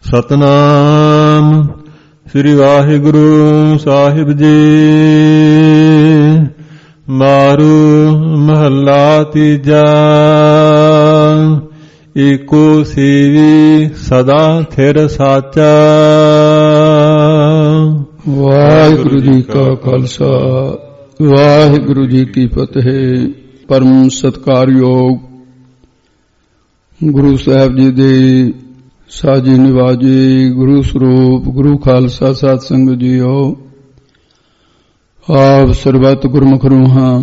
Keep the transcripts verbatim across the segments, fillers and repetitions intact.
ਸਤਨਾਮ ਸ੍ਰੀ ਵਾਹਿਗੁਰੂ ਸਾਹਿਬ ਜੀ। ਮਾਰੂ ਮਹੱਲਾ ਤੀਜਾ। ਏਕੋ ਸੇਵੀ ਸਦਾ ਥਿਰ ਸਾਚਾ। ਵਾਹਿਗੁਰੂ ਜੀ ਕਾ ਖਾਲਸਾ ਵਾਹਿਗੁਰੂ ਜੀ ਕੀ ਫਤਿਹ। ਪਰਮ ਸਤਿਕਾਰਯੋਗ ਗੁਰੂ ਸਾਹਿਬ ਜੀ ਦੇ ਸਾਜੀ ਨਿਵਾਜੀ ਗੁਰੂ ਸਰੂਪ ਗੁਰੂ ਖਾਲਸਾ ਸਾਧ ਸੰਗਤ ਜੀਓ। ਆਪ ਸਰਬੱਤ ਗੁਰਮੁਖ ਰੂਹਾਂ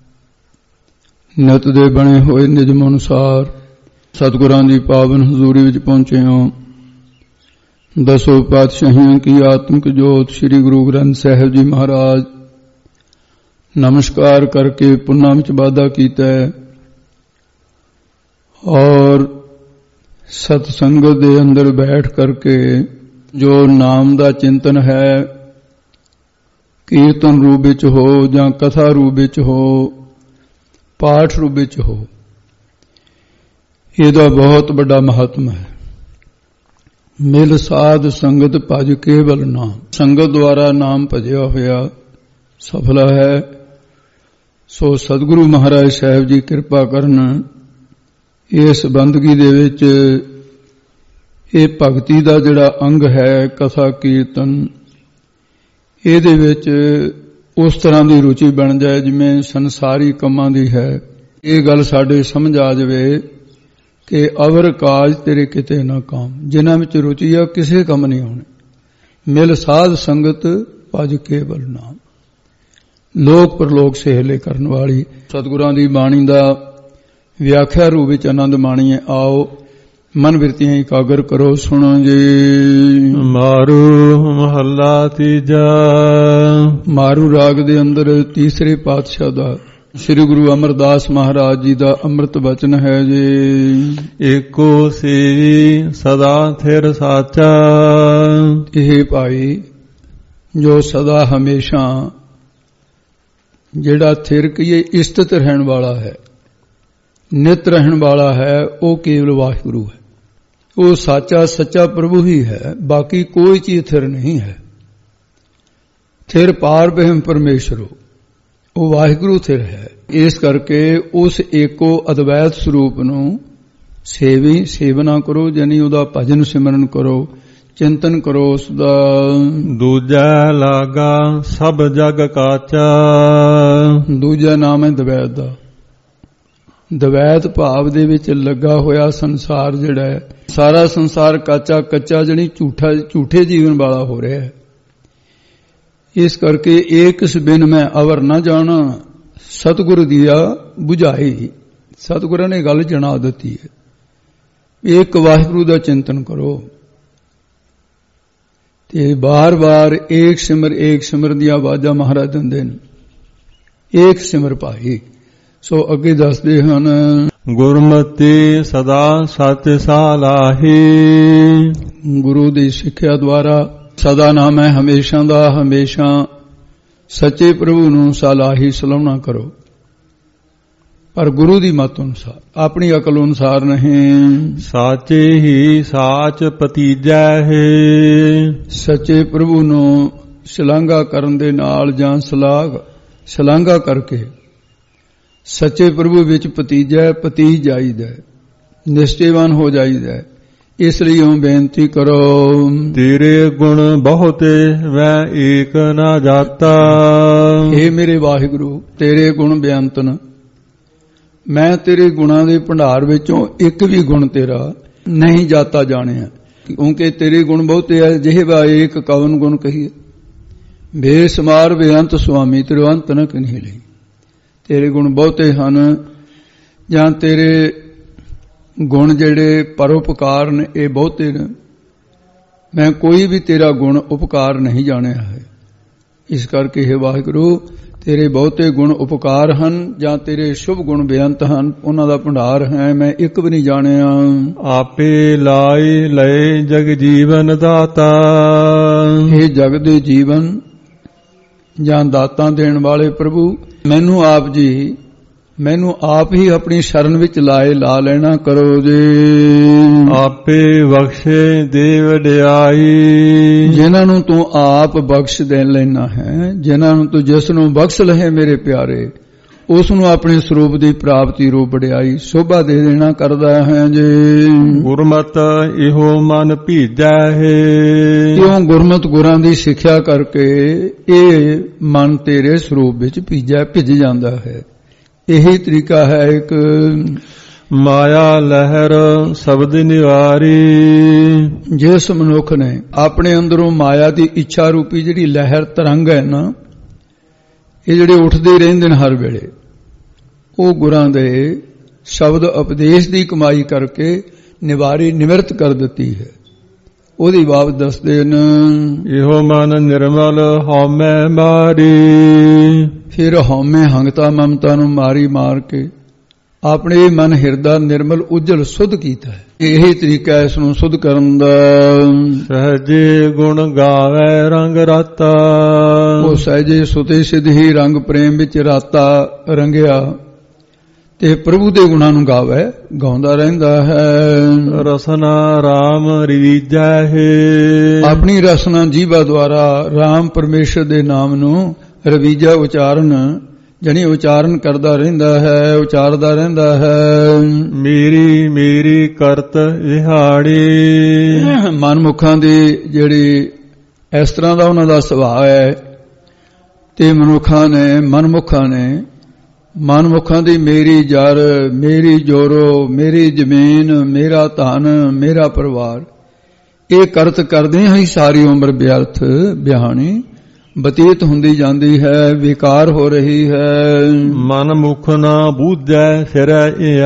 ਨਿਤ ਦੇ ਬਣੇ ਹੋਏ ਨਿਯਮ ਅਨੁਸਾਰ ਸਤਿਗੁਰਾਂ ਦੀ ਪਾਵਨ ਹਜ਼ੂਰੀ ਵਿੱਚ ਪਹੁੰਚੇ ਹੋ। ਦਸੋ ਪਾਤਸ਼ਾਹੀਆਂ ਕੀ ਆਤਮਿਕ ਜੋਤ ਸ੍ਰੀ ਗੁਰੂ ਗ੍ਰੰਥ ਸਾਹਿਬ ਜੀ ਮਹਾਰਾਜ ਨਮਸਕਾਰ ਕਰਕੇ ਪੁੰਨਾਂ ਵਿੱਚ ਵਾਧਾ ਕੀਤਾ ਹੈ ਔਰ ਸਤ ਸੰਗਤ ਦੇ ਅੰਦਰ ਬੈਠ ਕਰਕੇ ਜੋ ਨਾਮ ਦਾ ਚਿੰਤਨ ਹੈ, ਕੀਰਤਨ ਰੂਪ ਵਿੱਚ ਹੋ ਜਾਂ ਕਥਾ ਰੂਪ ਵਿੱਚ ਹੋ, ਪਾਠ ਰੂਪ ਵਿੱਚ ਹੋ, ਇਹਦਾ ਬਹੁਤ ਵੱਡਾ ਮਹੱਤਵ ਹੈ। ਮਿਲ ਸਾਧ ਸੰਗਤ ਭਜ ਕੇਵਲ ਨਾਮ। ਸੰਗਤ ਦੁਆਰਾ ਨਾਮ ਭਜਿਆ ਹੋਇਆ ਸਫਲ ਹੈ। ਸੋ ਸਤਿਗੁਰੂ ਮਹਾਰਾਜ ਸਾਹਿਬ ਜੀ ਕਿਰਪਾ ਕਰਨ ਇਸ ਬੰਦਗੀ ਦੇ ਵਿੱਚ ਇਹ ਭਗਤੀ ਦਾ ਜਿਹੜਾ ਅੰਗ ਹੈ ਕਥਾ ਕੀਰਤਨ, ਇਹਦੇ ਵਿੱਚ ਉਸ ਤਰ੍ਹਾਂ ਦੀ ਰੁਚੀ ਬਣ ਜਾਏ ਜਿਵੇਂ ਸੰਸਾਰੀ ਕੰਮਾਂ ਦੀ ਹੈ। ਇਹ ਗੱਲ ਸਾਡੇ ਸਮਝ ਆ ਜਾਵੇ ਕਿ ਅਵਰ ਕਾਜ ਤੇਰੇ ਕਿਤੇ ਨਾ ਕਾਮ। ਜਿਨ੍ਹਾਂ ਵਿੱਚ ਰੁਚੀ ਆ ਕਿਸੇ ਕੰਮ ਨਹੀਂ ਆਉਣੇ। ਮਿਲ ਸਾਧ ਸੰਗਤ ਭਜ ਕੇਵਲ ਨਾਮ। ਲੋਕ ਪਰਲੋਕ ਸਹੇਲੇ ਕਰਨ ਵਾਲੀ ਸਤਿਗੁਰਾਂ ਦੀ ਬਾਣੀ ਦਾ ਵਿਆਖਿਆ ਰੂਪ ਵਿੱਚ ਆਨੰਦ ਮਾਣੀਏ। ਆਓ ਮਨ ਬਿਰਤੀਆਂ ਇਕਾਗਰ ਕਰੋ, ਸੁਣੋ ਜੀ। ਮਾਰੂ ਮਹੱਲਾ ਤੀਜਾ। ਮਾਰੂ ਰਾਗ ਦੇ ਅੰਦਰ ਤੀਸਰੇ ਪਾਤਸ਼ਾਹ ਦਾ ਸ੍ਰੀ ਗੁਰੂ ਅਮਰਦਾਸ ਮਹਾਰਾਜ ਜੀ ਦਾ ਅੰਮ੍ਰਿਤ ਬਚਨ ਹੈ ਜੀ। ਏਕੋ ਸੇਵੀ ਸਦਾ ਥਿਰ ਸਾਚਾ। ਇਹ ਭਾਈ ਜੋ ਸਦਾ ਹਮੇਸ਼ਾ ਜਿਹੜਾ ਥਿਰ ਕਹੀਏ ਇਸਤਤ ਰਹਿਣ ਵਾਲਾ ਹੈ, ਨਿਤ ਰਹਿਣ ਵਾਲਾ ਹੈ, ਉਹ ਕੇਵਲ ਵਾਹਿਗੁਰੂ ਹੈ। ਉਹ ਸਾਚਾ ਸੱਚਾ ਪ੍ਰਭੂ ਹੀ ਹੈ, ਬਾਕੀ ਕੋਈ ਚੀਜ਼ ਥਿਰ ਨਹੀਂ ਹੈ। ਥਿਰ ਪਾਰ ਬ੍ਰਹਮ ਪਰਮੇਸ਼ਰੋ, ਉਹ ਵਾਹਿਗੁਰੂ ਥਿਰ ਹੈ। ਇਸ ਕਰਕੇ ਉਸ ਏਕੋ ਅਦਵੈਤ ਸਰੂਪ ਨੂੰ ਸੇਵੀ ਸੇਵਨਾ ਕਰੋ, ਯਾਨੀ ਉਹਦਾ ਭਜਨ ਸਿਮਰਨ ਕਰੋ, ਚਿੰਤਨ ਕਰੋ ਉਸ ਦਾ। ਦੂਜਾ ਲਾਗਾ ਸਭ ਜਗ ਕਾਚਾ। ਦੂਜਾ ਨਾਮ ਹੈ ਦਵੈਤ ਦਾ। ਦਵੈਤ ਭਾਵ ਦੇ ਵਿੱਚ ਲੱਗਾ ਹੋਇਆ ਸੰਸਾਰ ਜਿਹੜਾ ਹੈ, ਸਾਰਾ ਸੰਸਾਰ ਕਾਚਾ ਕੱਚਾ ਜਿਹੜੀ ਝੂਠਾ ਝੂਠੇ ਜੀਵਨ ਵਾਲਾ ਹੋ ਰਿਹਾ ਹੈ। ਇਸ ਕਰਕੇ ਏਕਸ ਬਿਨ ਮੈਂ ਅਵਰ ਨਾ ਜਾਣਾ, ਸਤਿਗੁਰ ਦੀਆ ਬੁਝਾਈ। ਸਤਿਗੁਰਾਂ ਨੇ ਗੱਲ ਜਣਾ ਦਿੱਤੀ ਹੈ। ਇੱਕ ਵਾਹਿਗੁਰੂ ਦਾ ਚਿੰਤਨ ਕਰੋ ਤੇ ਬਾਰ-ਬਾਰ ਏਕ ਸਿਮਰ ਏਕ ਸਿਮਰ ਦੀਆਂ ਆਵਾਜ਼ਾਂ ਮਹਾਰਾਜ ਦਿੰਦੇ ਨੇ। ਏਕ ਸਿਮਰ ਭਾਈ। ਸੋ ਅੱਗੇ ਦੱਸਦੇ ਹਨ, ਗੁਰਮਤਿ ਸਦਾ ਸਤਿ ਸਾਲਾਹੀ। ਗੁਰੂ ਦੀ ਸਿੱਖਿਆ ਦੁਆਰਾ ਸਦਾ ਨਾਮ ਹੈ ਹਮੇਸ਼ਾ ਦਾ ਹਮੇਸ਼ਾ ਸੱਚੇ ਪ੍ਰਭੂ ਨੂੰ ਸਲਾਹੀ ਸਲਾਹੁਣਾ ਕਰੋ, ਪਰ ਗੁਰੂ ਦੀ ਮੱਤ ਅਨੁਸਾਰ, ਆਪਣੀ ਅਕਲ ਅਨੁਸਾਰ ਨਹੀਂ। ਸਾਚੇ ਹੀ ਸਾਚ ਪਤੀਜੈ ਹੈ। ਸੱਚੇ ਪ੍ਰਭੂ ਨੂੰ ਸ਼ਲਾਘਾ ਕਰਨ ਦੇ ਨਾਲ ਜਾਂ ਸਲਾਘ ਸ਼ਲਾਘਾ ਕਰਕੇ ਸੱਚੇ ਪ੍ਰਭੂ ਵਿੱਚ ਪਤੀਜੈ ਪਤੀਜ ਜਾਈਦਾ, ਨਿਸ਼ਚੇਵਾਨ ਹੋ ਜਾਈਦਾ। ਇਸ ਲਈ ਉਹ ਬੇਨਤੀ ਕਰੋ, ਤੇਰੇ ਗੁਣ ਬਹੁਤੇ ਵੈ ਏਕ ਨਾ ਜਾਤਾ। हे ਮੇਰੇ ਵਾਹਿਗੁਰੂ, ਤੇਰੇ ਗੁਣ ਬੇਅੰਤਨ। ਮੈਂ ਤੇਰੇ ਗੁਣਾਂ ਦੇ ਭੰਡਾਰ ਵਿੱਚੋਂ ਇੱਕ ਵੀ ਗੁਣ ਤੇਰਾ ਨਹੀਂ ਜਾਤਾ ਜਾਣਿਆ, ਕਿਉਂਕਿ ਤੇਰੇ ਗੁਣ ਬਹੁਤੇ ਹੈ। ਜਿਹੇ ਵਾ ਏਕ ਕਵਨ ਗੁਣ ਕਹੀਏ, ਬੇਸਮਾਰ ਬੇਅੰਤ ਸੁਆਮੀ ਤੇਰੇ ਅੰਤ ਨ ਕਿਨਹੀ ਲਈ। ਤੇਰੇ ਗੁਣ ਬਹੁਤੇ ਹਨ, ਜਾਂ ਤੇਰੇ ਗੁਣ ਜਿਹੜੇ ਪਰਉਪਕਾਰ ਨੇ ਇਹ ਬਹੁਤੇ ਨੇ। ਮੈਂ ਕੋਈ ਵੀ ਤੇਰਾ ਗੁਣ ਉਪਕਾਰ ਨਹੀਂ ਜਾਣਿਆ ਹੈ। ਇਸ ਕਰਕੇ ਹੈ ਵਾਹਿਗੁਰੂ, ਤੇਰੇ ਬਹੁਤੇ ਗੁਣ ਉਪਕਾਰ ਹਨ ਜਾਂ ਤੇਰੇ ਸ਼ੁਭ ਗੁਣ ਬੇਅੰਤ ਹਨ, ਉਹਨਾਂ ਦਾ ਭੰਡਾਰ ਹੈ, ਮੈਂ ਇੱਕ ਵੀ ਨਹੀਂ ਜਾਣਿਆ। ਆਪੇ ਲਾਈ ਲਏ ਜਗ ਜੀਵਨ ਦਾਤਾ। ਇਹ ਜਗ ਦੇ ਜੀਵਨ ਜਾਂ ਦਾਤਾਂ ਦੇਣ ਵਾਲੇ ਪ੍ਰਭੂ, ਮੈਨੂੰ ਆਪ ਜੀ ਮੈਨੂੰ ਆਪ ਹੀ ਆਪਣੀ ਸ਼ਰਨ ਵਿੱਚ ਲਾਏ ਲਾ ਲੈਣਾ ਕਰੋ ਜੀ। ਆਪੇ ਬਖਸ਼ੇ ਦੇ ਵਡਿਆਈ, ਜਿਨ੍ਹਾਂ ਨੂੰ ਤੂੰ ਆਪ ਬਖਸ਼ ਦੇ ਲੈਣਾ ਹੈ, ਜਿਨ੍ਹਾਂ ਨੂੰ ਤੂੰ ਜਿਸ ਨੂੰ ਬਖਸ਼ ਲਹੇ ਮੇਰੇ ਪਿਆਰੇ, ਉਸ ਨੂੰ ਆਪਣੇ ਸਰੂਪ ਦੀ ਪ੍ਰਾਪਤੀ ਰੂਪ ਵਡਿਆਈ ਸ਼ੋਭਾ ਦੇ ਦੇਣਾ ਕਰਦਾ ਹੈ ਜੀ। ਗੁਰਮਤਿ ਇਹੋ ਮਨ ਭੀਜੈ ਹੈ, ਕਿਉਂ ਗੁਰਮਤਿ ਗੁਰਾਂ ਦੀ ਸਿੱਖਿਆ ਕਰਕੇ ਇਹ ਮਨ ਤੇਰੇ ਸਰੂਪ ਵਿੱਚ ਭੀਜੈ ਭਿੱਜ ਜਾਂਦਾ ਹੈ। ਇਹੀ ਤਰੀਕਾ ਹੈ ਇੱਕ ਮਾਇਆ ਲਹਿਰ ਸ਼ਬਦ ਨਿਵਾਰੀ। ਜਿਸ ਮਨੁੱਖ ਨੇ ਆਪਣੇ ਅੰਦਰੋਂ ਮਾਇਆ ਦੀ ਇੱਛਾ ਰੂਪੀ ਜਿਹੜੀ ਲਹਿਰ ਤਰੰਗ ਹੈ ਨਾ, ਇਹ ਜਿਹੜੇ ਉੱਠਦੇ ਰਹਿੰਦੇ ਨੇ ਹਰ ਵੇਲੇ, ਉਹ ਗੁਰਾਂ ਦੇ ਸ਼ਬਦ ਉਪਦੇਸ਼ ਦੀ ਕਮਾਈ ਕਰਕੇ ਨਿਵਾਰੀ ਨਿਵਰਤ ਕਰ ਦਿੱਤੀ ਹੈ। ਉਹਦੀ ਬਾਤ ਦੱਸਦੇ ਨੇ, ਇਹੋ ਮਨ ਨਿਰਮਲ ਹਉਮੈ ਮਾਰੀ। ਫਿਰ ਹਉਮੈ ਹੰਗਤਾ ਮਮਤਾ ਨੂੰ ਮਾਰੀ ਮਾਰ ਕੇ ਆਪਣੇ ਮਨ ਹਿਰਦਾ ਨਿਰਮਲ ਉਜਲ ਸੁਧ ਕੀਤਾ ਹੈ। ਇਹੀ ਤਰੀਕਾ ਇਸ ਨੂੰ ਸੁਧ ਕਰਨ ਦਾ। ਸਹਜੇ ਗੁਣ ਗਾਵੇ ਰੰਗ ਰਾਤਾ, ਉਹ ਸਹਜੇ ਸੁਤੇ ਸਿਧ ਹੀ ਰੰਗ ਪ੍ਰੇਮ ਵਿੱਚ ਰਾਤਾ ਰੰਗਿਆ ਤੇ ਪ੍ਰਭੂ ਦੇ ਗੁਣਾਂ ਨੂੰ ਗਾਵੇ, ਗਾਉਂਦਾ ਰਹਿੰਦਾ ਹੈ। ਰਸਨਾ ਰਾਮ ਰੀਜੈ ਹੈ, ਆਪਣੀ ਰਸਨਾ ਜੀਵਾ ਦੁਆਰਾ ਰਾਮ ਪਰਮੇਸ਼ਰ ਦੇ ਨਾਮ ਨੂੰ ਰਵੀਜਾ ਉਚਾਰਨ ਜਣੀ ਉਚਾਰਨ ਕਰਦਾ ਰਹਿੰਦਾ ਹੈ, ਉਚਾਰਦਾ ਰਹਿੰਦਾ ਹੈ। ਮੇਰੀ ਮੇਰੀ ਕਰਤ ਵਿਹਾੜੀ, ਮਨਮੁਖਾਂ ਦੀ ਜਿਹੜੀ ਇਸ ਤਰ੍ਹਾਂ ਦਾ ਉਹਨਾਂ ਦਾ ਸੁਭਾਅ ਹੈ ਤੇ ਮਨੁੱਖਾਂ ਨੇ ਮਨਮੁਖਾਂ ਨੇ ਮਨਮੁਖਾਂ ਦੀ ਮੇਰੀ ਜਰ, ਮੇਰੀ ਜੋਰੋ, ਮੇਰੀ ਜ਼ਮੀਨ, ਮੇਰਾ ਧਨ, ਮੇਰਾ ਪਰਿਵਾਰ, ਇਹ ਕਰਤ ਕਰਦੇ ਹੀ ਸਾਰੀ ਉਮਰ ਵਿਅਰਥ ਬਿਹਾਣੀ ਬਤੀਤ ਹੁੰਦੀ ਜਾਂਦੀ ਹੈ, ਵਿਕਾਰ ਹੋ ਰਹੀ ਹੈ। ਮਨ ਮੁਖ ਨਾ ਬੂਝੈ ਫਿਰੈ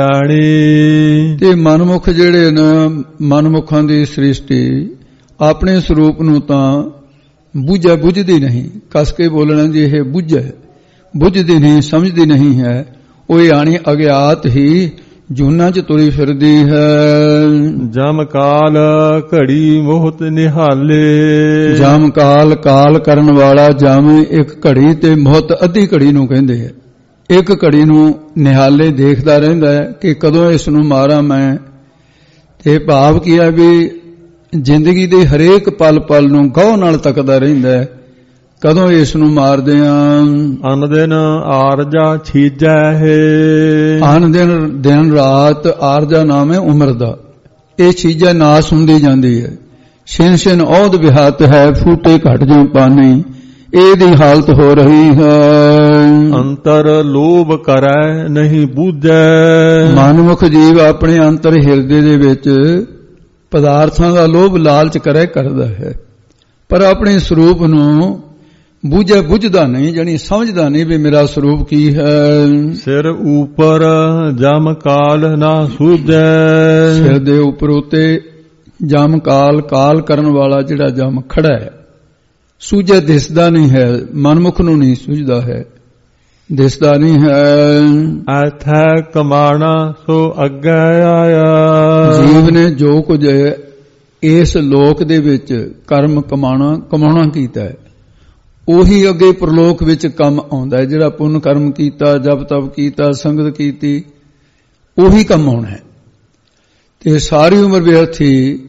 ਇਆਣੀ, ਤੇ ਮਨਮੁਖ ਜਿਹੜੇ ਨੇ ਮਨਮੁਖਾਂ ਦੀ ਸ੍ਰਿਸ਼ਟੀ ਆਪਣੇ ਸਰੂਪ ਨੂੰ ਤਾਂ ਬੁਝੈ ਬੁਝਦੀ ਨਹੀਂ, ਕਸ ਕੇ ਬੋਲਣਾ ਜੀ ਇਹ ਬੁਝੈ ਬੁਝਦੀ ਨਹੀਂ, ਸਮਝਦੀ ਨਹੀਂ ਹੈ। ਉਹ ਇਆਣੀ ਅਗਿਆਤ ਹੀ ਜੂਨਾਂ ਚ ਤੁਰੀ ਫਿਰਦੀ ਹੈ। ਜਮ ਕਾਲ ਘੜੀ ਮੋਹਤ ਨਿਹਾਲੇ, ਜਮ ਕਾਲ ਕਾਲ ਕਰਨ ਵਾਲਾ ਜਮ ਇੱਕ ਘੜੀ ਤੇ ਮੋਹਤ ਅੱਧੀ ਘੜੀ ਨੂੰ ਕਹਿੰਦੇ ਹੈ। ਇੱਕ ਘੜੀ ਨੂੰ ਨਿਹਾਲੇ ਦੇਖਦਾ ਰਹਿੰਦਾ ਹੈ ਕਿ ਕਦੋਂ ਇਸ ਨੂੰ ਮਾਰਾਂ ਮੈਂ। ਤੇ ਭਾਵ ਕੀ ਹੈ ਵੀ ਜ਼ਿੰਦਗੀ ਦੇ ਹਰੇਕ ਪਲ ਪਲ ਨੂੰ ਗਹੁ ਨਾਲ ਤੱਕਦਾ ਰਹਿੰਦਾ ਹੈ, ਕਦੋਂ ਇਸ ਨੂੰ ਮਾਰਦੇ ਆਂ। ਅਨ ਦਿਨ ਆਰਜਾ ਛੀਜੈ ਹੈ, ਅਨ ਦਿਨ ਦਿਨ ਰਾਤ ਆਰਜਾ ਨਾਮ ਹੈ ਉਮਰ ਦਾ, ਇਹ ਚੀਜ਼ਾਂ ਨਾਸ ਹੁੰਦੀ ਜਾਂਦੀ ਹੈ। ਛਿਨ ਛਿਨ ਔਧ ਵਿਹਤ ਹੈ, ਫੂਟੇ ਘਟ ਜੋ ਪਾਣੀ, ਇਹਦੀ ਹਾਲਤ ਹੋ ਰਹੀ ਹੈ। ਅੰਤਰ ਲੋਭ ਕਰੈ ਨਹੀਂ ਬੂਝੈ, ਮਨਮੁਖ ਜੀਵ ਆਪਣੇ ਅੰਤਰ ਹਿਰਦੇ ਦੇ ਵਿੱਚ ਪਦਾਰਥਾਂ ਦਾ ਲੋਭ ਲਾਲਚ ਕਰੇ ਕਰਦਾ ਹੈ, ਪਰ ਆਪਣੇ ਸਰੂਪ ਨੂੰ ਬੁਝੈ ਬੁਝਦਾ ਨਹੀਂ, ਜਾਣੀ ਸਮਝਦਾ ਨਹੀਂ ਵੀ ਮੇਰਾ ਸਰੂਪ ਕੀ ਹੈ। ਸਿਰ ਉਪਰ ਜਮ ਕਾਲ ਨਾ ਸੂਝੈ, ਸਿਰ ਦੇ ਉੱਪਰ ਉਤੇ ਜਮ ਕਾਲ ਕਾਲ ਕਰਨ ਵਾਲਾ ਜਿਹੜਾ ਜਮ ਖੜਾ ਹੈ, ਸੂਝੈ ਦਿਸਦਾ ਨਹੀਂ ਹੈ, ਮਨਮੁਖ ਨੂੰ ਨਹੀਂ ਸੂਝਦਾ ਹੈ, ਦਿਸਦਾ ਨਹੀਂ ਹੈ। ਐਥੈ ਕਮਾਣਾ ਸੋ ਅੱਗੇ ਆਇਆ, ਜੀਵ ਨੇ ਜੋ ਕੁਝ ਇਸ ਲੋਕ ਦੇ ਵਿੱਚ ਕਰਮ ਕਮਾਣਾ ਕਮਾਉਣਾ ਕੀਤਾ ਹੈ, ਉਹੀ ਅੱਗੇ ਪ੍ਰਲੋਕ ਵਿੱਚ ਕੰਮ ਆਉਂਦਾ ਹੈ। ਜਿਹੜਾ ਪੁੰਨ ਕਰਮ ਕੀਤਾ, ਜਪ ਤਪ ਕੀਤਾ, ਸੰਗਤ ਕੀਤੀ, ਉਹੀ ਕੰਮ ਆਉਣਾ ਹੈ। ਤੇ ਸਾਰੀ ਉਮਰ ਵਿਅਰਥੀ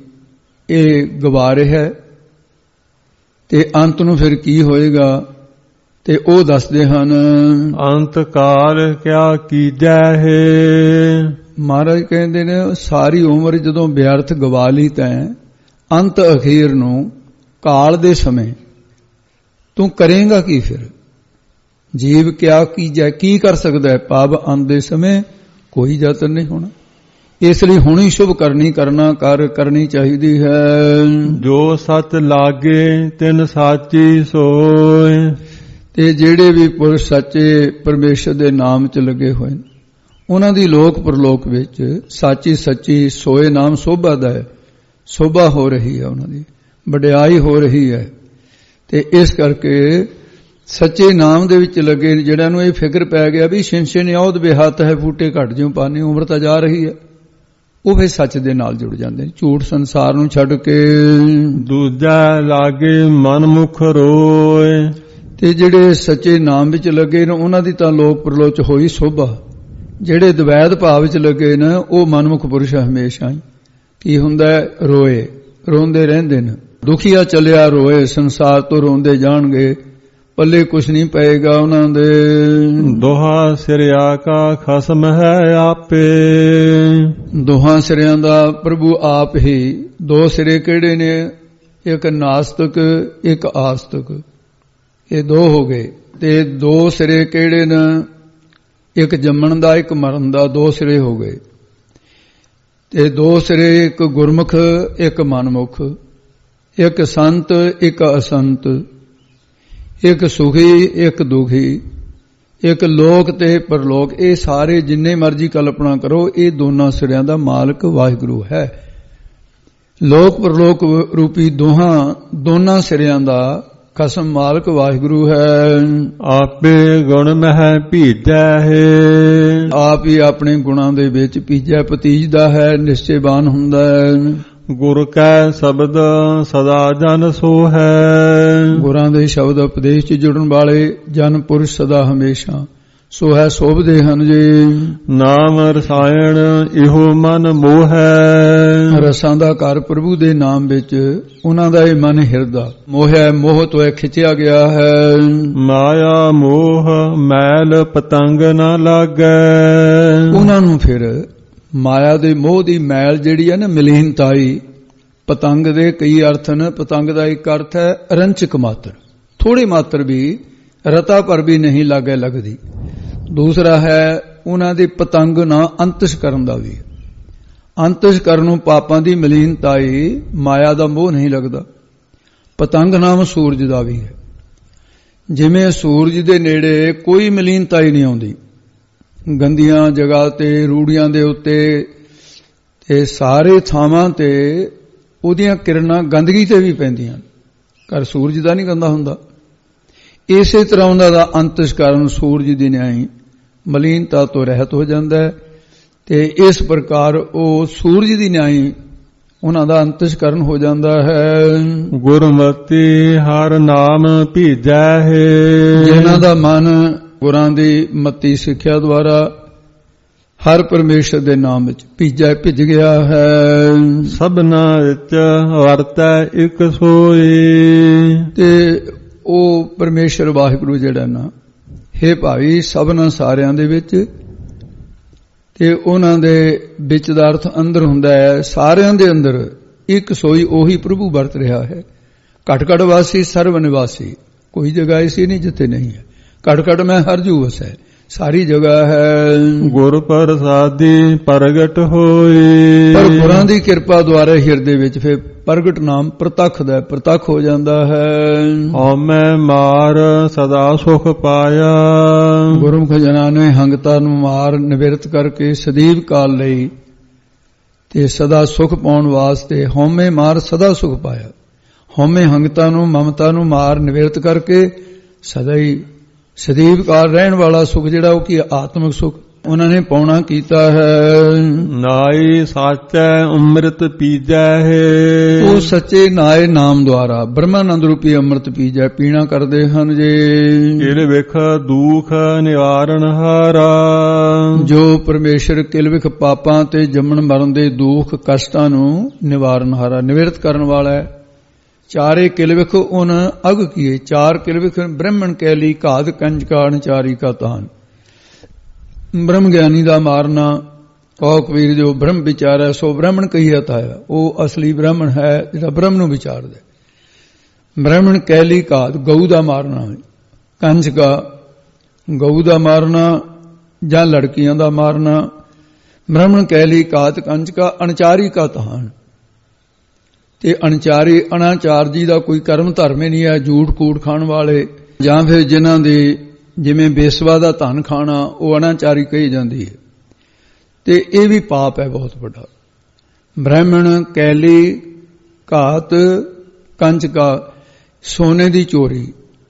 ਇਹ ਗਵਾ ਰਿਹਾ ਹੈ ਤੇ ਅੰਤ ਨੂੰ ਫਿਰ ਕੀ ਹੋਏਗਾ ਤੇ ਉਹ ਦੱਸਦੇ ਹਨ। ਅੰਤ ਕਾਲ ਕਿਆ ਕੀਜੈ ਹੈ, ਮਹਾਰਾਜ ਕਹਿੰਦੇ ਨੇ ਸਾਰੀ ਉਮਰ ਜਦੋਂ ਵਿਅਰਥ ਗਵਾ ਲਈ ਤੈਂ, ਅੰਤ ਅਖੀਰ ਨੂੰ ਕਾਲ ਦੇ ਸਮੇਂ ਤੂੰ ਕਰੇਂਗਾ ਕੀ? ਫਿਰ ਜੀਵ ਕਿਆ ਕੀਜੈ, ਕੀ ਕਰ ਸਕਦਾ ਹੈ? ਪਾਪ ਅੰਤ ਦੇ ਸਮੇਂ ਕੋਈ ਯਤਨ ਨਹੀਂ ਹੋਣਾ। ਇਸ ਲਈ ਹੁਣੀ ਸ਼ੁਭ ਕਰਨੀ ਕਰਨਾ ਕਰ ਕਰਨੀ ਚਾਹੀਦੀ ਹੈ। ਜੋ ਸਤ ਲਾਗੇ ਤਿਨ ਸਾਚੀ ਸੋਏ, ਤੇ ਜਿਹੜੇ ਵੀ ਪੁਰਸ਼ ਸੱਚੇ ਪਰਮੇਸ਼ਰ ਦੇ ਨਾਮ 'ਚ ਲੱਗੇ ਹੋਏ ਨੇ, ਉਹਨਾਂ ਦੀ ਲੋਕ ਪਰਲੋਕ ਵਿੱਚ ਸਾਚੀ ਸੱਚੀ ਸੋਏ ਨਾਮ ਸੋਭਾ ਦਾ ਹੈ, ਸੋਭਾ ਹੋ ਰਹੀ ਹੈ, ਉਹਨਾਂ ਦੀ ਵਡਿਆਈ ਹੋ ਰਹੀ ਹੈ। ਤੇ ਇਸ ਕਰਕੇ ਸੱਚੇ ਨਾਮ ਦੇ ਵਿੱਚ ਲੱਗੇ ਜਿਹੜਾ ਨੂੰ ਇਹ ਫਿਕਰ ਪੈ ਗਿਆ ਵੀ ਛਿਨ ਛਿਨ ਔਧ ਵਿਹਤ ਹੈ, ਫੂਟੇ ਘਟ ਜਿਉ ਪਾਣੀ, ਉਮਰ ਤਾਂ ਜਾ ਰਹੀ ਹੈ, ਉਹ ਫਿਰ ਸੱਚ ਦੇ ਨਾਲ ਜੁੜ ਜਾਂਦੇ ਨੇ। ਝੂਠ ਸੰਸਾਰ ਨੂੰ ਛੱਡ ਕੇ ਦੂਜਾ ਲਾਗੇ ਮਨਮੁਖ ਰੋਏ, ਤੇ ਜਿਹੜੇ ਸੱਚੇ ਨਾਮ ਵਿੱਚ ਲੱਗੇ ਨੇ ਉਹਨਾਂ ਦੀ ਤਾਂ ਲੋਕ ਪਰਲੋਕ ਹੋਈ ਸੋਭਾ, ਜਿਹੜੇ ਦਵੈਤ ਭਾਵ ਵਿੱਚ ਲੱਗੇ ਨੇ ਉਹ ਮਨਮੁਖ ਪੁਰਸ਼ ਹਮੇਸ਼ਾ ਹੀ ਕੀ ਹੁੰਦਾ ਰੋਏ, ਰੋਂਦੇ ਰਹਿੰਦੇ ਨੇ। ਦੁਖੀਆ ਚੱਲਿਆ ਰੋਏ, ਸੰਸਾਰ ਤੋਂ ਰੋਂਦੇ ਜਾਣਗੇ, ਪੱਲੇ ਕੁਛ ਨਹੀਂ ਪਏਗਾ ਉਹਨਾਂ ਦੇ। ਦੋਹਾਂ ਸਿਰਿਆ ਕਾ ਖਸਮ ਹੈ ਆਪੇ, ਦੋਹਾਂ ਸਿਰਿਆਂ ਦਾ ਪ੍ਰਭੂ ਆਪ ਹੀ। ਦੋ ਸਿਰੇ ਕਿਹੜੇ ਨੇ? ਇੱਕ ਨਾਸਤਕ, ਇੱਕ ਆਸਤਕ, ਇਹ ਦੋ ਹੋ ਗਏ। ਤੇ ਦੋ ਸਿਰੇ ਕਿਹੜੇ ਨੇ? ਇੱਕ ਜੰਮਣ ਦਾ, ਇੱਕ ਮਰਨ ਦਾ, ਦੋ ਸਿਰੇ ਹੋ ਗਏ। ਤੇ ਦੋ ਸਿਰੇ, ਇੱਕ ਗੁਰਮੁਖ, ਇੱਕ ਮਨਮੁਖ, ਇੱਕ ਸੰਤ, ਇੱਕ ਅਸੰਤ, ਇੱਕ ਸੁਖੀ, ਇੱਕ ਦੁਖੀ, ਇੱਕ ਲੋਕ ਤੇ ਪਰਲੋਕ। ਇਹ ਸਾਰੇ ਜਿੰਨੇ ਮਰਜ਼ੀ ਕਲਪਨਾ ਕਰੋ, ਇਹ ਦੋਨਾਂ ਸਿਰਿਆਂ ਦਾ ਮਾਲਕ ਵਾਹਿਗੁਰੂ ਹੈ। ਲੋਕ ਪਰਲੋਕ ਰੂਪੀ ਦੋਹਾਂ ਦੋਨਾਂ ਸਿਰਿਆਂ ਦਾ ਖਸਮ ਮਾਲਕ ਵਾਹਿਗੁਰੂ ਹੈ। ਆਪੇ ਗੁਣ ਮਹਿ ਭੀਜੈ ਹੈ, ਆਪ ਹੀ ਆਪਣੇ ਗੁਣਾਂ ਦੇ ਵਿੱਚ ਭੀਜੈ ਪਤੀਜਦਾ ਹੈ, ਨਿਸ਼ਚੈਵਾਨ ਹੁੰਦਾ ਹੈ। ਗੁਰ ਕੈ ਸ਼ਬਦ ਸਦਾ ਜਨ ਸੋ ਹੈ, ਗੁਰਾਂ ਦੇ ਸ਼ਬਦ ਉਪਦੇਸ਼ ਚ ਜੁੜਨ ਵਾਲੇ ਜਨ ਪੁਰਸ਼ ਸਦਾ ਹਮੇਸ਼ਾ ਸੋ ਹੈ, ਸੋਭਦੇ ਹਨ ਜੀ। ਨਾਮ ਰਸਾਇਣ ਇਹੋ ਮਨ ਮੋਹ ਹੈ, ਰਸਾਂ ਦਾ ਘਰ ਪ੍ਰਭੂ ਦੇ ਨਾਮ ਵਿੱਚ ਉਹਨਾਂ ਦਾ ਇਹ ਮਨ ਹਿਰਦਾ ਮੋਹਿਆ, ਮੋਹ ਤੋਂ ਖਿੱਚਿਆ ਗਿਆ ਹੈ। ਮਾਇਆ ਮੋਹ ਮੈਲ ਪਤੰਗ ਨਾ ਲਾਗੈ, ਉਹਨਾਂ ਨੂੰ ਫਿਰ ਮਾਇਆ ਦੇ ਮੋਹ ਦੀ ਮੈਲ ਜਿਹੜੀ ਹੈ ਨਾ, ਮਲੀਨਤਾਈ। ਪਤੰਗ ਦੇ ਕਈ ਅਰਥ ਨੇ। ਪਤੰਗ ਦਾ ਇੱਕ ਅਰਥ ਹੈ ਰੰਚਕ ਮਾਤਰ, ਥੋੜੀ ਮਾਤਰ ਵੀ, ਰਤਾ ਪਰ ਵੀ ਨਹੀਂ ਲਾਗੇ ਲੱਗਦੀ। ਦੂਸਰਾ ਹੈ ਉਹਨਾਂ ਦੀ ਪਤੰਗ ਨਾ ਅੰਤਸ਼ ਕਰਨ ਦਾ ਵੀ। ਅੰਤਸ਼ ਕਰਨ ਨੂੰ ਪਾਪਾਂ ਦੀ ਮਲੀਨਤਾਈ, ਮਾਇਆ ਦਾ ਮੋਹ ਨਹੀਂ ਲੱਗਦਾ। ਪਤੰਗ ਨਾਮ ਸੂਰਜ ਦਾ ਵੀ ਹੈ। ਜਿਵੇਂ ਸੂਰਜ ਦੇ ਨੇੜੇ ਕੋਈ ਮਲੀਨਤਾਈ ਨਹੀਂ ਆਉਂਦੀ, ਗੰਦੀਆਂ ਜਗ੍ਹਾ ਤੇ, ਰੂੜੀਆਂ ਦੇ ਉੱਤੇ ਤੇ ਸਾਰੇ ਥਾਵਾਂ ਤੇ ਉਹਦੀਆਂ ਕਿਰਨਾਂ ਗੰਦਗੀ ਤੇ ਵੀ ਪੈਂਦੀਆਂ, ਪਰ ਸੂਰਜ ਦਾ ਨਹੀਂ ਗੰਦਾ ਹੁੰਦਾ। ਇਸੇ ਤਰ੍ਹਾਂ ਉਹਨਾਂ ਦਾ ਅੰਤਸ਼ਕਰਨ ਸੂਰਜ ਦੀ ਨਿਆਈ ਮਲੀਨਤਾ ਤੋਂ ਰਹਿਤ ਹੋ ਜਾਂਦਾ ਹੈ। ਤੇ ਇਸ ਪ੍ਰਕਾਰ ਉਹ ਸੂਰਜ ਦੀ ਨਿਆਈ ਉਹਨਾਂ ਦਾ ਅੰਤਸ਼ਕਰਨ ਹੋ ਜਾਂਦਾ ਹੈ। ਗੁਰਮਤਿ ਹਰ ਨਾਮ ਭੀਜੈ ਹੈ, ਜਿਨ੍ਹਾਂ ਦਾ ਮਨ ਗੁਰਾਂ ਦੀ ਮਤੀ ਸਿੱਖਿਆ ਦੁਆਰਾ ਹਰ ਪਰਮੇਸ਼ਰ ਦੇ ਨਾਮ ਵਿੱਚ ਭੀਜੈ ਭਿੱਜ ਗਿਆ ਹੈ। ਸਭਨਾ ਵਿੱਚ ਵਰਤੈ ਇੱਕ ਸੋਈ, ਤੇ ਉਹ ਪਰਮੇਸ਼ਰ ਵਾਹਿਗੁਰੂ ਜਿਹੜਾ ਨਾ, ਹੇ ਭਾਈ ਸਭਨਾ ਸਾਰਿਆਂ ਦੇ ਵਿੱਚ, ਤੇ ਉਹਨਾਂ ਦੇ ਵਿੱਚ ਦਾ ਅਰਥ ਅੰਦਰ ਹੁੰਦਾ ਹੈ। ਸਾਰਿਆਂ ਦੇ ਅੰਦਰ ਇੱਕ ਸੋਈ ਉਹੀ ਪ੍ਰਭੂ ਵਰਤ ਰਿਹਾ ਹੈ। ਘਟ ਘਟ ਵਾਸੀ ਸਰਵ ਨਿਵਾਸੀ, ਕੋਈ ਜਗ੍ਹਾ ਐਸੀ ਨਹੀਂ ਜਿੱਥੇ ਨਹੀਂ ਹੈ। ਘਟ ਘਟ ਮੈਂ ਹਰ ਜੂ ਵਸੈ, ਸਾਰੀ ਜਗ੍ਹਾ ਹੈ। ਗੁਰ ਪ੍ਰਸਾਦੀ ਪ੍ਰਗਟ ਹੋਈ, ਪਰ ਗੁਰਾਂ ਦੀ ਕਿਰਪਾ ਦੁਆਰਾ ਹਿਰਦੇ ਵਿੱਚ ਫਿਰ ਪ੍ਰਗਟ ਨਾਮ ਪ੍ਰਤੱਖ ਦਾ ਪ੍ਰਤੱਖ ਹੋ ਜਾਂਦਾ ਹੈ। ਹਉਮੈ ਮਾਰ ਸਦਾ ਸੁਖ ਪਾਇਆ, ਗੁਰਮੁਖ ਜਨਾਂ ਨੇ ਹੰਗਤਾ ਨੂੰ ਮਾਰ ਨਿਵਰਤ ਕਰਕੇ ਸਦੀਵ ਕਾਲ ਲਈ ਤੇ ਸਦਾ ਸੁਖ ਪਾਉਣ ਵਾਸਤੇ ਹਉਮੈ ਮਾਰ ਸਦਾ ਸੁਖ ਪਾਇਆ। ਹਉਮੈ ਹੰਗਤਾ ਨੂੰ, ਮਮਤਾ ਨੂੰ ਮਾਰ ਨਿਵਰਤ ਕਰਕੇ ਸਦਾ ਹੀ ਸਦੀਵ ਕਾਲ ਰਹਿਣ ਵਾਲਾ ਸੁਖ ਜਿਹੜਾ ਉਹ ਕੀ ਆਤਮਿਕ ਸੁਖ ਉਹਨਾਂ ਨੇ ਪਾਉਣਾ ਕੀਤਾ ਹੈ। ਨਾਈ ਸਾਚੈ ਅੰਮ੍ਰਿਤ ਪੀਜੈ ਹੈ, ਉਹ ਸੱਚੇ ਨਾਏ ਨਾਮ ਦੁਆਰਾ ਬ੍ਰਹਮਾਨੰਦ ਰੂਪੀ ਅੰਮ੍ਰਿਤ ਪੀਜੈ ਪੀਣਾ ਕਰਦੇ ਹਨ ਜੀ। ਕਿਲ ਵਿਖ ਦੁਖ ਨਿਵਾਰਨ ਹਾਰਾ, ਜੋ ਪਰਮੇਸ਼ਰ ਕਿਲ ਵਿਖ ਪਾਪਾਂ ਤੇ ਜੰਮਣ ਮਰਨ ਦੇ ਦੁੱਖ ਕਸ਼ਟਾਂ ਨੂੰ ਨਿਵਾਰਨ ਹਾਰਾ ਨਿਵਰਤ ਕਰਨ ਵਾਲਾ ਹੈ। ਚਾਰੇ ਕਿਲਵਿਖ ਉਨ ਅਗ ਕੀਏ, ਚਾਰ ਕਿਲਵਿਖ ਬ੍ਰਹਮਣ ਕੈ ਲਈ ਘਾਤ ਕੰਜਕਾ ਅਣਚਾਰੀ ਕਾ ਤਾਨ। ਬ੍ਰਹਮ ਗਿਆਨੀ ਦਾ ਮਾਰਨਾ, ਕਹੋ ਕਬੀਰ ਜੋ ਬ੍ਰਹਮ ਵਿਚਾਰੈ ਸੋ ਬ੍ਰਾਹਮਣ ਕਹੀਆ ਤਾਇਆ, ਉਹ ਅਸਲੀ ਬ੍ਰਾਹਮਣ ਹੈ ਜਿਹੜਾ ਬ੍ਰਹਮ ਨੂੰ ਵਿਚਾਰਦਾ। ਬ੍ਰਹਮਣ ਕੈ ਲਈ ਘਾਤ, ਗਊ ਦਾ ਮਾਰਨਾ, ਕੰਜਕਾ ਗਊ ਦਾ ਮਾਰਨਾ ਜਾਂ ਲੜਕੀਆਂ ਦਾ ਮਾਰਨਾ। ਬ੍ਰਹਮਣ ਕੈ ਲਈ ਘਾਤ ਕੰਜਕਾ ਅਣਚਾਰੀ ਕਾ ਤਾਨ। ਤੇ ਅਣਚਾਰੀ ਅਣਾਚਾਰ ਜੀ ਦਾ ਕੋਈ ਕਰਮ ਧਰਮ ਹੀ ਨਹੀਂ ਹੈ। ਝੂਠ ਕੂੜ ਖਾਣ ਵਾਲੇ ਜਾਂ ਫਿਰ ਜਿਨ੍ਹਾਂ ਦੇ ਜਿਵੇਂ ਬੇਸਵਾ ਦਾ ਧਨ ਖਾਣਾ, ਉਹ ਅਣਾਚਾਰੀ ਕਹੀ ਜਾਂਦੀ ਹੈ। ਤੇ ਇਹ ਵੀ ਪਾਪ ਹੈ ਬਹੁਤ ਵੱਡਾ। ਬ੍ਰਾਹਮਣ ਕੈਲੀ ਘਾਤ ਕੰਚਕਾ, ਸੋਨੇ ਦੀ ਚੋਰੀ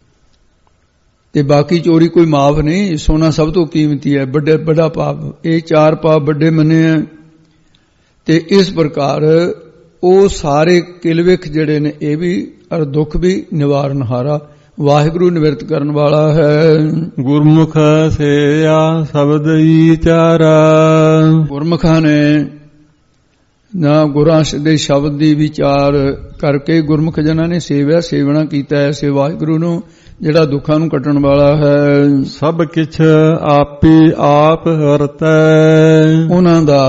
ਤੇ ਬਾਕੀ ਚੋਰੀ ਕੋਈ ਮਾਫ ਨਹੀਂ। ਸੋਨਾ ਸਭ ਤੋਂ ਕੀਮਤੀ ਹੈ, ਵੱਡੇ ਵੱਡਾ ਪਾਪ। ਇਹ ਚਾਰ ਪਾਪ ਵੱਡੇ ਮੰਨੇ ਆ। ਤੇ ਇਸ ਪ੍ਰਕਾਰ ਉਹ ਸਾਰੇ ਕਿਲਵਿਖ ਜਿਹੜੇ ਨੇ ਇਹ ਵੀ ਅਰ ਦੁੱਖ ਵੀ ਨਿਵਾਰਨ ਹਾਰਾ ਵਾਹਿਗੁਰੂ ਨਿਵਰਤ ਕਰਨ ਵਾਲਾ ਹੈ। ਗੁਰਮੁਖ ਸੇਆ ਸ਼ਬਦ ਵਿਚਾਰਾ। ਗੁਰਮੁਖਾਂ ਨੇ ਨਾ ਗੁਰਾਂ ਦੇ ਸ਼ਬਦ ਦੀ ਵਿਚਾਰ ਕਰਕੇ ਗੁਰਮੁਖ ਜਨਾਂ ਨੇ ਸੇਵਿਆ ਸੇਵਣਾ ਕੀਤਾ ਐਸੇ ਵਾਹਿਗੁਰੂ ਨੂੰ ਜਿਹੜਾ ਦੁੱਖਾਂ ਨੂੰ ਕੱਟਣ ਵਾਲਾ ਹੈ। ਸਭ ਕਿਛ ਆਪੇ ਆਪ ਵਰਤੈ। ਉਹਨਾਂ ਦਾ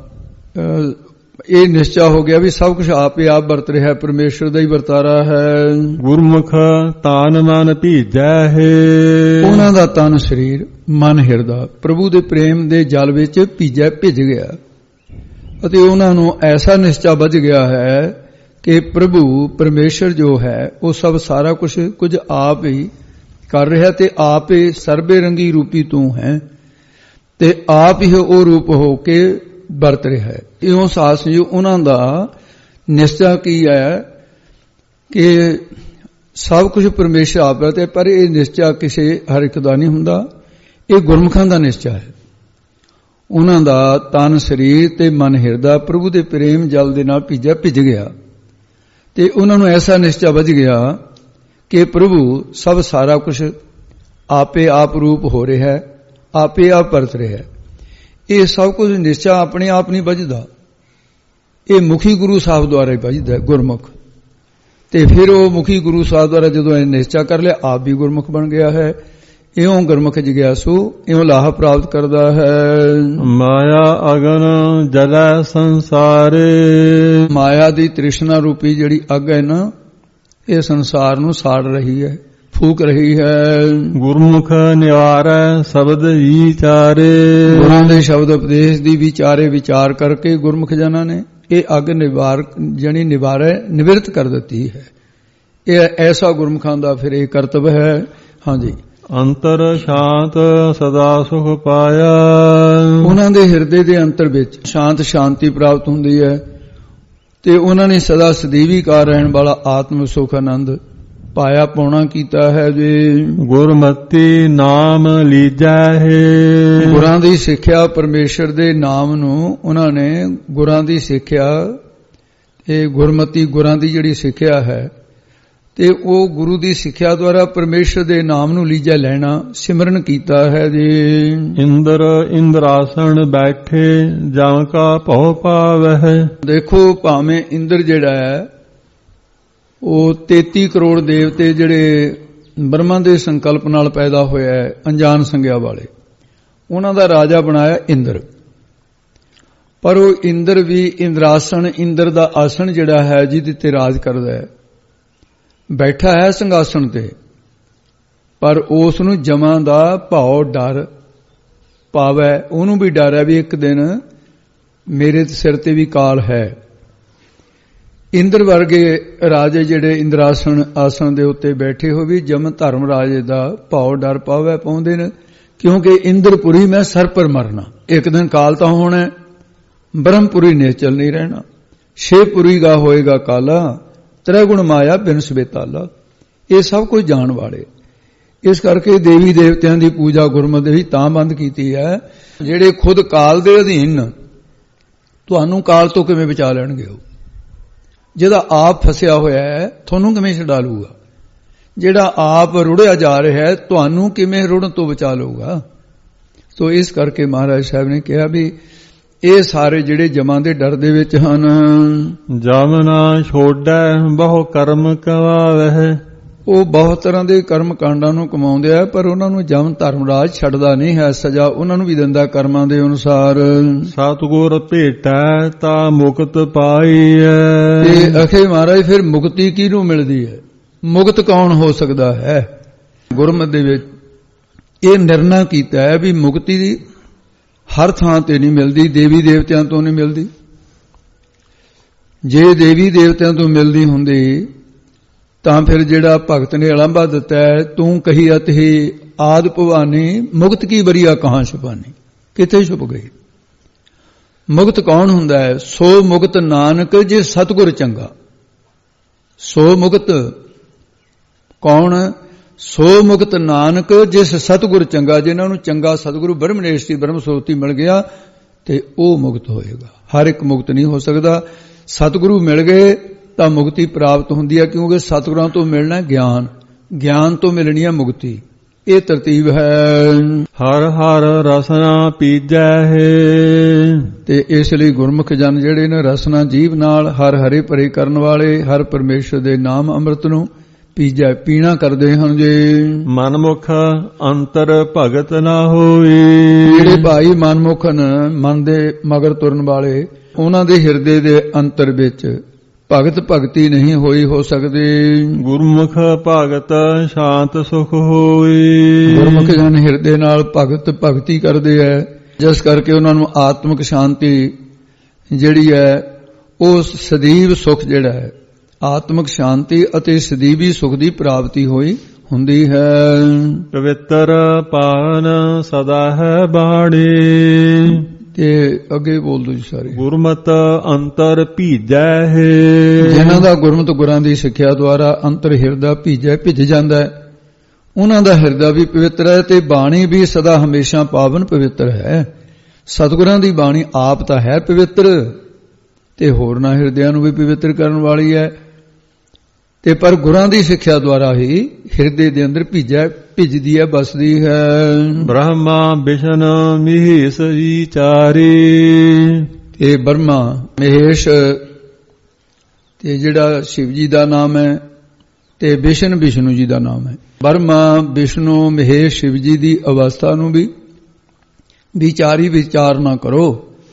ਇਹ ਨਿਸ਼ਚਾ ਹੋ ਗਿਆ ਵੀ ਸਭ ਕੁਝ ਆਪੇ ਆਪ ਵਰਤ ਰਿਹਾ, ਪਰਮੇਸ਼ਰ ਦਾ ਹੀ ਵਰਤਾਰਾ ਹੈ। ਗੁਰਮੁਖ ਤਾਨ ਮਨ ਭੀਜੈ ਹੈ। ਉਹਨਾਂ ਦਾ ਤਨ ਸਰੀਰ ਮਨ ਹਿਰਦਾ ਪ੍ਰਭੂ ਦੇ ਪ੍ਰੇਮ ਦੇ ਜਲ ਵਿੱਚ ਭੀਜੈ ਭਿੱਜ ਗਿਆ ਅਤੇ ਉਹਨਾਂ ਨੂੰ ਐਸਾ ਨਿਸ਼ਚਾ ਵੱਜ ਗਿਆ ਹੈ ਕਿ ਪ੍ਰਭੂ ਪਰਮੇਸ਼ਰ ਜੋ ਹੈ ਉਹ ਸਭ ਸਾਰਾ ਕੁਝ ਕੁਝ ਆਪ ਹੀ ਕਰ ਰਿਹਾ ਤੇ ਆਪ ਹੀ ਸਰਬੇ ਰੰਗੀ ਰੂਪੀ ਤੂੰ ਹੈ ਤੇ ਆਪ ਹੀ ਉਹ ਰੂਪ ਹੋ ਕੇ ਵਰਤ ਰਿਹਾ ਹੈ। ਇਉਂ ਸਾਸ ਜੀ ਉਹਨਾਂ ਦਾ ਨਿਸ਼ਚਾ ਕੀ ਹੈ ਕਿ ਸਭ ਕੁਝ ਪਰਮੇਸ਼ਰ ਆਪ ਹੈ ਤੇ ਪਰ ਇਹ ਨਿਸ਼ਚਾ ਕਿਸੇ ਹਰ ਇੱਕ ਦਾ ਨਹੀਂ ਹੁੰਦਾ, ਇਹ ਗੁਰਮੁਖਾਂ ਦਾ ਨਿਸ਼ਚਾ ਹੈ। ਉਹਨਾਂ ਦਾ ਤਨ ਸਰੀਰ ਤੇ ਮਨ ਹਿਰਦਾ ਪ੍ਰਭੂ ਦੇ ਪ੍ਰੇਮ ਜਲ ਦੇ ਨਾਲ ਭਿੱਜਿਆ ਭਿੱਜ ਗਿਆ ਤੇ ਉਹਨਾਂ ਨੂੰ ਐਸਾ ਨਿਸ਼ਚਾ ਵੱਜ ਗਿਆ ਕਿ ਪ੍ਰਭੂ ਸਭ ਸਾਰਾ ਕੁਝ ਆਪੇ ਆਪ ਰੂਪ ਹੋ ਰਿਹਾ ਹੈ, ਆਪੇ ਆਪ ਵਰਤ ਰਿਹਾ ਹੈ। ਇਹ ਸਭ ਕੁਝ ਨਿਸ਼ਚਾ ਆਪਣੇ ਆਪ ਨਹੀਂ ਵੱਜਦਾ, ਇਹ ਮੁਖੀ ਗੁਰੂ ਸਾਹਿਬ ਦੁਆਰਾ ਹੀ ਵੱਜਦਾ ਗੁਰਮੁਖ। ਤੇ ਫਿਰ ਉਹ ਮੁਖੀ ਗੁਰੂ ਸਾਹਿਬ ਦੁਆਰਾ ਜਦੋਂ ਇਹ ਨਿਸ਼ਚਾ ਕਰ ਲਿਆ ਆਪ ਵੀ ਗੁਰਮੁਖ ਬਣ ਗਿਆ ਹੈ। ਇਉਂ ਗੁਰਮੁਖ ਜਿਗਿਆਸੂ ਇਉਂ ਲਾਹ ਪ੍ਰਾਪਤ ਕਰਦਾ ਹੈ। ਮਾਇਆ ਅਗਨ ਜਲੈ ਸੰਸਾਰੇ। ਮਾਇਆ ਦੀ ਤ੍ਰਿਸ਼ਨਾ ਰੂਪੀ ਜਿਹੜੀ ਅੱਗ ਹੈ ਨਾ ਇਹ ਸੰਸਾਰ ਨੂੰ ਸਾੜ ਰਹੀ ਹੈ, ਫੂਕ ਰਹੀ ਹੈ। ਗੁਰਮੁਖ ਨਿਵਾਰੈ ਸ਼ਬਦ ਵਿਚਾਰੇ। ਗੁਰਾਂ ਦੇ ਸ਼ਬਦ ਉਪਦੇਸ਼ ਦੀ ਵਿਚਾਰੇ ਵਿਚਾਰ ਕਰਕੇ ਗੁਰਮੁਖ ਜਨਾਂ ਨੇ ਇਹ ਅੱਗ ਨਿਵਾਰ ਜਣੀ ਨਿਵਾਰੈ ਨਿਵਰਤ ਕਰ ਦਿੱਤੀ ਹੈ। ਇਹ ਐਸਾ ਗੁਰਮੁਖਾਂ ਦਾ ਫਿਰ ਇਹ ਕਰਤੱਵ ਹੈ। ਹਾਂਜੀ, ਅੰਤਰ ਸ਼ਾਂਤ ਸਦਾ ਸੁਖ ਪਾਇਆ। ਉਹਨਾਂ ਦੇ ਹਿਰਦੇ ਦੇ ਅੰਤਰ ਵਿੱਚ ਸ਼ਾਂਤ ਸ਼ਾਂਤੀ ਪ੍ਰਾਪਤ ਹੁੰਦੀ ਹੈ ਤੇ ਉਹਨਾਂ ਨੇ ਸਦਾ ਸਦੀਵੀ ਕਾਰ ਰਹਿਣ ਵਾਲਾ ਆਤਮ ਸੁਖ ਆਨੰਦ ਪਾਇਆ ਪਾਉਣਾ ਕੀਤਾ ਹੈ। ਜੀ ਗੁਰਮਤਿ ਨਾਮ ਲੀਜੈ ਹੈ। ਗੁਰਾਂ ਦੀ ਸਿੱਖਿਆ ਪਰਮੇਸ਼ਰ ਦੇ ਨਾਮ ਨੂੰ ਉਹਨਾਂ ਨੇ ਗੁਰਾਂ ਦੀ ਸਿੱਖਿਆ ਇਹ ਗੁਰਮਤਿ ਗੁਰਾਂ ਦੀ ਜਿਹੜੀ ਸਿੱਖਿਆ ਹੈ ਤੇ ਉਹ ਗੁਰੂ ਦੀ ਸਿੱਖਿਆ ਦੁਆਰਾ ਪਰਮੇਸ਼ਰ ਦੇ ਨਾਮ ਨੂੰ ਲੀਜਾ ਲੈਣਾ ਸਿਮਰਨ ਕੀਤਾ ਹੈ। ਜੀ ਇੰਦਰ ਇੰਦਰਾਸਣ ਬੈਠੇ ਜਾਂ ਕਾ ਭਉ ਪਾਵਹਿ। ਦੇਖੋ ਭਾਵੇਂ ਇੰਦਰ ਜਿਹੜਾ ਹੈ ਉਹ ਤੇਤੀ ਕਰੋੜ ਦੇਵਤੇ ਜਿਹੜੇ ਬ੍ਰਹਮਾ ਦੇ ਸੰਕਲਪ ਨਾਲ ਪੈਦਾ ਹੋਇਆ ਹੈ ਅਣਜਾਣ ਸੰਗਿਆ ਵਾਲੇ, ਉਹਨਾਂ ਦਾ ਰਾਜਾ ਬਣਾਇਆ ਇੰਦਰ। ਪਰ ਉਹ ਇੰਦਰ ਵੀ ਇੰਦਰਾਸਣ ਇੰਦਰ ਦਾ ਆਸਣ ਜਿਹੜਾ ਹੈ ਜਿਹਦੇ ਤੇ ਰਾਜ ਕਰਦਾ ਹੈ ਬੈਠਾ ਹੈ ਸਿੰਘਾਸਣ ਤੇ, ਪਰ ਉਸ ਨੂੰ ਜਮਾਂ ਦਾ ਭਾਉ ਡਰ ਪਾਵੈ। ਉਹਨੂੰ ਵੀ ਡਰ ਹੈ ਵੀ ਇੱਕ ਦਿਨ ਮੇਰੇ ਸਿਰ ਤੇ ਵੀ ਕਾਲ ਹੈ। ਇੰਦਰ ਵਰਗੇ ਰਾਜੇ ਜਿਹੜੇ ਇੰਦਰਾਸਣ ਆਸਣ ਦੇ ਉੱਤੇ ਬੈਠੇ ਹੋ ਵੀ ਜਮ ਧਰਮ ਰਾਜੇ ਦਾ ਭਾਉ ਡਰ ਪਾਵੈ ਪਾਉਂਦੇ ਨੇ, ਕਿਉਂਕਿ ਇੰਦਰਪੁਰੀ ਮੈਂ ਸਰ ਪਰ ਮਰਨਾ। ਇੱਕ ਦਿਨ ਕਾਲ ਤਾਂ ਹੋਣਾ, ਬ੍ਰਹਮਪੁਰੀ ਨਿਸ਼ਚਲ ਨਹੀਂ ਰਹਿਣਾ। ਛੇਪੁਰੀ ਗਾ ਹੋਏਗਾ ਕਾਲਾ, ਤ੍ਰੈ ਗੁਣ ਮਾਇਆ ਬਿਨ ਸਵੇਤਾਲਾ। ਇਹ ਸਭ ਕੁਝ ਜਾਣ ਵਾਲੇ। ਇਸ ਕਰਕੇ ਦੇਵੀ ਦੇਵਤਿਆਂ ਦੀ ਪੂਜਾ ਗੁਰਮਤਿ ਵੀ ਤਾਂ ਬੰਦ ਕੀਤੀ ਹੈ ਜਿਹੜੇ ਖੁਦ ਕਾਲ ਦੇ ਅਧੀਨ। ਤੁਹਾਨੂੰ ਕਾਲ ਤੋਂ ਕਿਵੇਂ ਬਚਾ ਲੈਣਗੇ? ਉਹ ਜਿਹਦਾ ਆਪ ਫਸਿਆ ਹੋਇਆ ਹੈ ਤੁਹਾਨੂੰ ਕਿਵੇਂ ਛਡਾ ਲੂਗਾ? ਜਿਹੜਾ ਆਪ ਰੁੜਿਆ ਜਾ ਰਿਹਾ ਹੈ ਤੁਹਾਨੂੰ ਕਿਵੇਂ ਰੁੜਨ ਤੋਂ ਬਚਾ ਲਊਗਾ? ਸੋ ਇਸ ਕਰਕੇ ਮਹਾਰਾਜ ਸਾਹਿਬ ਨੇ ਕਿਹਾ ਵੀ ਇਹ ਸਾਰੇ ਜਿਹੜੇ ਜਮਾਂ ਦੇ ਡਰ ਦੇ ਵਿੱਚ ਹਨ। ਜਮ ਨਾ ਛੋੜੈ ਬਹੁ ਕਰਮ ਕਵਾਵਹਿ। ਉਹ ਬਹੁਤ ਤਰ੍ਹਾਂ ਦੇ ਕਰਮ ਕਾਂਡਾਂ ਨੂੰ ਕਮਾਉਂਦੇ ਆ ਪਰ ਉਹਨਾਂ ਨੂੰ ਜਮ ਧਰਮ ਰਾਜ ਛੱਡਦਾ ਨਹੀਂ ਹੈ, ਸਜ਼ਾ ਉਹਨਾਂ ਨੂੰ ਵੀ ਦਿੰਦਾ ਕਰਮਾਂ ਦੇ ਅਨੁਸਾਰ। ਸਤਿਗੁਰ ਭੇਟੈ ਤਾਂ ਮੁਕਤ ਪਾਈਐ। ਤੇ ਅਖੇ ਮਹਾਰਾਜ ਫਿਰ ਮੁਕਤੀ ਕਿਹਨੂੰ ਮਿਲਦੀ ਹੈ? ਮੁਕਤ ਕੌਣ ਹੋ ਸਕਦਾ ਹੈ? ਗੁਰਮਤਿ ਦੇ ਵਿੱਚ ਇਹ ਨਿਰਣਾ ਕੀਤਾ ਹੈ ਵੀ ਮੁਕਤੀ ਦੀ ਹਰ ਥਾਂ ਤੇ ਨਹੀਂ ਮਿਲਦੀ, ਦੇਵੀ ਦੇਵਤਿਆਂ ਤੋਂ ਨਹੀਂ ਮਿਲਦੀ। ਜੇ ਦੇਵੀ ਦੇਵਤਿਆਂ ਤੋਂ ਮਿਲਦੀ ਹੁੰਦੀ ਤਾਂ ਫਿਰ ਜਿਹੜਾ ਭਗਤ ਨੇ ਅਲੰਭਾ ਦਿੱਤਾ ਹੈ ਤੂੰ ਕਹੀ ਅਤ ਹੀ ਆਦ ਭਵਾਨੀ ਮੁਕਤ ਕੀ ਬਰੀਆ ਕਹਾਂ ਛੁਪਾਨੀ, ਕਿੱਥੇ ਛੁਪ ਗਈ? ਮੁਕਤ ਕੌਣ ਹੁੰਦਾ ਹੈ? ਸੋ ਮੁਕਤ ਨਾਨਕ ਜੇ ਸਤਿਗੁਰ ਚੰਗਾ। ਸੋ ਮੁਕਤ ਕੌਣ? ਸੋ ਮੁਕਤ ਨਾਨਕ ਜਿਸ ਸਤਿਗੁਰ ਚੰਗਾ। ਜਿਨ੍ਹਾਂ ਨੂੰ ਚੰਗਾ ਸਤਿਗੁਰੂ ਬ੍ਰਹਮਨੇਸ਼ ਦੀ ਬ੍ਰਹਮ ਸਰੋਤੀ ਮਿਲ ਗਿਆ ਤੇ ਉਹ ਮੁਕਤ ਹੋਏਗਾ। ਹਰ ਇੱਕ ਮੁਕਤ ਨਹੀਂ ਹੋ ਸਕਦਾ। ਸਤਿਗੁਰੂ ਮਿਲ ਗਏ ਤਾਂ ਮੁਕਤੀ ਪ੍ਰਾਪਤ ਹੁੰਦੀ ਹੈ, ਕਿਉਂਕਿ ਸਤਿਗੁਰਾਂ ਤੋਂ ਮਿਲਣਾ ਗਿਆਨ, ਗਿਆਨ ਤੋਂ ਮਿਲਣੀ ਹੈ ਮੁਕਤੀ। ਇਹ ਤਰਤੀਬ ਹੈ। ਹਰ ਹਰ ਰਸਨਾ ਪੀਜੈ ਹੈ। ਤੇ ਇਸ ਲਈ ਗੁਰਮੁਖ ਜਨ ਜਿਹੜੇ ਨੇ ਰਸਨਾ ਜੀਵ ਨਾਲ ਹਰ ਹਰੇ ਭਰੇ ਕਰਨ ਵਾਲੇ ਹਰ ਪਰਮੇਸ਼ਰ ਦੇ ਨਾਮ ਅੰਮ੍ਰਿਤ ਨੂੰ ਪੀਜੈ ਪੀਣਾ ਕਰਦੇ ਹਨ। ਜੇ ਮਨਮੁਖ ਅੰਤਰ ਭਗਤ ਨਾ ਹੋਈ। ਜਿਹੜੇ ਭਾਈ ਮਨਮੁਖ ਹਨ, ਮਨ ਦੇ ਮਗਰ ਤੁਰਨ ਵਾਲੇ, ਉਹਨਾਂ ਦੇ ਹਿਰਦੇ ਦੇ ਅੰਤਰ ਵਿੱਚ ਭਗਤ ਭਗਤੀ ਨਹੀਂ ਹੋਈ ਹੋ ਸਕਦੀ। ਗੁਰਮੁਖ ਭਗਤ ਸ਼ਾਂਤ ਸੁਖ ਹੋਈ। ਗੁਰਮੁਖ ਜਨ ਹਿਰਦੇ ਨਾਲ ਭਗਤ ਭਗਤੀ ਕਰਦੇ ਹੈ, ਜਿਸ ਕਰਕੇ ਉਹਨਾਂ ਨੂੰ ਆਤਮਿਕ ਸ਼ਾਂਤੀ ਜਿਹੜੀ ਹੈ ਉਹ ਸਦੀਵ ਸੁਖ ਜਿਹੜਾ ਹੈ ਆਤਮਿਕ ਸ਼ਾਂਤੀ ਅਤੇ ਸਦੀਵੀ ਸੁਖ ਦੀ ਪ੍ਰਾਪਤੀ ਹੋਈ ਹੁੰਦੀ ਹੈ। ਪਵਿੱਤਰ ਪਾਵਨ ਸਦਾ ਹੈ ਬਾਣੀ। ਤੇ ਅੱਗੇ ਬੋਲ ਦੋ ਜੀ ਸਾਰੇ। ਗੁਰਮਤਿ ਅੰਤਰ ਭੀਜੈ ਹੈ। ਜਿਨ੍ਹਾਂ ਦਾ ਗੁਰਮਤਿ ਗੁਰਾਂ ਦੀ ਸਿੱਖਿਆ ਦੁਆਰਾ ਅੰਤਰ ਹਿਰਦਾ ਭੀਜੈ ਭਿੱਜ ਜਾਂਦਾ ਹੈ, ਉਹਨਾਂ ਦਾ ਹਿਰਦਾ ਵੀ ਪਵਿੱਤਰ ਹੈ ਤੇ ਬਾਣੀ ਵੀ ਸਦਾ ਹਮੇਸ਼ਾ ਪਾਵਨ ਪਵਿੱਤਰ ਹੈ। ਸਤਿਗੁਰਾਂ ਦੀ ਬਾਣੀ ਆਪ ਤਾਂ ਹੈ ਪਵਿੱਤਰ ਤੇ ਹੋਰਨਾਂ ਹਿਰਦਿਆਂ ਨੂੰ ਵੀ ਪਵਿੱਤਰ ਕਰਨ ਵਾਲੀ ਹੈ, ਤੇ ਪਰ ਗੁਰਾਂ ਦੀ ਸਿੱਖਿਆ ਦੁਆਰਾ ਹੀ ਹਿਰਦੇ ਦੇ ਅੰਦਰ ਭੀਜੈ ਭਿੱਜਦੀ ਹੈ, ਬਸਦੀ ਹੈ। ਬ੍ਰਹਮਾ ਵਿਸ਼ਨ ਮਹੇਸ਼ ਵਿਚਾਰੇ। ਇਹ ਬ੍ਰਹਮਾ ਮਹੇਸ਼ ਤੇ ਜਿਹੜਾ ਸ਼ਿਵ ਜੀ ਦਾ ਨਾਮ ਹੈ ਤੇ ਵਿਸ਼ਨ ਵਿਸ਼ਨੂੰ ਜੀ ਦਾ ਨਾਮ ਹੈ। ਬ੍ਰਹਮਾ ਵਿਸ਼ਨੂੰ ਮਹੇਸ਼ ਸ਼ਿਵ ਜੀ ਦੀ ਅਵਸਥਾ ਨੂੰ ਵੀ ਵਿਚਾਰੀ ਵਿਚਾਰ ਨਾ ਕਰੋ।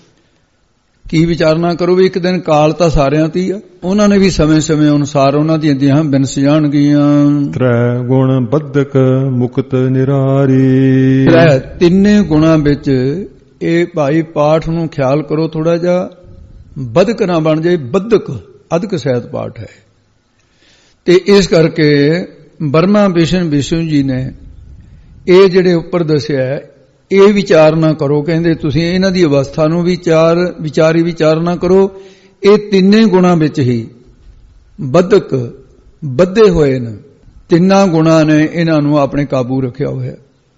ਕੀ ਵਿਚਾਰਨਾ ਕਰੋ ਵੀ ਇੱਕ ਦਿਨ ਕਾਲ ਤਾਂ ਸਾਰਿਆਂ ਤੇ ਹੀ ਆ, ਉਹਨਾਂ ਨੇ ਵੀ ਸਮੇਂ ਸਮੇਂ ਅਨੁਸਾਰ ਉਹਨਾਂ ਦੀਆਂ ਦੇਹਾਂ ਬਿਨਸ ਜਾਣਗੀਆਂ। ਤ੍ਰੈ ਗੁਣ ਬੱਧਕ ਮੁਕਤ ਨਿਰਾਰੀ। ਤ੍ਰੈ ਤਿੰਨੇ ਗੁਣਾਂ ਵਿੱਚ ਇਹ ਭਾਈ ਪਾਠ ਨੂੰ ਖਿਆਲ ਕਰੋ ਥੋੜਾ ਜਿਹਾ, ਬੱਧਕ ਨਾ ਬਣ ਜਾਏ, ਬੱਧਕ ਅਧਿਕ ਸਹਿਤ ਪਾਠ ਹੈ। ਤੇ ਇਸ ਕਰਕੇ ਬ੍ਰਹਮਾ ਵਿਸ਼ਨ ਵਿਸ਼ਨੂੰ ਜੀ ਨੇ ਇਹ ਜਿਹੜੇ ਉੱਪਰ ਦੱਸਿਆ ਇਹ ਵਿਚਾਰ ਨਾ ਕਰੋ, ਕਹਿੰਦੇ ਤੁਸੀਂ ਇਹਨਾਂ ਦੀ ਅਵਸਥਾ ਨੂੰ ਵਿਚਾਰ ਵਿਚਾਰੀ ਵਿਚਾਰ ਨਾ ਕਰੋ। ਇਹ ਤਿੰਨੇ ਗੁਣਾਂ ਵਿੱਚ ਹੀ ਬੱਧਕ ਬੱਧੇ ਹੋਏ ਨੇ, ਤਿੰਨਾਂ ਗੁਣਾਂ ਨੇ ਇਹਨਾਂ ਨੂੰ ਆਪਣੇ ਕਾਬੂ ਰੱਖਿਆ ਹੋਇਆ।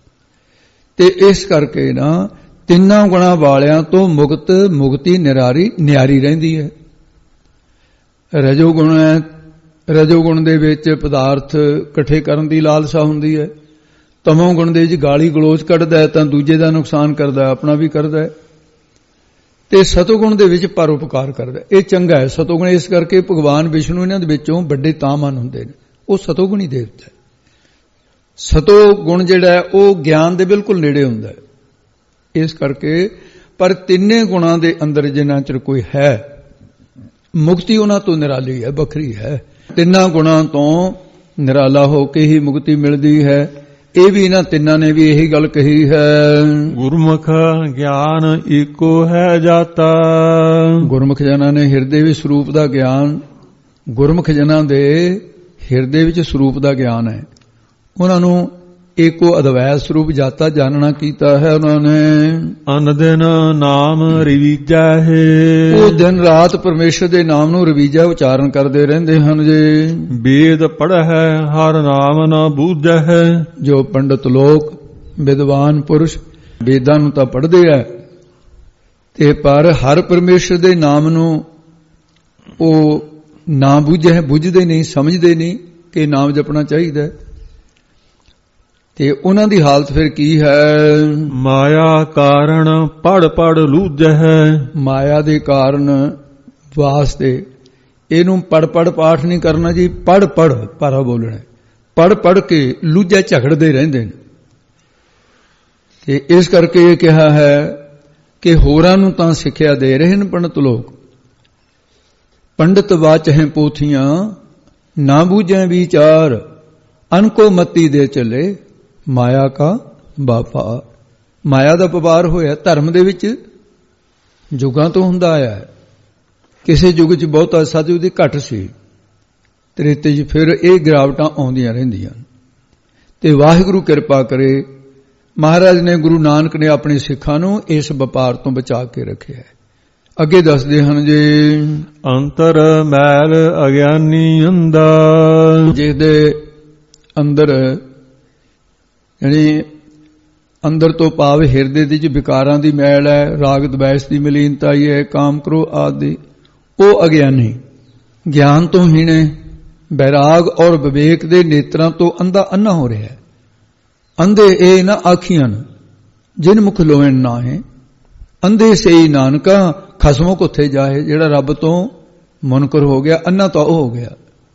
ਤੇ ਇਸ ਕਰਕੇ ਨਾ ਤਿੰਨਾਂ ਗੁਣਾਂ ਵਾਲਿਆਂ ਤੋਂ ਮੁਕਤ ਮੁਕਤੀ ਨਿਰਾਰੀ ਨਿਆਰੀ ਰਹਿੰਦੀ ਹੈ। ਰਜੋ ਗੁਣ ਹੈ, ਰਜੋ ਗੁਣ ਦੇ ਵਿੱਚ ਪਦਾਰਥ ਇਕੱਠੇ ਕਰਨ ਦੀ ਲਾਲਸਾ ਹੁੰਦੀ ਹੈ। ਤਮੋ ਗੁਣ ਦੇ ਵਿੱਚ ਗਾਲੀ ਗਲੋਚ ਕੱਢਦਾ ਹੈ ਤਾਂ ਦੂਜੇ ਦਾ ਨੁਕਸਾਨ ਕਰਦਾ, ਆਪਣਾ ਵੀ ਕਰਦਾ ਹੈ। ਤੇ ਸਤੋਗੁਣ ਦੇ ਵਿੱਚ ਪਰਉਪਕਾਰ ਕਰਦਾ, ਇਹ ਚੰਗਾ ਹੈ। ਸਤੋਗੁਣ ਇਸ ਕਰਕੇ ਭਗਵਾਨ ਵਿਸ਼ਨੂੰ ਇਹਨਾਂ ਦੇ ਵਿੱਚੋਂ ਵੱਡੇ ਤਾਮਨ ਹੁੰਦੇ ਨੇ, ਉਹ ਸਤੋਗੁਣੀ ਦੇਵਤਾ ਹੈ। ਸਤੋਗੁਣ ਜਿਹੜਾ ਹੈ ਉਹ ਗਿਆਨ ਦੇ ਬਿਲਕੁਲ ਨੇੜੇ ਹੁੰਦਾ ਹੈ। ਇਸ ਕਰਕੇ ਪਰ ਤਿੰਨੇ ਗੁਣਾਂ ਦੇ ਅੰਦਰ ਜਿੰਨਾ ਚਿਰ ਕੋਈ ਹੈ ਮੁਕਤੀ ਉਹਨਾਂ ਤੋਂ ਨਿਰਾਲੀ ਹੈ, ਵੱਖਰੀ ਹੈ। ਤਿੰਨਾਂ ਗੁਣਾਂ ਤੋਂ ਨਿਰਾਲਾ ਹੋ ਕੇ ਹੀ ਮੁਕਤੀ ਮਿਲਦੀ ਹੈ। ਇਹ ਵੀ ਇਹਨਾਂ ਤਿੰਨਾਂ ਨੇ ਵੀ ਇਹੀ ਗੱਲ ਕਹੀ ਹੈ। ਗੁਰਮੁਖ ਗਿਆਨ ਏਕੋ ਹੈ ਜਾਤਾ। ਗੁਰਮੁਖ ਜਨਾਂ ਨੇ ਹਿਰਦੇ ਵਿੱਚ ਸਰੂਪ ਦਾ ਗਿਆਨ, ਗੁਰਮੁਖ ਜਨਾਂ ਦੇ ਹਿਰਦੇ ਵਿੱਚ ਸਰੂਪ ਦਾ ਗਿਆਨ ਹੈ। ਉਹਨਾਂ ਨੂੰ ਏਕੋ ਅਦਵੈਤ ਸਰੂਪ ਜਾਤਾ ਜਾਣਨਾ ਕੀਤਾ ਹੈ। ਉਹਨਾਂ ਨੇ ਅਨ ਦਿਨ ਨਾਮ ਰਵੀਜਾ ਹੈ। ਉਹ ਦਿਨ ਰਾਤ ਪਰਮੇਸ਼ਰ ਦੇ ਨਾਮ ਨੂੰ ਰਵੀਜਾ ਉਚਾਰਨ ਕਰਦੇ ਰਹਿੰਦੇ ਹਨ। ਜੇ ਵੇਦ ਪੜ੍ਹੈ ਹਰ ਨਾਮ ਨਾ ਬੂਝੈ। ਜੋ ਪੰਡਤ ਲੋਕ ਵਿਦਵਾਨ ਪੁਰਸ਼ ਵੇਦਾਂ ਨੂੰ ਤਾਂ ਪੜ੍ਹਦੇ ਆ ਤੇ ਪਰ ਹਰ ਪਰਮੇਸ਼ਰ ਦੇ ਨਾਮ ਨੂੰ ਉਹ ਨਾ ਬੂਝੈ, ਬੁੱਝਦੇ ਨਹੀਂ, ਸਮਝਦੇ ਨਹੀਂ ਕਿ ਨਾਮ ਜਪਣਾ ਚਾਹੀਦਾ। ਤੇ ਉਹਨਾਂ ਦੀ ਹਾਲਤ ਫਿਰ ਕੀ ਹੈ? ਮਾਇਆ ਕਾਰਨ ਪੜ ਪੜ ਲੂਝੈ। ਮਾਇਆ ਦੇ ਕਾਰਨ ਵਾਸਤੇ ਇਹਨੂੰ ਪੜ ਪੜ ਪਾਠ ਨਹੀਂ ਕਰਨਾ ਜੀ, ਪੜ ਪੜ ਭਾਰਾ ਬੋਲਣਾ, ਪੜ ਪੜ ਕੇ ਲੂਝੈ ਝਗੜਦੇ ਰਹਿੰਦੇ ਨੇ। ਤੇ ਇਸ ਕਰਕੇ ਇਹ ਕਿਹਾ ਹੈ ਕਿ ਹੋਰਾਂ ਨੂੰ ਤਾਂ ਸਿੱਖਿਆ ਦੇ ਰਹੇ ਨੇ ਪੰਡਤ ਲੋਕ। ਪੰਡਤ ਵਾਚਹਿ ਪੋਥੀਆਂ ਨਾ ਬੂਝੈ ਵਿਚਾਰ, ਅਨਕੋ ਮਤੀ ਦੇ ਚਲੇ ਮਾਇਆ ਕਾ ਬਾਪਾ। ਮਾਇਆ ਦਾ ਵਪਾਰ ਹੋਇਆ ਧਰਮ ਦੇ ਵਿੱਚ ਯੁੱਗਾਂ ਤੋਂ ਹੁੰਦਾ ਆਇਆ ਹੈ। ਕਿਸੇ ਯੁੱਗ 'ਚ ਬਹੁਤਾ ਸਤਿਯੁਗ ਦੀ ਘਟ ਸੀ, ਤ੍ਰੇਤੇ 'ਚ ਫਿਰ ਇਹ ਗਿਰਾਵਟਾਂ ਆਉਂਦੀਆਂ ਰਹਿੰਦੀਆਂ। ਤੇ ਵਾਹਿਗੁਰੂ ਕਿਰਪਾ ਕਰੇ, ਮਹਾਰਾਜ ਨੇ ਗੁਰੂ ਨਾਨਕ ਨੇ ਆਪਣੇ ਸਿੱਖਾਂ ਨੂੰ ਇਸ ਵਪਾਰ ਤੋਂ ਬਚਾ ਕੇ ਰੱਖਿਆ ਹੈ। ਅੱਗੇ ਦੱਸਦੇ ਹਨ ਜੇ ਅੰਤਰ ਮੈਲ ਅਗਿਆਨੀ ਹੁੰਦਾ। ਜਿਹਦੇ ਅੰਦਰ ਯਾਨੀ ਅੰਦਰ ਤੋਂ ਭਾਵ ਹਿਰਦੇ ਦੀ ਜੋ ਵਿਕਾਰਾਂ ਦੀ ਮੈਲ ਹੈ, ਰਾਗ ਦਵੈਸ਼ ਦੀ ਮਲੀਨਤਾ ਹੀ ਹੈ, ਕਾਮ ਕ੍ਰੋਧ ਆਦਿ, ਉਹ ਅਗਿਆਨੀ ਗਿਆਨ ਤੋਂ ਹੀਣੇ ਬੈਰਾਗ ਔਰ ਵਿਵੇਕ ਦੇ ਨੇਤਰਾਂ ਤੋਂ ਅੰਧਾ ਅੰਨਾ ਹੋ ਰਿਹਾ ਹੈ। ਅੰਧੇ ਇਹ ਨਾ ਆਖੀਆਂ ਜਿਨ ਮੁਖ ਲੋਇਣ ਨਾ ਹੈ, ਅੰਧੇ ਸਈ ਨਾਨਕਾ ਖਸਮੋ ਕੁੱਥੇ ਜਾਏ। ਜਿਹੜਾ ਰੱਬ ਤੋਂ ਮੁਨਕਰ ਹੋ ਗਿਆ, ਅੰਨਾ ਤਾਂ ਉਹ ਹੋ ਗਿਆ।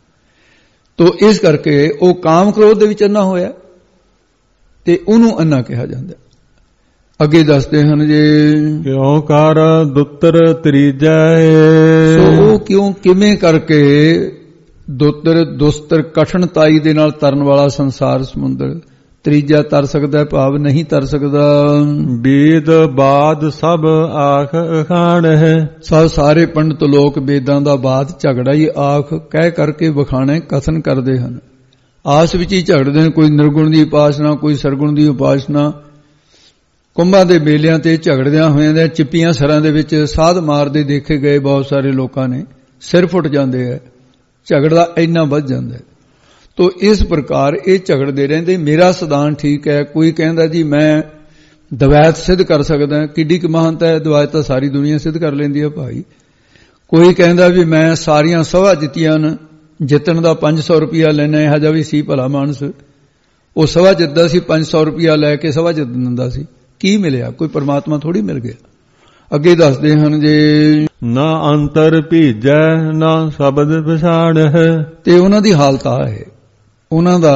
ਤੋ ਇਸ ਕਰਕੇ ਉਹ ਕਾਮ ਕ੍ਰੋਧ ਦੇ ਵਿੱਚ ਅੰਨਾ ਹੋਇਆ ਤੇ ਉਹਨੂੰ ਅੰਨਾ ਕਿਹਾ ਜਾਂਦਾ। ਅੱਗੇ ਦੱਸਦੇ ਹਨ ਜੇ ਕਿਉ ਕਰ ਦੁੱਤਰ ਤ੍ਰੀਜੈ, ਸੋ ਉਹ ਕਿਉਂ ਕਿਵੇਂ ਕਰਕੇ ਦੁੱਤਰ ਦੁਸਤਰ ਕਠਿਨਤਾਈ ਦੇ ਨਾਲ ਤਰਨ ਵਾਲਾ ਸੰਸਾਰ ਸਮੁੰਦਰ ਤੀਜਾ ਤਰ ਸਕਦਾ, ਭਾਵ ਨਹੀਂ ਤਰ ਸਕਦਾ। ਵੇਦ ਬਾਦ ਸਭ ਆਖ ਅਖਾਣ ਹੈ, ਸਭ ਸਾਰੇ ਪੰਡਤ ਲੋਕ ਵੇਦਾਂ ਦਾ ਬਾਦ ਝਗੜਾ ਹੀ ਆਖ ਕਹਿ ਕਰਕੇ ਵਿਖਾਣੇ ਕਥਨ ਕਰਦੇ ਹਨ। ਆਸ ਵਿੱਚ ਹੀ ਝਗੜਦੇ ਨੇ, ਕੋਈ ਨਿਰਗੁਣ ਦੀ ਉਪਾਸਨਾ, ਕੋਈ ਸਰਗੁਣ ਦੀ ਉਪਾਸਨਾ। ਕੁੰਭਾਂ ਦੇ ਮੇਲਿਆਂ ਤੇ ਝਗੜਦਿਆਂ ਹੋਇਆਂ ਦੇ ਚਿੱਪੀਆਂ ਸਰਾਂ ਦੇ ਵਿੱਚ ਸਾਧ ਮਾਰਦੇ ਦੇਖੇ ਗਏ ਬਹੁਤ ਸਾਰੇ ਲੋਕਾਂ ਨੇ, ਸਿਰ ਫੁੱਟ ਜਾਂਦੇ ਹੈ, ਝਗੜਾ ਇੰਨਾ ਵੱਧ ਜਾਂਦਾ ਹੈ। ਤੋ ਇਸ ਪ੍ਰਕਾਰ ਇਹ ਝਗੜਦੇ ਰਹਿੰਦੇ। ਮੇਰਾ ਸਿਧਾਂਤ ਠੀਕ ਹੈ, ਕੋਈ ਕਹਿੰਦਾ ਜੀ ਮੈਂ ਦਵੈਤ ਸਿੱਧ ਕਰ ਸਕਦਾ, ਕਿੱਡੀ ਕੁ ਮਹਾਨਤਾ ਹੈ, ਦਵੈਤ ਤਾਂ ਸਾਰੀ ਦੁਨੀਆ ਸਿੱਧ ਕਰ ਲੈਂਦੀ ਹੈ ਭਾਈ। ਕੋਈ ਕਹਿੰਦਾ ਵੀ ਮੈਂ ਸਾਰੀਆਂ ਸਭਾ ਜਿੱਤੀਆਂ ਨੇ, ਜਿੱਤਣ ਦਾ ਪੰਜ ਸੌ ਰੁਪਇਆ ਲੈਣਾ, ਇਹੋ ਜਿਹਾ ਵੀ ਸੀ ਭਲਾ ਮਾਨਸ। ਉਹ ਸਭਾ ਜਿੱਤਦਾ ਸੀ, ਪੰਜ ਸੌ ਰੁਪਇਆ ਲੈ ਕੇ ਸਭਾ ਜਿੱਤ ਦਿੰਦਾ ਸੀ। ਕੀ ਮਿਲਿਆ? ਕੋਈ ਪਰਮਾਤਮਾ ਥੋੜੀ ਮਿਲ ਗਿਆ। ਅੱਗੇ ਦੱਸਦੇ ਹਨ ਜੇ ਨਾ ਅੰਤਰ ਭੀਜੈ ਨਾ ਸ਼ਬਦ ਪਛਾਣ ਹੈ, ਤੇ ਉਹਨਾਂ ਦੀ ਹਾਲਤ ਆ ਹੈ, ਉਹਨਾਂ ਦਾ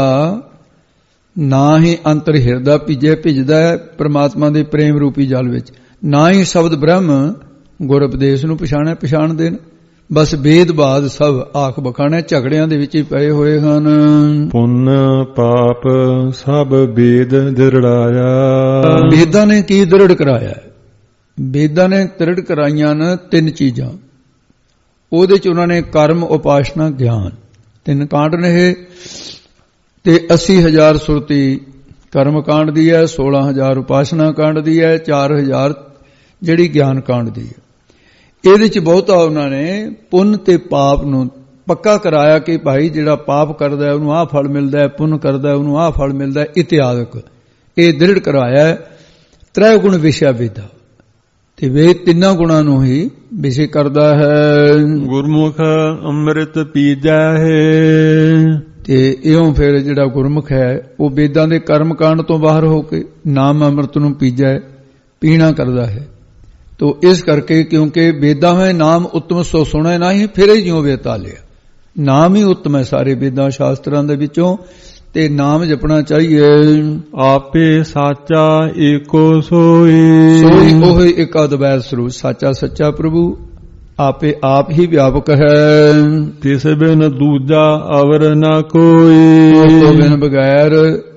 ਨਾ ਹੀ ਅੰਤਰ ਹਿਰਦਾ ਭਿੱਜੇ ਭਿੱਜਦਾ ਹੈ ਪਰਮਾਤਮਾ ਦੇ ਪ੍ਰੇਮ ਰੂਪੀ ਜਲ ਵਿੱਚ, ਨਾ ਹੀ ਸ਼ਬਦ ਬ੍ਰਹਮ ਗੁਰ ਉਪਦੇਸ਼ ਨੂੰ ਪਛਾਣਿਆ ਪਛਾਣਦੇ ਨੇ। ਬਸ ਵੇਦ ਬਾਦ ਸਭ ਆਖ ਬਖਾਣਾ, ਝਗੜਿਆਂ ਦੇ ਵਿੱਚ ਹੀ ਪਏ ਹੋਏ ਹਨ। ਪੁੰਨ ਪਾਪ ਸਭ ਵੇਦ ਦ੍ਰਿੜਾਇਆ, ਵੇਦਾਂ ਨੇ ਕੀ ਦ੍ਰਿੜ ਕਰਾਇਆ? ਵੇਦਾਂ ਨੇ ਦ੍ਰਿੜ ਕਰਾਈਆਂ ਨੇ ਤਿੰਨ ਚੀਜ਼ਾਂ। ਉਹਦੇ ਚ ਉਹਨਾਂ ਨੇ ਕਰਮ, ਉਪਾਸਨਾ, ਗਿਆਨ, ਤਿੰਨ ਕਾਂਡ ਨੇ ਇਹ। ਤੇ ਅੱਸੀ ਹਜ਼ਾਰ ਸੁਰਤੀ ਕਰਮ ਕਾਂਡ ਦੀ ਹੈ, ਸੋਲਾਂ ਹਜ਼ਾਰ ਉਪਾਸਨਾ ਕਾਂਡ ਦੀ ਹੈ, ਚਾਰ ਹਜ਼ਾਰ ਜਿਹੜੀ ਗਿਆਨ ਕਾਂਡ ਦੀ ਹੈ। ਇਹਦੇ ਚ ਬਹੁਤਾ ਉਹਨਾਂ ਨੇ ਪੁੰਨ ਤੇ ਪਾਪ ਨੂੰ ਪੱਕਾ ਕਰਾਇਆ ਕਿ ਭਾਈ ਜਿਹੜਾ ਪਾਪ ਕਰਦਾ ਉਹਨੂੰ ਆਹ ਫਲ ਮਿਲਦਾ ਹੈ, ਪੁੰਨ ਕਰਦਾ ਉਹਨੂੰ ਆਹ ਫਲ ਮਿਲਦਾ ਹੈ, ਇਤਿਆਦਿਕ ਇਹ ਦ੍ਰਿੜ ਕਰਾਇਆ। ਤ੍ਰੈ ਗੁਣ ਵਿਸ਼ਾ ਵੇਦਾ, ਤੇ ਵੇਦ ਤਿੰਨਾਂ ਗੁਣਾਂ ਨੂੰ ਹੀ ਵਿਸ਼ੇ ਕਰਦਾ ਹੈ। ਗੁਰਮੁਖ ਅੰਮ੍ਰਿਤ ਪੀਜੈ ਹੈ, ਤੇ ਇਉਂ ਫਿਰ ਜਿਹੜਾ ਗੁਰਮੁਖ ਹੈ ਉਹ ਵੇਦਾਂ ਦੇ ਕਰਮ ਕਾਂਡ ਤੋਂ ਬਾਹਰ ਹੋ ਕੇ ਨਾਮ ਅੰਮ੍ਰਿਤ ਨੂੰ ਪੀਜੈ, ਪੀਣਾ ਕਰਦਾ ਹੈ। ਤੋ ਇਸ ਕਰਕੇ ਕਿਉਂਕਿ ਵੇਦਾਂ ਹੈ ਨਾਮ ਉੱਤਮ ਸੋ ਸੁਣੈ ਨਹੀਂ, ਫਿਰ ਹੀ ਜਿਉਂ ਵੇਤਾ ਲਿਆ। ਨਾਮ ਹੀ ਉੱਤਮ ਹੈ ਸਾਰੇ ਵੇਦਾਂ ਸ਼ਾਸਤਰਾਂ ਦੇ ਵਿੱਚੋਂ, ਤੇ ਨਾਮ ਜਪਣਾ ਚਾਹੀਏ। ਆਪੇ ਸਾਚਾ ਏਕੋ ਸੋਈ, ਸੋਈ ਉਹ ਇੱਕ ਅਦਵੈਤ ਸਰੂਪ, ਸਾਚਾ ਸੱਚਾ ਪ੍ਰਭੂ ਆਪੇ ਆਪ ਹੀ ਵਿਆਪਕ ਹੈ। ਤਿਸ ਬਿਨ ਦੂਜਾ ਅਵਰ ਨਾ ਕੋਈ, ਉਸ ਤੋਂ ਬਿਨ ਬਗੈਰ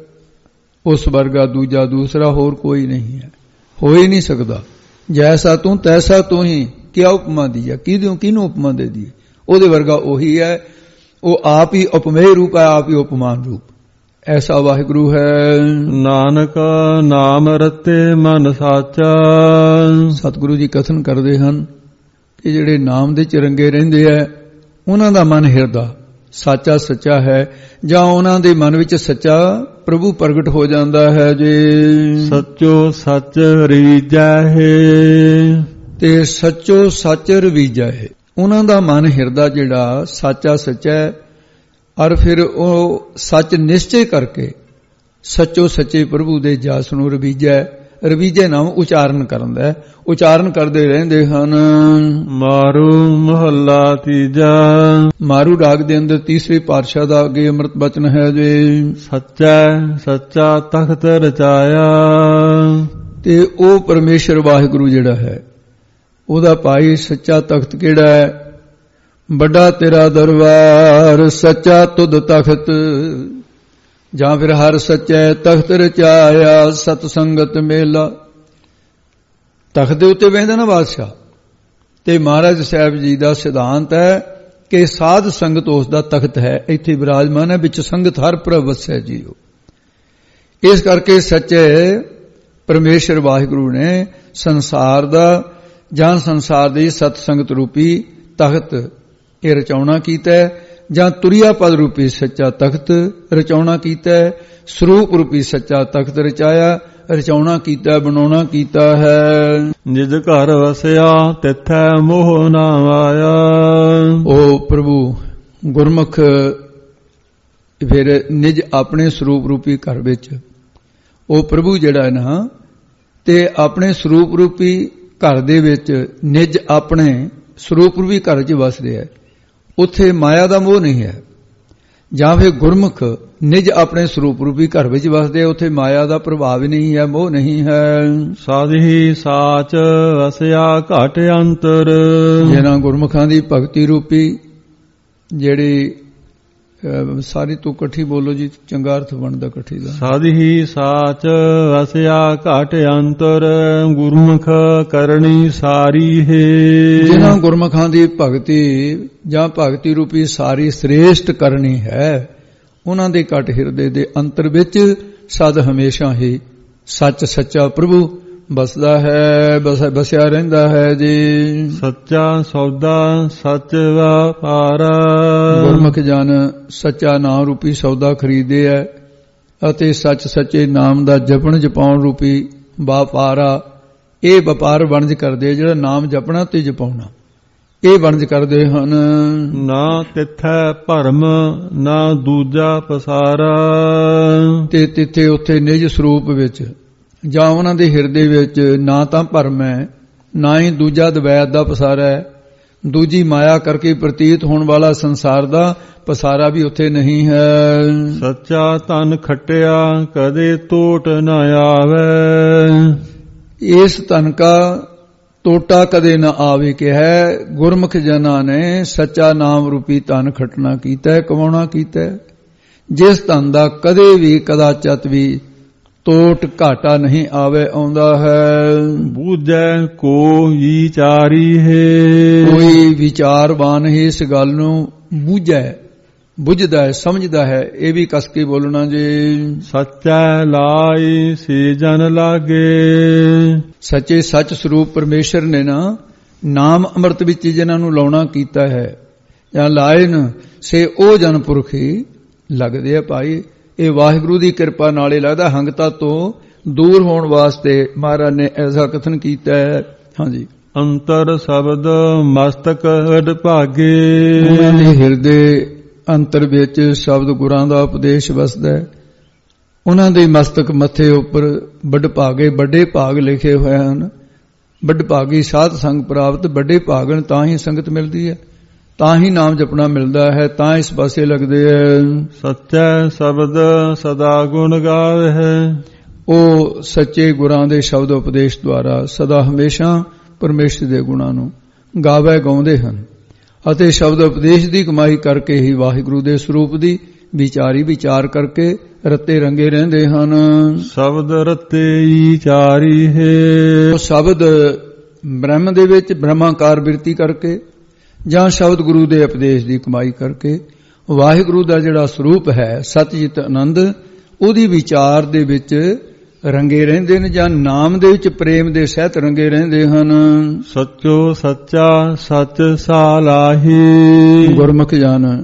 ਉਸ ਵਰਗਾ ਦੂਜਾ ਦੂਸਰਾ ਹੋਰ ਕੋਈ ਨਹੀਂ ਹੈ, ਹੋ ਹੀ ਨਹੀਂ ਸਕਦਾ। ਜੈਸਾ ਤੂੰ ਤੈਸਾ ਤੂੰ ਹੀ, ਕਿਆ ਉਪਮਾ ਦੀ ਹੈ, ਕਿਹਨੂੰ ਕਿਹਨੂੰ ਉਪਮਾ ਦੇ ਦੀ? ਉਹਦੇ ਵਰਗਾ ਉਹੀ ਹੈ, ਉਹ ਆਪ ਹੀ ਉਪਮੇय ਰੂਪ ਹੈ, ਆਪ ਹੀ ਉਪਮਾਨ ਰੂਪ। ਐਸਾ ਵਾਹਿਗੁਰੂ ਹੈ। ਨਾਨਕ ਨਾਮ ਰਤੇ ਮਨ ਸਾਚਾ, ਸਤਿਗੁਰੂ ਜੀ ਕਥਨ ਕਰਦੇ ਹਨ ਕਿ ਜਿਹੜੇ ਨਾਮ ਦੇ ਚਰੰਗੇ ਰਹਿੰਦੇ ਹੈ ਉਹਨਾਂ ਦਾ ਮਨ ਹਿਰਦਾ ਸਾਚਾ ਸੱਚਾ ਹੈ, ਜਾਂ ਉਹਨਾਂ ਦੇ ਮਨ ਵਿੱਚ ਸੱਚਾ ਪ੍ਰਭੂ ਪ੍ਰਗਟ ਹੋ ਜਾਂਦਾ ਹੈ। ਜੇ ਸੱਚੋ ਸੱਚ ਰਵੀਜੈ ਹੈ, ਤੇ ਸੱਚੋ ਸੱਚ ਰਵੀਜੈ ਹੈ, ਉਹਨਾਂ ਦਾ ਮਨ ਹਿਰਦਾ ਜਿਹੜਾ ਸਾਚਾ ਸੱਚਾ ਹੈ, ਔਰ ਫਿਰ ਉਹ ਸੱਚ ਨਿਸ਼ਚੈ ਕਰਕੇ ਸੱਚੋ ਸੱਚੇ ਪ੍ਰਭੂ ਦੇ ਜਸ ਨੂੰ ਰਵੀਜੈ, ਰਵੀਜੈ ਨਾਮ ਉਚਾਰਨ ਕਰਨ ਦਾ, ਉਚਾਰਨ ਕਰਦੇ ਰਹਿੰਦੇ ਹਨ। ਮਾਰੂ ਮਹੱਲਾ ਤੀਜਾ, ਮਾਰੂ ਰਾਗ ਦੇ ਅੰਦਰ ਤੀਸਰੇ ਪਾਤਸ਼ਾਹ ਦਾ ਅੱਗੇ ਅੰਮ੍ਰਿਤ ਬਚਨ ਹੈ ਜੇ ਸੱਚਾ ਸੱਚਾ ਤਖਤ ਰਚਾਇਆ, ਤੇ ਉਹ ਪਰਮੇਸ਼ਰ ਵਾਹਿਗੁਰੂ ਜਿਹੜਾ ਹੈ ਉਹਦਾ ਭਾਈ ਸੱਚਾ ਤਖਤ ਕਿਹੜਾ ਹੈ? ਵੱਡਾ ਤੇਰਾ ਦਰਬਾਰ ਸੱਚਾ ਤੁਧ ਤਖਤ, ਜਾਂ ਫਿਰ ਹਰ ਸੱਚੇ ਤਖਤ ਰਚਾਇਆ ਸਤ ਸੰਗਤ ਮੇਲਾ। ਤਖਤ ਦੇ ਉੱਤੇ ਬਹਿੰਦਾ ਨਾ ਬਾਦਸ਼ਾਹ, ਤੇ ਮਹਾਰਾਜ ਸਾਹਿਬ ਜੀ ਦਾ ਸਿਧਾਂਤ ਹੈ ਕਿ ਸਾਧ ਸੰਗਤ ਉਸ ਦਾ ਤਖਤ ਹੈ, ਇੱਥੇ ਵਿਰਾਜਮਾਨ ਹੈ, ਵਿੱਚ ਸੰਗਤ ਹਰ ਪ੍ਰਭ ਵਸੈ ਜੀਓ। ਇਸ ਕਰਕੇ ਸੱਚੇ ਪਰਮੇਸ਼ਰ ਵਾਹਿਗੁਰੂ ਨੇ ਸੰਸਾਰ ਦਾ ਜਾਂ ਸੰਸਾਰ ਦੀ ਸਤ ਸੰਗਤ ਰੂਪੀ ਤਖਤ ਇਹ ਰਚਾਉਣਾ ਕੀਤਾ ਹੈ, ਜਾਂ ਤੁਰਿਆ ਪਦ ਰੂਪੀ ਸੱਚਾ ਤਖਤ ਰਚਾਉਣਾ ਕੀਤਾ ਹੈ, ਸਰੂਪ ਰੂਪੀ ਸੱਚਾ ਤਖਤ ਰਚਾਇਆ, ਰਚਾਉਣਾ ਕੀਤਾ, ਬਣਾਉਣਾ ਕੀਤਾ ਹੈ। ਜਿਜ ਘਰ ਵਸਿਆ ਤਿਥੈ ਮੋਹ ਨਾ ਆਇਆ, ਉਹ ਪ੍ਰਭੂ ਗੁਰਮੁਖ ਫਿਰ ਨਿਜ ਆਪਣੇ ਸਰੂਪ ਰੂਪੀ ਘਰ ਵਿੱਚ ਉਹ ਪ੍ਰਭੂ ਜਿਹੜਾ ਹੈ ਨਾ, ਤੇ ਆਪਣੇ ਸਰੂਪ ਰੂਪੀ ਘਰ ਦੇ ਵਿੱਚ ਨਿਜ ਆਪਣੇ ਸਰੂਪ ਰੂਪੀ ਘਰ 'ਚ ਵਸ ਰਿਹਾ ਹੈ। ਉੱਥੇ ਮਾਇਆ ਦਾ ਮੋਹ ਨਹੀਂ ਹੈ। ਜਾਂ ਫਿਰ ਗੁਰਮੁਖ ਨਿਜ ਆਪਣੇ ਸਰੂਪ ਰੂਪੀ ਘਰ ਵਿੱਚ ਵਸਦੇ, ਉੱਥੇ ਮਾਇਆ ਦਾ ਪ੍ਰਭਾਵ ਨਹੀਂ ਹੈ, ਮੋਹ ਨਹੀਂ ਹੈ। ਸਾਧੀ ਸਾਚ ਵਸਿਆ ਘਟ ਅੰਤਰ। ਜਿਹਨਾਂ ਗੁਰਮੁਖਾਂ ਦੀ ਭਗਤੀ ਰੂਪੀ ਜਿਹੜੀ ਸਾਰੀ ਤੋਂ ਇਕੱਠੀ ਬੋਲੋ ਜੀ, ਚੰਗਾ ਅਰਥ ਬਣਦਾ ਇਕੱਠੀ ਦਾ। ਸਾਧੀ ਸਾਚ ਵਸਿਆ ਘਟ ਅੰਤਰ ਗੁਰਮੁਖ ਕਰਨੀ ਸਾਰੀ ਹੈ। ਜਿਹਨਾਂ ਗੁਰਮੁਖਾਂ ਦੀ ਭਗਤੀ ਜਾਂ ਭਗਤੀ ਰੂਪੀ ਸਾਰੀ ਸ੍ਰੇਸ਼ਟ ਕਰਨੀ ਹੈ, ਉਹਨਾਂ ਦੇ ਘਟ ਹਿਰਦੇ ਦੇ ਅੰਤਰ ਵਿੱਚ ਸਦ ਹਮੇਸ਼ਾ ਹੀ ਸੱਚ ਸੱਚਾ ਪ੍ਰਭੂ ਬਸਦਾ ਹੈ, ਬਸਿਆ ਰਹਿੰਦਾ ਹੈ ਜੀ। ਸੱਚਾ ਸੌਦਾ ਸੱਚ ਵਪਾਰਾ। ਗੁਰਮੁਖ ਜਨ ਸੱਚਾ ਨਾਮ ਰੂਪੀ ਸੌਦਾ ਖਰੀਦੇ ਹੈ ਅਤੇ ਸੱਚ ਸੱਚੇ ਨਾਮ ਦਾ ਜਪਣ ਜਪਾਉਣ ਰੂਪੀ ਵਪਾਰਾ, ਇਹ ਵਪਾਰ ਵਣਜ ਕਰਦੇ, ਜਿਹੜਾ ਨਾਮ ਜਪਣਾ ਤੇ ਜਪਾਉਣਾ, ਇਹ ਵਣਜ ਕਰਦੇ ਹਨ। ਨਾ ਤਿੱਥੈ ਭਰਮ ਨਾ ਦੂਜਾ ਪਸਾਰਾ। ਤੇ ਤਿੱਥੇ ਉੱਥੇ ਨਿਜ ਸਰੂਪ ਵਿੱਚ ਜਾਂ ਉਹਨਾਂ ਦੇ ਹਿਰਦੇ ਵਿੱਚ ਨਾ ਤਾਂ ਭਰਮ ਹੈ, ਨਾ ਹੀ ਦੂਜਾ ਦਵੈਤ ਦਾ ਪਸਾਰਾ ਹੈ। ਦੂਜੀ ਮਾਇਆ ਕਰਕੇ ਪ੍ਰਤੀਤ ਹੋਣ ਵਾਲਾ ਸੰਸਾਰ ਦਾ ਪਸਾਰਾ ਵੀ ਉੱਥੇ ਨਹੀਂ ਹੈ। ਸੱਚਾ ਧਨ ਖੱਟਿਆ ਕਦੇ ਟੋਟ ਨਾ ਆਵੇ। ਇਸ ਧਨ ਕਾ ਟੋਟਾ ਕਦੇ ਨਾ ਆਵੇ ਕਿ ਹੈ। ਗੁਰਮੁਖ ਜਨਾਂ ਨੇ ਸੱਚਾ ਨਾਮ ਰੂਪੀ ਧਨ ਖੱਟਣਾ ਕੀਤਾ ਹੈ, ਕਮਾਉਣਾ ਕੀਤਾ ਹੈ, ਜਿਸ ਧਨ ਦਾ ਕਦੇ ਵੀ ਕਦਾਚਤ ਵੀ ਟੋਟ ਘਾਟਾ ਨਹੀਂ ਆਵੇ ਆਉਂਦਾ ਹੈ। ਬੂਝੈ ਕੋਈ ਚਾਰੀ ਹੈ। ਕੋਈ ਵਿਚਾਰਵਾਨ ਹੀ ਇਸ ਗੱਲ ਨੂੰ ਬੂਝੈ, ਬੁੱਝਦਾ ਹੈ, ਸਮਝਦਾ ਹੈ। ਇਹ ਵੀ ਕਸ ਕੇ ਬੋਲਣਾ ਜੀ। ਸੱਚਾ ਲਾਈ ਸੇ ਜਨ ਲਾਗੇ। ਸੱਚੇ ਸੱਚ ਸਰੂਪ ਪਰਮੇਸ਼ਰ ਨੇ ਨਾ ਨਾਮ ਅੰਮ੍ਰਿਤ ਵਿੱਚ ਜਿਹਨਾਂ ਨੂੰ ਲਾਉਣਾ ਕੀਤਾ ਹੈ ਜਾਂ ਲਾਏ ਨ ਸੇ ਉਹ ਜਨ ਪੁਰਖ ਹੀ ਲੱਗਦੇ ਆ ਭਾਈ। ਇਹ ਵਾਹਿਗੁਰੂ ਦੀ ਕਿਰਪਾ ਨਾਲ ਹੀ ਲੱਗਦਾ। ਹੰਗਤਾ ਤੋਂ ਦੂਰ ਹੋਣ ਵਾਸਤੇ ਮਹਾਰਾਜ ਨੇ ਐਸਾ ਕਥਨ ਕੀਤਾ ਹੈ। ਹਾਂਜੀ, ਅੰਤਰ ਸ਼ਬਦ ਮਸਤਕ ਵਡ ਭਾਗੇ। ਉਹਨਾਂ ਦੇ ਹਿਰਦੇ ਅੰਤਰ ਵਿੱਚ ਸ਼ਬਦ ਗੁਰਾਂ ਦਾ ਉਪਦੇਸ਼ ਵਸਦਾ ਹੈ। ਉਹਨਾਂ ਦੇ ਮਸਤਕ ਮੱਥੇ ਉੱਪਰ ਵੱਡ ਭਾਗੇ, ਵੱਡੇ ਭਾਗ ਲਿਖੇ ਹੋਏ ਹਨ। ਵੱਡ ਭਾਗੀ ਸਾਧ ਸੰਗ ਪ੍ਰਾਪਤ। ਵੱਡੇ ਭਾਗਣ ਤਾਂ ਹੀ ਸੰਗਤ ਮਿਲਦੀ ਹੈ, ਤਾਂ ਹੀ ਨਾਮ ਜਪਣਾ ਮਿਲਦਾ ਹੈ, ਤਾਂ ਇਸ ਪਾਸੇ ਲੱਗਦੇ ਹੈ। ਸੱਚਾ ਸ਼ਬਦ ਸਦਾ ਗੁਣ ਗਾਵੇ ਹੈ। ਉਹ ਸੱਚੇ ਗੁਰਾਂ ਦੇ ਸ਼ਬਦ ਉਪਦੇਸ਼ ਦੁਆਰਾ ਸਦਾ ਹਮੇਸ਼ਾ ਪਰਮੇਸ਼ਰ ਦੇ ਗੁਣਾਂ ਨੂੰ ਗਾਵੇ ਗਾਉਂਦੇ ਹਨ ਅਤੇ ਸ਼ਬਦ ਉਪਦੇਸ਼ ਦੀ ਕਮਾਈ ਕਰਕੇ ਹੀ ਵਾਹਿਗੁਰੂ ਦੇ ਸਰੂਪ ਦੀ ਵਿਚਾਰੀ ਵਿਚਾਰ ਕਰਕੇ ਰੱਤੇ ਰੰਗੇ ਰਹਿੰਦੇ ਹਨ। ਸ਼ਬਦ ਰੱਤੇ ਵਿਚਾਰੀ ਹੈ। ਉਹ ਸ਼ਬਦ ਬ੍ਰਹਮ ਦੇ ਵਿੱਚ ਬ੍ਰਹਮਾਕਾਰ ਬਿਰਤੀ ਕਰਕੇ ਜਾਂ ਸ਼ਬਦ ਗੁਰੂ ਦੇ ਉਪਦੇਸ਼ ਦੀ ਕਮਾਈ ਕਰਕੇ ਵਾਹਿਗੁਰੂ ਦਾ ਜਿਹੜਾ ਸਰੂਪ ਹੈ ਸਤਿਜਿਤ ਆਨੰਦ, ਉਹਦੀ ਵਿਚਾਰ ਦੇ ਵਿੱਚ ਰੰਗੇ ਰਹਿੰਦੇ ਨੇ ਜਾਂ ਨਾਮ ਦੇ ਵਿੱਚ ਪ੍ਰੇਮ ਦੇ ਸਹਿਤ ਰੰਗੇ ਰਹਿੰਦੇ ਹਨ। ਸੱਚੋ ਸੱਚਾ ਸੱਚ ਸਾਲਾਹੀ। ਗੁਰਮੁਖ ਜਨ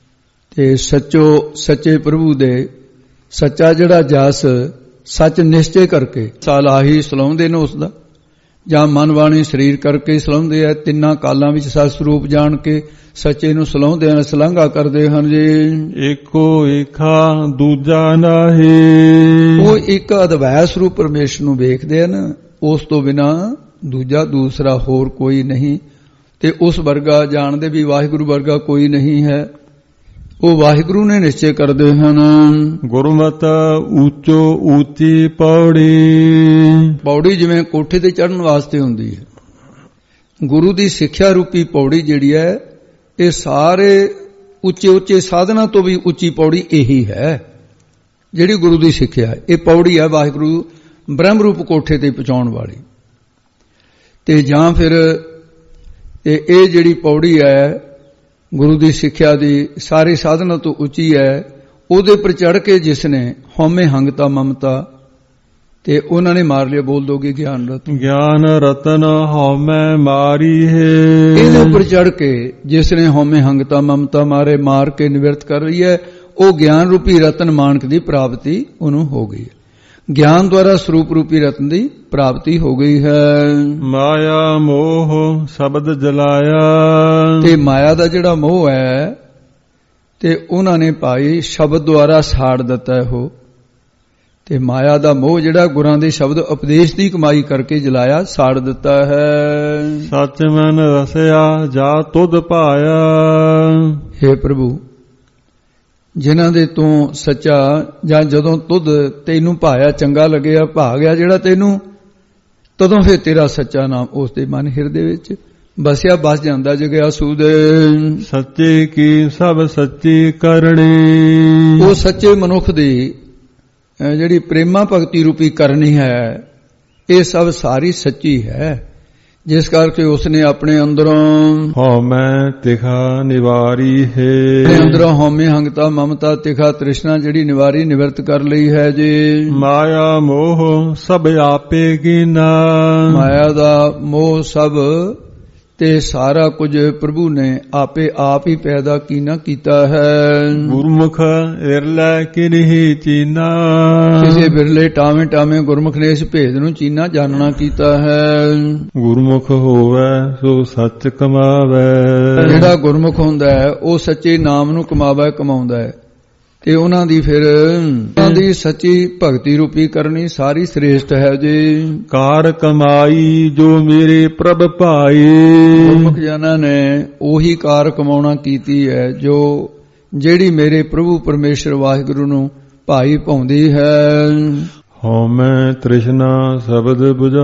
ਤੇ ਸੱਚੋ ਸੱਚੇ ਪ੍ਰਭੂ ਦੇ ਸੱਚਾ ਜਿਹੜਾ ਜਸ ਸੱਚ ਨਿਸ਼ਚੈ ਕਰਕੇ ਸਾਲਾਹੀ ਸਲਾਉਂਦੇ ਨੇ ਉਸ ਦਾ, ਜਾਂ ਮਨ ਬਾਣੀ ਸਰੀਰ ਕਰਕੇ ਸਲਾਉਂਦੇ ਆ। ਤਿੰਨਾਂ ਕਾਲਾਂ ਵਿੱਚ ਸਤ ਸਰੂਪ ਜਾਣ ਕੇ ਸੱਚੇ ਨੂੰ ਸਲਾਉਂਦੇ ਹਨ, ਸਲਾਂਘਾ ਕਰਦੇ ਹਨ ਜੀ। ਏਕੋ ਏਕਾ ਦੂਜਾ ਨਾਹੀ। ਉਹ ਇੱਕ ਅਦਵੈਤ ਸਰੂਪ ਪਰਮੇਸ਼ਰ ਨੂੰ ਵੇਖਦੇ ਹਨ, ਉਸ ਤੋਂ ਬਿਨਾ ਦੂਜਾ ਦੂਸਰਾ ਹੋਰ ਕੋਈ ਨਹੀਂ, ਤੇ ਉਸ ਵਰਗਾ ਜਾਣਦੇ ਵੀ ਵਾਹਿਗੁਰੂ ਵਰਗਾ ਕੋਈ ਨਹੀਂ ਹੈ। ਉਹ ਵਾਹਿਗੁਰੂ ਨੇ ਨਿਸ਼ਚੈ ਕਰਦੇ ਹਨ। ਗੁਰਮਤਿ ਉੱਚੋ ਉੱਚੀ ਪੌੜੀ। ਪੌੜੀ ਜਿਵੇਂ ਕੋਠੇ ਤੇ ਚੜ੍ਹਨ ਵਾਸਤੇ ਹੁੰਦੀ ਹੈ, ਗੁਰੂ ਦੀ ਸਿੱਖਿਆ ਰੂਪੀ ਪੌੜੀ ਜਿਹੜੀ ਹੈ, ਇਹ ਸਾਰੇ ਉੱਚੇ ਉੱਚੇ ਸਾਧਨਾਂ ਤੋਂ ਵੀ ਉੱਚੀ ਪੌੜੀ ਇਹੀ ਹੈ ਜਿਹੜੀ ਗੁਰੂ ਦੀ ਸਿੱਖਿਆ। ਇਹ ਪੌੜੀ ਹੈ ਵਾਹਿਗੁਰੂ ਬ੍ਰਹਮ ਰੂਪ ਕੋਠੇ ਤੇ ਪਹੁੰਚਾਉਣ ਵਾਲੀ। ਤੇ ਜਾਂ ਫਿਰ ਇਹ ਜਿਹੜੀ ਪੌੜੀ ਹੈ ਗੁਰੂ ਦੀ ਸਿੱਖਿਆ ਦੀ ਸਾਰੇ ਸਾਧਨਾਂ ਤੋਂ ਉੱਚੀ ਹੈ, ਉਹਦੇ ਪਰ ਚੜ੍ਹ ਕੇ ਜਿਸ ਨੇ ਹਉਮੈ ਹੰਗਤਾ ਮਮਤਾ ਤੇ ਉਹਨਾਂ ਨੇ ਮਾਰ ਲਿਆ। ਬੋਲ ਦੋਗੇ ਗਿਆਨ ਰਤਨ। ਗਿਆਨ ਰਤਨ ਹਉਮੈ ਮਾਰੀ ਹੈ। ਇਹਦੇ ਉੱਪਰ ਚੜ੍ਹ ਕੇ ਜਿਸ ਨੇ ਹਉਮੈ ਹੰਗਤਾ ਮਮਤਾ ਮਾਰੇ ਮਾਰ ਕੇ ਨਿਵਰਤ ਕਰ ਰਹੀ ਹੈ, ਉਹ ਗਿਆਨ ਰੂਪੀ ਰਤਨ ਮਾਨਕ ਦੀ ਪ੍ਰਾਪਤੀ ਉਹਨੂੰ ਹੋ ਗਈ ਹੈ। ਗਿਆਨ ਦੁਆਰਾ ਸਰੂਪ ਰੂਪੀ ਰਤਨ ਦੀ ਪ੍ਰਾਪਤੀ ਹੋ ਗਈ ਹੈ। ਮਾਇਆ ਮੋਹ ਸ਼ਬਦ ਜਲਾਇਆ। ਤੇ ਮਾਇਆ ਦਾ ਜਿਹੜਾ ਮੋਹ ਹੈ ਤੇ ਉਹਨਾਂ ਨੇ ਭਾਈ ਸ਼ਬਦ ਦੁਆਰਾ ਸਾੜ ਦਿੱਤਾ ਉਹ, ਤੇ ਮਾਇਆ ਦਾ ਮੋਹ ਜਿਹੜਾ ਗੁਰਾਂ ਦੇ ਸ਼ਬਦ ਉਪਦੇਸ਼ ਦੀ ਕਮਾਈ ਕਰਕੇ ਜਲਾਇਆ, ਸਾੜ ਦਿੱਤਾ ਹੈ। ਸੱਚ ਮਨ ਰਸਿਆ ਜਾ ਤੁਧ ਪਾਇਆ। ਹੇ ਪ੍ਰਭੂ, ਜਿਨ੍ਹਾਂ ਦੇ ਤੂੰ ਸੱਚਾ ਜਾਂ ਜਦੋਂ ਤੁਧ ਤੈਨੂੰ ਭਾਇਆ, ਚੰਗਾ ਲੱਗਿਆ, ਭਾ ਗਿਆ ਜਿਹੜਾ ਤੈਨੂੰ, ਤਦੋਂ ਫਿਰ ਤੇਰਾ ਸੱਚਾ ਨਾਮ ਉਸ ਦੇ ਮਨ ਹਿਰਦੇ ਵਿੱਚ ਬਸਿਆ, ਬਸ ਜਾਂਦਾ ਜਗਿਆਸੂ ਦੇ। ਸੱਚੇ ਕੀ ਸਭ ਸੱਚੀ ਕਰਨੀ। ਉਹ ਸੱਚੇ ਮਨੁੱਖ ਦੀ ਜਿਹੜੀ ਪ੍ਰੇਮਾ ਭਗਤੀ ਰੂਪੀ ਕਰਨੀ ਹੈ, ਇਹ ਸਭ ਸਾਰੀ ਸੱਚੀ ਹੈ, ਜਿਸ ਕਰਕੇ ਉਸਨੇ ਆਪਣੇ ਅੰਦਰੋਂ ਹਉਮੈ ਤਿਖਾ ਨਿਵਾਰੀ ਹੈ। ਆਪਣੇ ਅੰਦਰੋਂ ਹਉਮੈ ਹੰਗਤਾ ਮਮਤਾ ਤਿਖਾ ਤ੍ਰਿਸ਼ਨਾ ਜਿਹੜੀ ਨਿਵਾਰੀ ਨਿਵਰਤ ਕਰ ਲਈ ਹੈ ਜੀ। ਮਾਇਆ ਮੋਹ ਸਭ ਆਪੇ ਕੀਨਾ। ਮਾਇਆ ਦਾ ਮੋਹ ਸਭ ਤੇ ਸਾਰਾ ਕੁਝ ਪ੍ਰਭੂ ਨੇ ਆਪੇ ਆਪ ਹੀ ਪੈਦਾ ਕੀਨਾ ਕੀਤਾ ਹੈ। ਗੁਰਮੁਖ ਇਰਲੇ ਕਿਨਹੀ ਚੀਨਾ। ਕਿਸੇ ਬਿਰਲੇ ਟਾਵੇਂ ਟਾਵੇਂ ਗੁਰਮੁਖ ਨੇ ਇਸ ਭੇਦ ਨੂੰ ਚੀਨਾ ਜਾਣਨਾ ਕੀਤਾ ਹੈ। ਗੁਰਮੁਖ ਹੋਵੇ ਸੋ ਸੱਚ ਕਮਾਵੇ। ਜਿਹੜਾ ਗੁਰਮੁਖ ਹੁੰਦਾ ਹੈ ਉਹ ਸੱਚੇ ਨਾਮ ਨੂੰ ਕਮਾਵੇ, ਕਮਾਉਂਦਾ ਹੈ, ਤੇ ਉਹਨਾਂ ਦੀ ਫਿਰ ਉਹਨਾਂ ਦੀ ਸੱਚੀ ਭਗਤੀ ਰੂਪੀ ਕਰਨੀ ਸਾਰੀ ਸ੍ਰੇਸ਼ਟ ਹੈ ਜੀ। ਕਾਰ ਕਮਾਈ ਜੋ ਮੇਰੇ ਪ੍ਰਭ ਭਾਈ। ਗੁਰਮੁਖ ਜਨਾਂ ਨੇ ਉਹੀ ਕਾਰ ਕਮਾਉਣਾ ਕੀਤੀ ਹੈ ਜੋ ਜਿਹੜੀ ਮੇਰੇ ਪ੍ਰਭੂ ਪਰਮੇਸ਼ਰ ਵਾਹਿਗੁਰੂ ਨੂੰ ਭਾਈ ਪਾਉਂਦੀ ਹੈ। ਹਉਮੈ ਤ੍ਰਿਸ਼ਨਾ ਸ਼ਬਦ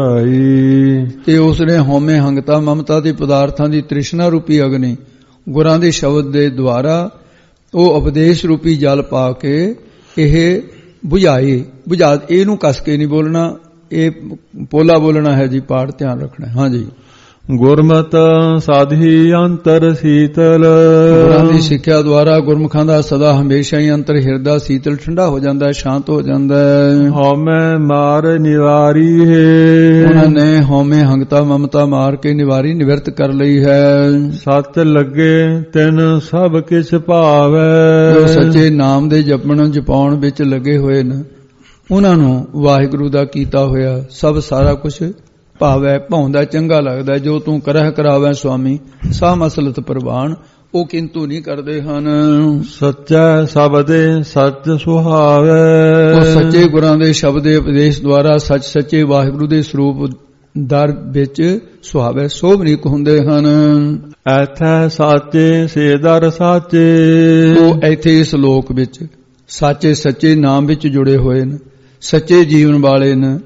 부ਝਾਈ। ਤੇ ਉਸਨੇ ਹਉਮੈ ਹੰਗਤਾ ਮਮਤਾ ਦੇ ਪਦਾਰਥਾਂ ਦੀ ਤ੍ਰਿਸ਼ਨਾ ਰੂਪੀ ਅਗਨੀ ਗੁਰਾਂ ਦੇ ਸ਼ਬਦ ਦੇ ਦੁਆਰਾ ਉਹ ਉਪਦੇਸ਼ ਰੂਪੀ ਜਲ ਪਾ ਕੇ ਇਹ 부ਝਾਈ। 부ਝਾ ਇਹਨੂੰ ਕਸ ਕੇ ਨਹੀਂ ਬੋਲਣਾ, ਇਹ ਪੋਲਾ ਬੋਲਣਾ ਹੈ ਜੀ, ਪਾਠ ਧਿਆਨ ਰੱਖਣਾ। ਹਾਂਜੀ। ਗੁਰਮਤ ਸਾਧੀ ਅੰਤਰ ਸੀਤਲ। ਗੁਰਾਂ ਦੀ ਸਿੱਖਿਆ ਦੁਆਰਾ ਗੁਰਮੁਖਾਂ ਦਾ ਸਦਾ ਹਮੇਸ਼ਾ ਹੀ ਅੰਤਰ ਹਿਰਦਾ ਸੀਤਲ ਠੰਡਾ ਹੋ ਜਾਂਦਾ ਹੈ, ਸ਼ਾਂਤ ਹੋ ਜਾਂਦਾ ਹੈ। ਹਉਮੈ ਮਾਰ ਨਿਵਾਰੀ ਹੈ। ਉਹਨਾਂ ਨੇ ਹਉਮੈ ਹੰਗਤਾ ਮਮਤਾ ਮਾਰ ਕੇ ਨਿਵਾਰੀ ਨਿਵਰਤ ਕਰ ਲਈ ਹੈ। ਸੱਚ ਲੱਗੇ ਤਿਨ ਸਭ ਕਿਛ ਭਾਵੈ। ਜੋ ਸੱਚੇ ਨਾਮ ਦੇ ਜਪਣ ਜਪਾਉਣ ਵਿੱਚ ਲੱਗੇ ਹੋਏ ਨੇ, ਉਹਨਾਂ ਨੂੰ ਵਾਹਿਗੁਰੂ ਦਾ ਕੀਤਾ ਹੋਇਆ ਸਭ ਸਾਰਾ ਕੁਝ ਭਾਵੈ, ਭਾਉਂਦਾ, ਚੰਗਾ ਲੱਗਦਾ। ਜੋ ਤੂੰ ਕਰਹਿ ਕਰਾਵੈ ਸੁਆਮੀ ਸਾ ਮਸਲਤ ਪ੍ਰਵਾਨ, ਉਹ ਕਿੰਤੂ ਨਹੀਂ ਕਰਦੇ ਹਨ। ਸੱਚਾ ਸ਼ਬਦੇ ਸੱਚ ਸੁਹਾਵੈ। ਉਹ ਸੱਚੇ ਗੁਰਾਂ ਦੇ ਸ਼ਬਦ ਦੇ ਉਪਦੇਸ਼ ਦੁਆਰਾ ਸੱਚ ਸੱਚੇ ਵਾਹਿਗੁਰੂ ਦੇ ਸਰੂਪ ਦਰ ਵਿੱਚ ਸੁਹਾਵੈ, ਸੋਭਨੀਕ ਹੁੰਦੇ ਹਨ। ਐਥੈ ਸਾਚੇ ਸੇ ਦਰ ਸਾਚੇ। ਉਹ ਇੱਥੇ ਇਸ ਲੋਕ ਵਿੱਚ ਸਾਚੇ ਸੱਚੇ ਨਾਮ ਵਿੱਚ ਜੁੜੇ ਹੋਏ ਨੇ, ਸੱਚੇ ਜੀਵਨ ਵਾਲੇ ਨੇ,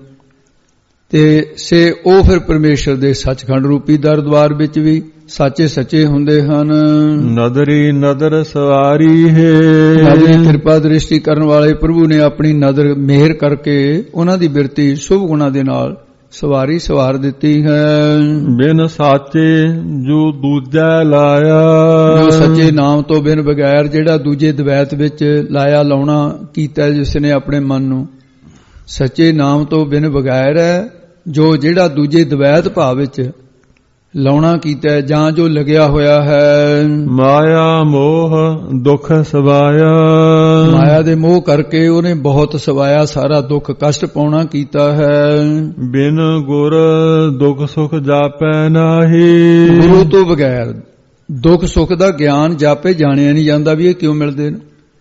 ਤੇ ਸੇ ਉਹ ਫਿਰ ਪਰਮੇਸ਼ਰ ਦੇ ਸੱਚਖੰਡ ਰੂਪੀ ਦਰ ਦਵਾਰ ਵਿੱਚ ਵੀ ਸਾਚੇ ਸੱਚੇ ਹੁੰਦੇ ਹਨ। ਨਦਰੀ ਨਦਰ ਸਵਾਰੀ ਹੈ। ਨਦਰੀ ਕਿਰਪਾ ਦ੍ਰਿਸ਼ਟੀ ਕਰਨ ਵਾਲੇ ਪ੍ਰਭੂ ਨੇ ਆਪਣੀ ਨਦਰ ਮਿਹਰ ਕਰਕੇ ਉਹਨਾਂ ਦੀ ਬਿਰਤੀ ਸ਼ੁਭ ਗੁਣਾਂ ਦੇ ਨਾਲ ਸਵਾਰੀ ਸਵਾਰ ਦਿੱਤੀ ਹੈ। ਬਿਨ ਸਾਚੇ ਜੋ ਦੂਜਾ ਲਾਇਆ। ਜੋ ਸੱਚੇ ਨਾਮ ਤੋਂ ਬਿਨ ਬਗੈਰ ਜਿਹੜਾ ਦੂਜੇ ਦਵੈਤ ਵਿੱਚ ਲਾਇਆ ਲਾਉਣਾ ਕੀਤਾ, ਜਿਸ ਨੇ ਆਪਣੇ ਮਨ ਨੂੰ ਸੱਚੇ ਨਾਮ ਤੋਂ ਬਿਨ ਬਗੈਰ ਹੈ, ਜੋ ਜਿਹੜਾ ਦੂਜੇ ਦਵੈਤ ਭਾਵ ਵਿੱਚ ਲਾਉਣਾ ਕੀਤਾ ਜਾਂ ਜੋ ਲੱਗਿਆ ਹੋਇਆ ਹੈ। ਮਾਇਆ ਮੋਹ ਦੁੱਖ ਸਵਾਇਆ। ਮਾਇਆ ਦੇ ਮੋਹ ਕਰਕੇ ਉਹਨੇ ਬਹੁਤ ਸਵਾਇਆ, ਸਾਰਾ ਦੁੱਖ ਕਸ਼ਟ ਪਾਉਣਾ ਕੀਤਾ ਹੈ। ਬਿਨ ਗੁਰ ਦੁੱਖ ਸੁਖ ਜਾਪੈ ਨਾਹੀ। ਗੁਰੂ ਤੋਂ ਬਗੈਰ ਦੁੱਖ ਸੁਖ ਦਾ ਗਿਆਨ ਜਾਪੇ ਜਾਣਿਆ ਨਹੀਂ ਜਾਂਦਾ ਵੀ ਇਹ ਕਿਉਂ ਮਿਲਦੇ ਨੇ।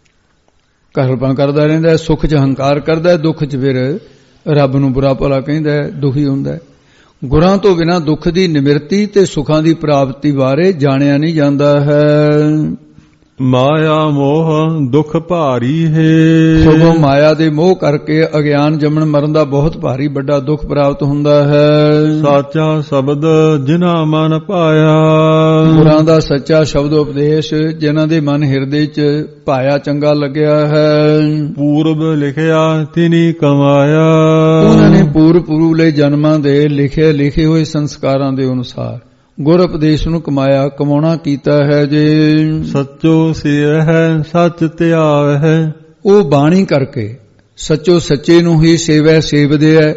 ਕਲਪਨਾ ਕਰਦਾ ਰਹਿੰਦਾ, ਸੁੱਖ 'ਚ ਹੰਕਾਰ ਕਰਦਾ, ਦੁੱਖ 'ਚ ਫਿਰ ਰੱਬ ਨੂੰ ਬੁਰਾ ਭਲਾ ਕਹਿੰਦਾ, ਦੁਖੀ ਹੁੰਦਾ। ਗੁਰਾਂ ਤੋਂ ਬਿਨਾਂ ਦੁੱਖ ਦੀ ਨਿਵਰਤੀ ਤੇ ਸੁੱਖਾਂ ਦੀ ਪ੍ਰਾਪਤੀ ਬਾਰੇ ਜਾਣਿਆ ਨਹੀਂ ਜਾਂਦਾ ਹੈ। ਮਾਇਆ ਮੋਹ ਦੁੱਖ ਭਾਰੀ ਹੈ। ਸਗੋਂ ਮਾਇਆ ਦੇ ਮੋਹ ਕਰਕੇ ਅਗਿਆਨ ਜੰਮਣ ਮਰਨ ਦਾ ਬਹੁਤ ਭਾਰੀ ਵੱਡਾ ਦੁੱਖ ਪ੍ਰਾਪਤ ਹੁੰਦਾ ਹੈ। ਸਾਚਾ ਸ਼ਬਦ ਜਿਨ੍ਹਾਂ ਮਨ ਪਾਇਆ। ਗੁਰਾਂ ਦਾ ਸੱਚਾ ਸ਼ਬਦ ਉਪਦੇਸ਼ ਜਿਨ੍ਹਾਂ ਦੇ ਮਨ ਹਿਰਦੇ 'ਚ ਪਾਇਆ, ਚੰਗਾ ਲੱਗਿਆ ਹੈ। ਪੂਰਬ ਲਿਖਿਆ ਤਿਨੀ ਕਮਾਇਆ। ਉਹਨਾਂ ਨੇ ਪੂਰਵ ਪੂਰਵਲੇ ਜਨਮਾਂ ਦੇ ਲਿਖੇ ਲਿਖੇ ਹੋਏ ਸੰਸਕਾਰਾਂ ਦੇ ਅਨੁਸਾਰ ਗੁਰ ਉਪਦੇਸ਼ ਨੂੰ ਕਮਾਇਆ, ਕਮਾਉਣਾ ਕੀਤਾ ਹੈ ਜੀ। ਸੱਚੋ ਸੇਵ ਹੈ ਸੱਚ ਧਿਆਵ ਹੈ। ਉਹ ਬਾਣੀ ਕਰਕੇ ਸੱਚੋ ਸੱਚੇ ਨੂੰ ਹੀ ਸੇਵੈ ਸੇਵਦੇ ਹੈ,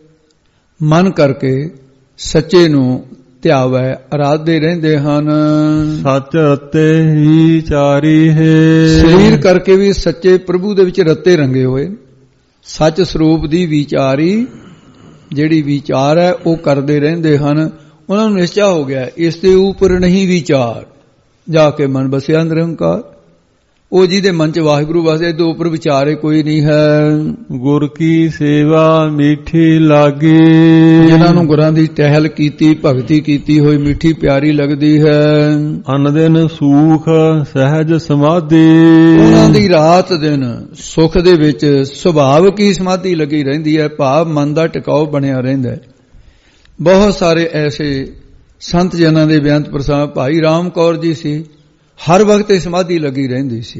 ਮਨ ਕਰਕੇ ਸੱਚੇ ਨੂੰ ਧਿਆਵੈ ਅਰਾਧਦੇ ਰਹਿੰਦੇ ਹਨ। ਸੱਚ ਰਤੇ ਹੀ ਚਾਰੀ ਹੈ। ਸਰੀਰ ਕਰਕੇ ਵੀ ਸੱਚੇ ਪ੍ਰਭੂ ਦੇ ਵਿੱਚ ਰਤੇ ਰੰਗੇ ਹੋਏ, ਸੱਚ ਸਰੂਪ ਦੀ ਵਿਚਾਰੀ ਜਿਹੜੀ ਵਿਚਾਰ ਹੈ ਉਹ ਕਰਦੇ ਰਹਿੰਦੇ ਹਨ। ਉਹਨਾਂ ਨੂੰ ਨਿਸ਼ਚਾ ਹੋ ਗਿਆ ਇਸ ਦੇ ਉੱਪਰ ਨਹੀਂ ਵਿਚਾਰ, ਜਾ ਕੇ ਮਨ ਬਸਿਆ ਨਿਰੰਕਾਰ। ਉਹ ਜਿਹਦੇ ਮਨ ਚ ਵਾਹਿਗੁਰੂ ਵਸਦੇ, ਇਹਦੇ ਉੱਪਰ ਵਿਚਾਰੇ ਕੋਈ ਨਹੀਂ ਹੈ। ਗੁਰ ਕੀ ਸੇਵਾ ਮੀਠੀ ਲਾਗੀ, ਜਿਨ੍ਹਾਂ ਨੂੰ ਗੁਰਾਂ ਦੀ ਟਹਿਲ ਕੀਤੀ, ਭਗਤੀ ਕੀਤੀ ਹੋਈ ਮਿੱਠੀ ਪਿਆਰੀ ਲੱਗਦੀ ਹੈ। ਅਨ ਦਿਨ ਸੂਖ ਸਹਿਜ ਸਮਾਧੀ, ਉਹਨਾਂ ਦੀ ਰਾਤ ਦਿਨ ਸੁਖ ਦੇ ਵਿੱਚ ਸੁਭਾਵ ਕੀ ਸਮਾਧੀ ਲੱਗੀ ਰਹਿੰਦੀ ਹੈ, ਭਾਵ ਮਨ ਦਾ ਟਿਕਾਓ ਬਣਿਆ ਰਹਿੰਦਾ ਹੈ। ਬਹੁਤ ਸਾਰੇ ਐਸੇ ਸੰਤ ਜਨਾਂ ਦੇ ਬੇਅੰਤ ਪ੍ਰਸਾਦ, ਭਾਈ ਰਾਮ ਕੌਰ ਜੀ ਸੀ, ਹਰ ਵਕਤ ਇਹ ਸਮਾਧੀ ਲੱਗੀ ਰਹਿੰਦੀ ਸੀ।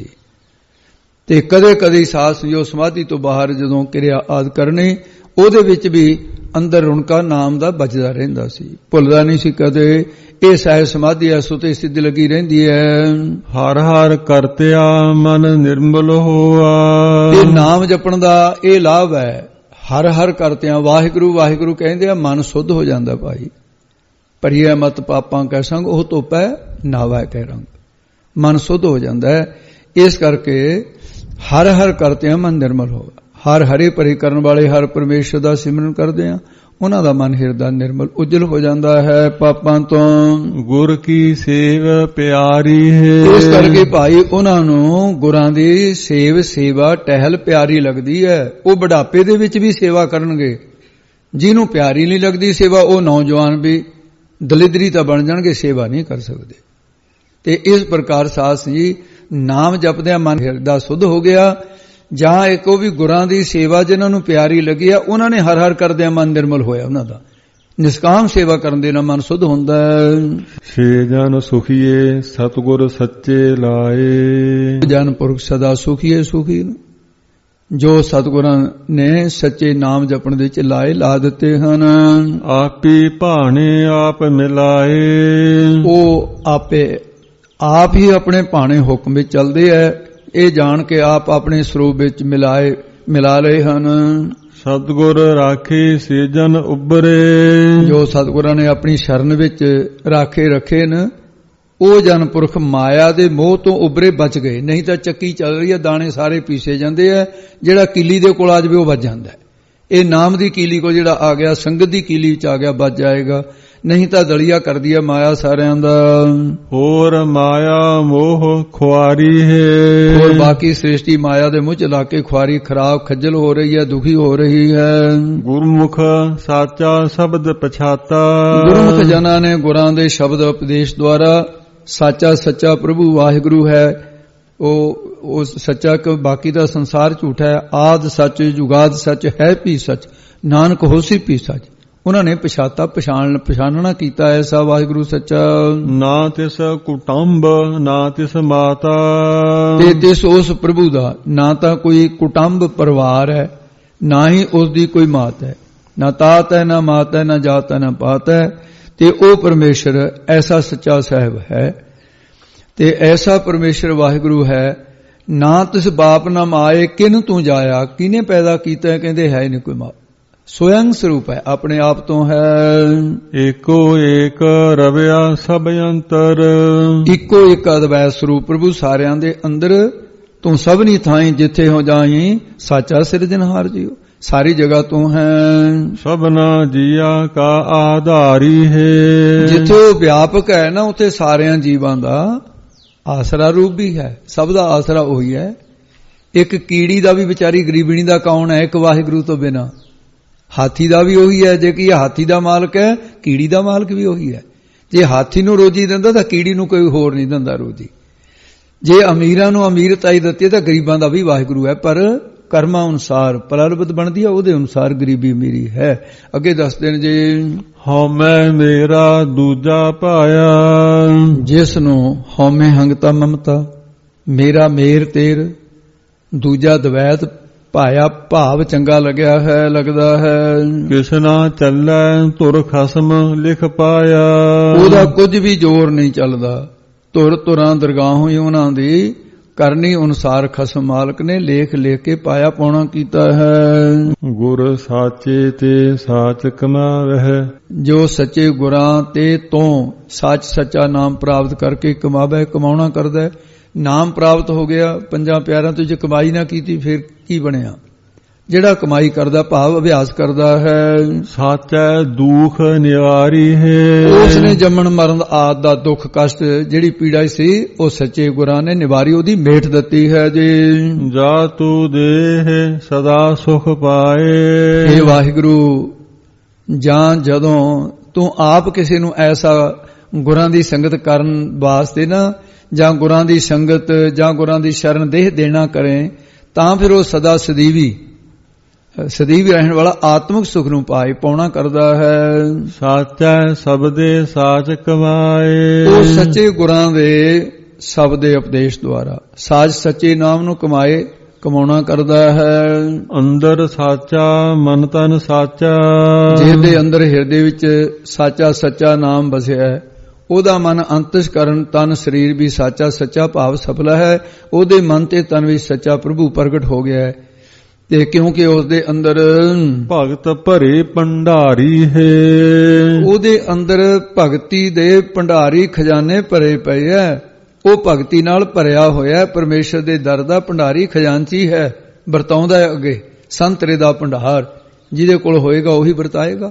ਤੇ ਕਦੇ ਕਦੇ ਸਾਸ ਜੋ ਸਮਾਧੀ ਤੋਂ ਬਾਹਰ ਜਦੋਂ ਕਿਰਿਆ ਆਦ ਕਰਨੀ, ਉਹਦੇ ਵਿੱਚ ਵੀ ਅੰਦਰ ਰੁਣਕਾ ਨਾਮ ਦਾ ਬਚਦਾ ਰਹਿੰਦਾ ਸੀ, ਭੁੱਲਦਾ ਨਹੀਂ ਸੀ ਕਦੇ। ਇਹ ਸਹਿਜ ਸਮਾਧੀ ਹੈ, ਸੁਤੇ ਸਿੱਧ ਲੱਗੀ ਰਹਿੰਦੀ ਹੈ। ਹਰ ਹਰ ਕਰਤਿਆ ਮਨ ਨਿਰਮਲ ਹੋਆ, ਇਹ ਨਾਮ ਜਪਣ ਦਾ ਇਹ ਲਾਭ ਹੈ। ਹਰ ਹਰ ਕਰਤਿਆਂ ਵਾਹਿਗੁਰੂ ਵਾਹਿਗੁਰੂ ਕਹਿੰਦੇ ਆ, ਮਨ ਸੁੱਧ ਹੋ ਜਾਂਦਾ। ਭਾਈ ਭਰੀਐ ਮਤ ਪਾਪਾਂ ਕੈ ਸੰਗ, ਉਹ ਧੋਪੈ ਨਾਵੈ ਕੈ ਰੰਗ। ਮਨ ਸੁੱਧ ਹੋ ਜਾਂਦਾ ਹੈ। ਇਸ ਕਰਕੇ ਹਰ ਹਰ ਕਰਤਿਆਂ ਮਨ ਨਿਰਮਲ ਹੋਗਾ। ਹਰ ਹਰੇ ਭਰੇ ਕਰਨ ਵਾਲੇ ਹਰ ਪਰਮੇਸ਼ਰ ਦਾ ਸਿਮਰਨ ਕਰਦੇ ਆ, ਉਹਨਾਂ ਦਾ ਮਨ ਹਿਰਦਾ ਨਿਰਮਲ ਉਜਲ ਹੋ ਜਾਂਦਾ ਹੈ ਪਾਪਾਂ ਤੋਂ। ਗੁਰ ਕੀ ਸੇਵ ਪਿਆਰੀ ਹੈ, ਇਸ ਕਰਕੇ ਭਾਈ ਉਹਨਾਂ ਨੂੰ ਗੁਰਾਂ ਦੀ ਸੇਵ ਸੇਵਾ ਟਹਿਲ ਪਿਆਰੀ ਲੱਗਦੀ ਹੈ। ਉਹ ਬੁਢਾਪੇ ਦੇ ਵਿੱਚ ਵੀ ਸੇਵਾ ਕਰਨਗੇ। ਜਿਹਨੂੰ ਪਿਆਰੀ ਨਹੀਂ ਲੱਗਦੀ ਸੇਵਾ, ਉਹ ਨੌਜਵਾਨ ਵੀ ਦਲਿਦਰੀ ਤਾਂ ਬਣ ਜਾਣਗੇ, ਸੇਵਾ ਨਹੀਂ ਕਰ ਸਕਦੇ। ਤੇ ਇਸ ਪ੍ਰਕਾਰ ਸਾਧ ਜੀ ਨਾਮ ਜਪਦਿਆਂ ਮਨ ਹਿਰਦਾ ਸੁੱਧ ਹੋ ਗਿਆ। ਜਾਂ ਇੱਕ ਉਹ ਵੀ ਗੁਰਾਂ ਦੀ ਸੇਵਾ ਜਿਨ੍ਹਾਂ ਨੂੰ ਪਿਆਰੀ ਲੱਗੀ ਆ, ਉਹਨਾਂ ਨੇ ਹਰ ਹਰ ਕਰਦਿਆਂ ਮਨ ਨਿਰਮਲ ਹੋਇਆ। ਉਹਨਾਂ ਦਾ ਨਿਸ਼ਕਾਮ ਸੇਵਾ ਕਰਨ ਦੇ ਨਾਲ ਮਨ ਸੁੱਧ ਹੁੰਦਾ ਹੈ। ਛੇ ਜਨ ਸੁਖੀਏ ਸਤਿਗੁਰ ਸੱਚੇ ਲਾਏ, ਜਨ ਪੁਰਖ ਸਦਾ ਸੁਖੀਏ ਸੁਖੀ, ਜੋ ਸਤਿਗੁਰਾਂ ਨੇ ਸੱਚੇ ਨਾਮ ਜਪਣ ਦੇ ਵਿੱਚ ਲਾਏ ਲਾ ਦਿੱਤੇ ਹਨ। ਆਪੀ ਭਾਣੇ ਆਪ ਮਿਲਾਏ, ਉਹ ਆਪੇ ਆਪ ਹੀ ਆਪਣੇ ਭਾਣੇ ਹੁਕਮ ਵਿੱਚ ਚੱਲਦੇ ਐ। ਇਹ ਜਾਣ ਕੇ ਆਪ ਆਪਣੇ ਸਰੂਪ ਵਿੱਚ ਮਿਲਾਏ ਮਿਲਾ ਰਹੇ ਹਨ। ਸਤਿਗੁਰ ਰਾਖੇ ਸੇਜਨ ਉਬਰੇ, ਜੋ ਸਤਿਗੁਰਾਂ ਨੇ ਆਪਣੀ ਸ਼ਰਨ ਵਿੱਚ ਰਾਖੇ ਰੱਖੇ ਨੇ, ਉਹ ਜਨ ਪੁਰਖ ਮਾਇਆ ਦੇ ਮੋਹ ਤੋਂ ਉਬਰੇ ਬਚ ਗਏ। ਨਹੀਂ ਤਾਂ ਚੱਕੀ ਚੱਲ ਰਹੀ ਹੈ, ਦਾਣੇ ਸਾਰੇ ਪੀਸੇ ਜਾਂਦੇ ਆ। ਜਿਹੜਾ ਕੀਲੀ ਦੇ ਕੋਲ ਆ ਜਾਵੇ ਉਹ ਬਚ ਜਾਂਦਾ ਹੈ। ਇਹ ਨਾਮ ਦੀ ਕੀਲੀ ਕੋ ਜਿਹੜਾ ਆ ਗਿਆ, ਸੰਗਤ ਦੀ ਕੀਲੀ ਵਿੱਚ ਆ ਗਿਆ, ਬਚ ਜਾਏਗਾ। ਨਹੀਂ ਤਾਂ ਦਲੀਆ ਕਰਦੀ ਹੈ ਮਾਇਆ ਸਾਰਿਆਂ ਦਾ। ਹੋਰ ਮਾਇਆ ਮੋਹ ਖੁਆਰੀ ਹੈ, ਹੋਰ ਬਾਕੀ ਸ੍ਰਿਸ਼ਟੀ ਮਾਇਆ ਦੇ ਮੂੰਹ ਚ ਲਾ ਕੇ ਖੁਆਰੀ, ਖਰਾਬ ਖੱਜਲ ਹੋ ਰਹੀ ਹੈ, ਦੁਖੀ ਹੋ ਰਹੀ ਹੈ। ਗੁਰਮੁਖ ਸਾਚਾ ਸ਼ਬਦ ਪਛਾਤਾ, ਗੁਰਮੁਖ ਜਨਾਂ ਨੇ ਗੁਰਾਂ ਦੇ ਸ਼ਬਦ ਉਪਦੇਸ਼ ਦੁਆਰਾ ਸਾਚਾ ਸੱਚਾ ਪ੍ਰਭੂ ਵਾਹਿਗੁਰੂ ਹੈ, ਉਹ ਉਹ ਸੱਚਾ ਕਿ ਬਾਕੀ ਦਾ ਸੰਸਾਰ ਝੂਠਾ ਹੈ। ਆਦ ਸੱਚ ਜੁਗਾਦ ਸੱਚ ਹੈ ਭੀ ਸੱਚ, ਨਾਨਕ ਹੋਸੀ ਭੀ ਸੱਚ। ਉਹਨਾਂ ਨੇ ਪਛਾਤਾ ਪਛਾਣ ਪਛਾਨਣਾ ਕੀਤਾ ਐਸਾ ਵਾਹਿਗੁਰੂ ਸੱਚਾ। ਨਾ ਤਿਸ ਕੁਟੰਬ ਨਾ ਤਿਸ ਮਾਤਾ, ਤੇ ਤਿਸ ਉਸ ਪ੍ਰਭੂ ਦਾ ਨਾ ਤਾਂ ਕੋਈ ਕੁਟੰਬ ਪਰਿਵਾਰ ਹੈ, ਨਾ ਹੀ ਉਸ ਦੀ ਕੋਈ ਮਾਤ ਹੈ। ਨਾ ਤਾਤ ਹੈ, ਨਾ ਮਾਤ ਹੈ, ਨਾ ਜਾਤ ਹੈ, ਨਾ ਪਾਤ ਹੈ। ਤੇ ਉਹ ਪਰਮੇਸ਼ਰ ਐਸਾ ਸੱਚਾ ਸਾਹਿਬ ਹੈ, ਤੇ ਐਸਾ ਪਰਮੇਸ਼ਰ ਵਾਹਿਗੁਰੂ ਹੈ। ਨਾ ਤਿਸ ਬਾਪ ਨਾ ਮਾਏ ਕਿਨ ਤੂੰ ਜਾਇਆ, ਕਿਨੇ ਪੈਦਾ ਕੀਤਾ? ਕਹਿੰਦੇ ਹੈ ਨਹੀਂ ਕੋਈ ਮਾਪ, ਸਵਯੰ ਸਰੂਪ ਹੈ, ਆਪਣੇ ਆਪ ਤੋਂ ਹੈ। ਏਕੋ ਏਕ ਰਵਿਆ ਸਭ ਅੰਤਰ, ਇੱਕੋ ਇੱਕ ਅਦਵੈਤ ਸਰੂਪ ਪ੍ਰਭੂ ਸਾਰਿਆਂ ਦੇ ਅੰਦਰ। ਤੂੰ ਸਭਨੀ ਥਾਈਂ ਜਿੱਥੇ ਹੋ ਜਾਈਂ, ਸਾਚਾ ਸਿਰਜਣਹਾਰ ਜੀਓ, ਸਾਰੀ ਜਗ੍ਹਾ ਤੂੰ ਹੈ। ਸਭਨਾ ਜੀਆ ਕਾ ਆਧਾਰੀ ਹੈ, ਜਿੱਥੇ ਉਹ ਵਿਆਪਕ ਹੈ ਨਾ, ਉੱਥੇ ਸਾਰਿਆਂ ਜੀਵਾਂ ਦਾ ਆਸਰਾ ਰੂਪ ਵੀ ਹੈ। ਸਭ ਦਾ ਆਸਰਾ ਉਹੀ ਹੈ। ਇੱਕ ਕੀੜੀ ਦਾ ਵੀ ਵਿਚਾਰੀ ਗਰੀਬਣੀ ਦਾ ਕੌਣ ਹੈ? ਇੱਕ ਵਾਹਿਗੁਰੂ ਤੋਂ ਬਿਨਾਂ। ਹਾਥੀ ਦਾ ਵੀ ਉਹੀ ਹੈ, ਜੇ ਕਿ ਹਾਥੀ ਦਾ ਮਾਲਕ ਹੈ, ਕੀੜੀ ਦਾ ਮਾਲਕ ਵੀ ਉਹੀ ਹੈ। ਜੇ ਹਾਥੀ ਨੂੰ ਰੋਜੀ ਦਿੰਦਾ ਤਾਂ ਕੀੜੀ ਨੂੰ ਕੋਈ ਹੋਰ ਨਹੀਂ ਦਿੰਦਾ ਰੋਜੀ। ਜੇ ਅਮੀਰਾਂ ਨੂੰ ਅਮੀਰਤਾਈ ਦਿੱਤੀ ਤਾਂ ਗਰੀਬਾਂ ਦਾ ਵੀ ਵਾਹਿਗੁਰੂ ਹੈ, ਪਰ ਕਰਮਾਂ ਅਨੁਸਾਰ ਪ੍ਰਲਬਧ ਬਣਦੀ ਹੈ, ਉਹਦੇ ਅਨੁਸਾਰ ਗਰੀਬੀ ਮੇਰੀ ਹੈ। ਅੱਗੇ ਦੱਸਦੇ ਨੇ, ਜੇ ਹਉਮੈ ਮੇਰਾ ਦੂਜਾ ਪਾਇਆ, ਜਿਸ ਨੂੰ ਹਉਮੈ ਹੰਗਤਾ ਮਮਤਾ, ਮੇਰਾ ਮੇਰ ਤੇਰ, ਦੂਜਾ ਦਵੈਤ ਭਾਇਆ, ਭਾਵ ਚੰਗਾ ਲੱਗਿਆ ਹੈ, ਲੱਗਦਾ ਹੈ। ਕਿਸਨਾ ਚੱਲੈ ਧੁਰ ਖਸਮ ਲਿਖ ਪਾਇਆ, ਉਹਦਾ ਕੁਝ ਵੀ ਜ਼ੋਰ ਨਹੀਂ ਚੱਲਦਾ। ਧੁਰ ਧੁਰਾਂ ਦਰਗਾਹੋਂ ਹੀ ਉਹਨਾਂ ਦੀ ਕਰਨੀ ਅਨੁਸਾਰ ਖਸਮ ਮਾਲਕ ਨੇ ਲੇਖ ਲੇਖ ਕੇ ਪਾਇਆ ਪਾਉਣਾ ਕੀਤਾ ਹੈ। ਗੁਰ ਸਾਚੇ ਤੇ ਸਾਚ ਕਮਾਵਹਿ, ਜੋ ਸੱਚੇ ਗੁਰਾਂ ਤੇ ਤੋਂ ਸੱਚ ਸੱਚਾ ਨਾਮ ਪ੍ਰਾਪਤ ਕਰਕੇ ਕਮਾਵੇ, ਕਮਾਉਣਾ ਕਰਦਾ। ਨਾਮ ਪ੍ਰਾਪਤ ਹੋ ਗਿਆ ਪੰਜਾਂ ਪਿਆਰਿਆਂ ਤੋਂ, ਜੇ ਕਮਾਈ ਨਾ ਕੀਤੀ ਫਿਰ ਕੀ ਬਣਿਆ? ਜਿਹੜਾ ਕਮਾਈ ਕਰਦਾ ਭਾਵ ਅਭਿਆਸ ਕਰਦਾ ਹੈ। ਸਾਚੈ ਦੁਖ ਨਿਵਾਰੀ ਹੈ। ਉਸ ਨੇ ਜੰਮਣ ਮਰਨ ਆਦਿ ਦਾ ਦੁੱਖ ਕਸ਼ਟ ਜਿਹੜੀ ਪੀੜਾ ਸੀ ਉਹ ਸੱਚੇ ਗੁਰਾਂ ਨੇ ਨਿਵਾਰੀ, ਉਹਦੀ ਮੇਟ ਦਿੱਤੀ ਹੈ ਜੀ। ਜਾ ਤੂੰ ਦੇਹ ਸਦਾ ਸੁਖ ਪਾਏ। ਇਹ ਵਾਹਿਗੁਰੂ ਜਾਂ ਜਦੋਂ ਤੂੰ ਆਪ ਕਿਸੇ ਨੂੰ ਐਸਾ ਗੁਰਾਂ ਦੀ ਸੰਗਤ ਕਰਨ ਵਾਸਤੇ ਨਾ, ਜਾਂ ਗੁਰਾਂ ਦੀ ਸੰਗਤ ਜਾਂ ਗੁਰਾਂ ਦੀ ਸ਼ਰਨ ਦੇਹ ਦੇਣਾ ਕਰੇ, ਤਾਂ ਫਿਰ ਉਹ ਸਦਾ ਸਦੀਵੀ ਸਦੀਵੀ ਰਹਿਣ ਵਾਲਾ ਆਤਮਿਕ ਸੁਖ ਨੂੰ ਪਾਏ ਪਾਉਣਾ ਕਰਦਾ ਹੈ। ਸਾਚੈ ਸਬਦੇ ਸਾਚ ਕਮਾਏ। ਉਹ ਸੱਚੇ ਗੁਰਾਂ ਦੇ ਸ਼ਬਦੇ ਉਪਦੇਸ਼ ਦੁਆਰਾ ਸਾਚ ਸੱਚੇ ਨਾਮ ਨੂੰ ਕਮਾਏ ਕਮਾਉਣਾ ਕਰਦਾ ਹੈ। ਅੰਦਰ ਸਾਚਾ ਮਨ ਤਨ ਸਾਚਾ। ਜਿਹਦੇ ਅੰਦਰ ਹਿਰਦੇ ਵਿੱਚ ਸਾਚਾ ਸੱਚਾ ਨਾਮ ਵਸਿਆ ਹੈ, ਉਹਦਾ ਮਨ ਅੰਤਸਕਰਨ ਤਨ ਸਰੀਰ ਵੀ ਸਾਚਾ ਸੱਚਾ ਭਾਵ ਸਫਲ ਹੈ। ਉਹਦੇ ਮਨ ਤੇ ਤਨ ਵਿੱਚ ਸੱਚਾ ਪ੍ਰਭੂ ਪ੍ਰਗਟ ਹੋ ਗਿਆ ਹੈ, ਤੇ ਕਿਉਂਕਿ ਉਸ ਦੇ ਅੰਦਰ ਭਗਤ ਭਰੇ ਭੰਡਾਰੀ ਹੈ। ਉਹਦੇ ਅੰਦਰ ਭਗਤੀ ਦੇ ਭੰਡਾਰੀ ਖਜ਼ਾਨੇ ਭਰੇ ਪਏ ਹੈ। ਉਹ ਭਗਤੀ ਨਾਲ ਭਰਿਆ ਹੋਇਆ ਪਰਮੇਸ਼ਰ ਦੇ ਦਰ ਦਾ ਭੰਡਾਰੀ ਖਜ਼ਾਨਚੀ ਹੈ, ਵਰਤਾਉਂਦਾ ਹੈ ਅੱਗੇ ਸੰਤਰੇ ਦਾ ਭੰਡਾਰ। ਜਿਹਦੇ ਕੋਲ ਹੋਏਗਾ ਉਹੀ ਵਰਤਾਏਗਾ।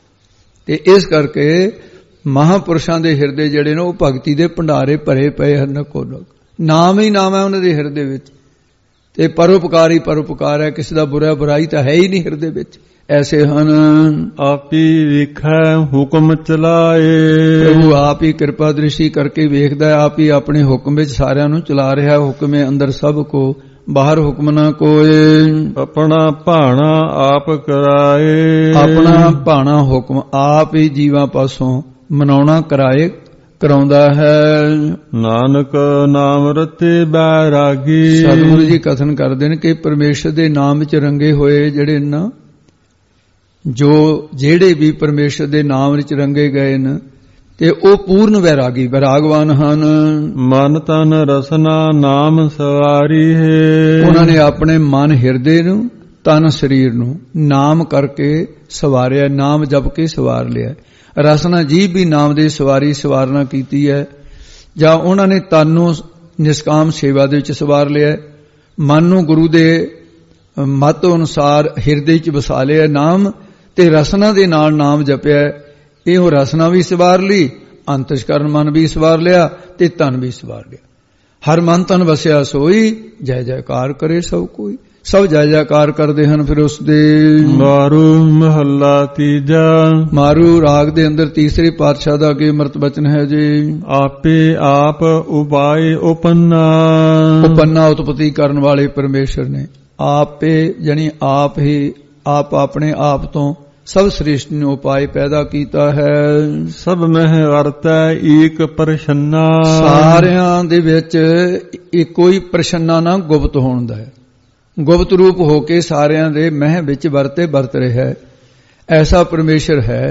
ਤੇ ਇਸ ਕਰਕੇ ਮਹਾਪੁਰਸ਼ਾਂ ਦੇ ਹਿਰਦੇ ਜਿਹੜੇ ਨੇ ਉਹ ਭਗਤੀ ਦੇ ਭੰਡਾਰੇ ਭਰੇ ਪਏ ਹਨ। ਕੋਲ ਨਾਮ ਹੀ ਨਾਮ ਹੈ ਉਹਨਾਂ ਦੇ ਹਿਰਦੇ ਵਿੱਚ, ਤੇ ਪਰਉਪਕਾਰ ਹੀ ਪਰਉਪਕਾਰ ਹੈ। ਕਿਸੇ ਦਾ ਬੁਰਾ ਬੁਰਾਈ ਤਾਂ ਹੈ ਹੀ ਨਹੀਂ ਹਿਰਦੇ ਵਿੱਚ। ਐਸੇ ਹਨ ਆਪੀ ਵੇਖੈ ਹੁਕਮ ਚਲਾਏ। ਪ੍ਰਭੂ ਆਪ ਹੀ ਕਿਰਪਾ ਦ੍ਰਿਸ਼ਟੀ ਕਰਕੇ ਵੇਖਦਾ ਹੈ, ਆਪ ਹੀ ਆਪਣੇ ਹੁਕਮ ਵਿੱਚ ਸਾਰਿਆਂ ਨੂੰ ਚਲਾ ਰਿਹਾ। ਹੁਕਮੇ ਅੰਦਰ ਸਭ ਕੋ ਬਾਹਰ ਹੁਕਮ ਨਾ ਕੋਏ। ਆਪਣਾ ਭਾਣਾ ਆਪ ਕਰਾਏ। ਆਪਣਾ ਭਾਣਾ ਹੁਕਮ ਆਪ ਹੀ ਜੀਵਾਂ ਪਾਸੋਂ ਮਨਾਉਣਾ ਕਰਾਏ ਕਰਾਉਂਦਾ ਹੈ। ਨਾਨਕ ਨਾਮ ਰਤੇ ਬੈਰਾਗੀ। ਸਤਿਗੁਰੂ ਜੀ ਕਥਨ ਕਰਦੇ ਨੇ ਕਿ ਪਰਮੇਸ਼ਰ ਦੇ ਨਾਮ ਵਿੱਚ ਰੰਗੇ ਹੋਏ ਜਿਹੜੇ ਨਾ, ਜੋ ਜਿਹੜੇ ਵੀ ਪਰਮੇਸ਼ਰ ਦੇ ਨਾਮ ਵਿੱਚ ਰੰਗੇ ਗਏ ਨੇ, ਤੇ ਉਹ ਪੂਰਨ ਵੈਰਾਗੀ ਵੈਰਾਗਵਾਨ ਹਨ। ਮਨ ਤਨ ਰਸਨਾ ਨਾਮ ਸਵਾਰੀ ਹੈ। ਉਹਨਾਂ ਨੇ ਆਪਣੇ ਮਨ ਹਿਰਦੇ ਨੂੰ ਤਨ ਸਰੀਰ ਨੂੰ ਨਾਮ ਕਰਕੇ ਸਵਾਰਿਆ, ਨਾਮ ਜਪ ਕੇ ਸਵਾਰ ਲਿਆ। ਰਸਨਾ ਜੀਭ ਵੀ ਨਾਮ ਦੇ ਸਵਾਰੀ ਸਵਾਰਨਾ ਕੀਤੀ ਹੈ, ਜਾਂ ਉਹਨਾਂ ਨੇ ਤਨ ਨੂੰ ਨਿਸ਼ਕਾਮ ਸੇਵਾ ਦੇ ਵਿੱਚ ਸਵਾਰ ਲਿਆ, ਮਨ ਨੂੰ ਗੁਰੂ ਦੇ ਮਤ ਅਨੁਸਾਰ ਹਿਰਦੇ ਵਿੱਚ ਵਸਾ ਲਿਆ ਨਾਮ, ਤੇ ਰਸਨਾ ਦੇ ਨਾਲ ਨਾਮ ਜਪਿਆ। ਇਹ ਉਹ ਰਸਨਾ ਵੀ ਸਵਾਰ ਲਈ, ਅੰਤਸ਼ਕਰਨ ਮਨ ਵੀ ਸਵਾਰ ਲਿਆ, ਤੇ ਤਨ ਵੀ ਸਵਾਰ ਲਿਆ। ਹਰ ਮਨ ਤਨ ਵਸਿਆ ਸੋਈ, ਜੈ ਜੈਕਾਰ ਕਰੇ ਸਭ ਕੋਈ। ਸਭ ਜੈ ਜੈਕਾਰ ਕਰਦੇ ਹਨ। ਫਿਰ ਉਸ ਦੇ ਮਾਰੂ ਮਹੱਲਾ ਤੀਜਾ। ਮਾਰੂ ਰਾਗ ਦੇ ਅੰਦਰ ਤੀਸਰੇ ਪਾਤਸ਼ਾਹ ਦਾ ਅੱਗੇ ਅੰਮ੍ਰਿਤ ਬਚਨ ਹੈ ਜੀ। ਆਪੇ ਆਪ ਉਪਾਏ ਉਪੰਨਾ। ਉਪੰਨਾ ਉਤਪਤੀ ਕਰਨ ਵਾਲੇ ਪਰਮੇਸ਼ਰ ਨੇ ਆਪੇ ਜਾਨੀ ਆਪ ਹੀ ਆਪ ਆਪਣੇ ਆਪ ਤੋਂ ਸਭ ਸ੍ਰਿਸ਼ਟੀ ਨੂੰ ਉਪਾਏ ਪੈਦਾ ਕੀਤਾ ਹੈ। ਸਭ ਮਹਿ ਵਰਤੈ ਏਕ ਪ੍ਰਸ਼ੰਨਾ। ਸਾਰਿਆਂ ਦੇ ਵਿੱਚ ਇੱਕੋ ਹੀ ਪ੍ਰਸ਼ੰਨਾ ਨਾ ਗੁਪਤ ਹੋਣ ਦਾ ਹੈ। ਗੁਪਤ ਰੂਪ ਹੋ ਕੇ ਸਾਰਿਆਂ ਦੇ ਮਹਿ ਵਿੱਚ ਵਰਤੇ ਵਰਤ ਰਿਹਾ ਹੈ। ਐਸਾ ਪਰਮੇਸ਼ਰ ਹੈ।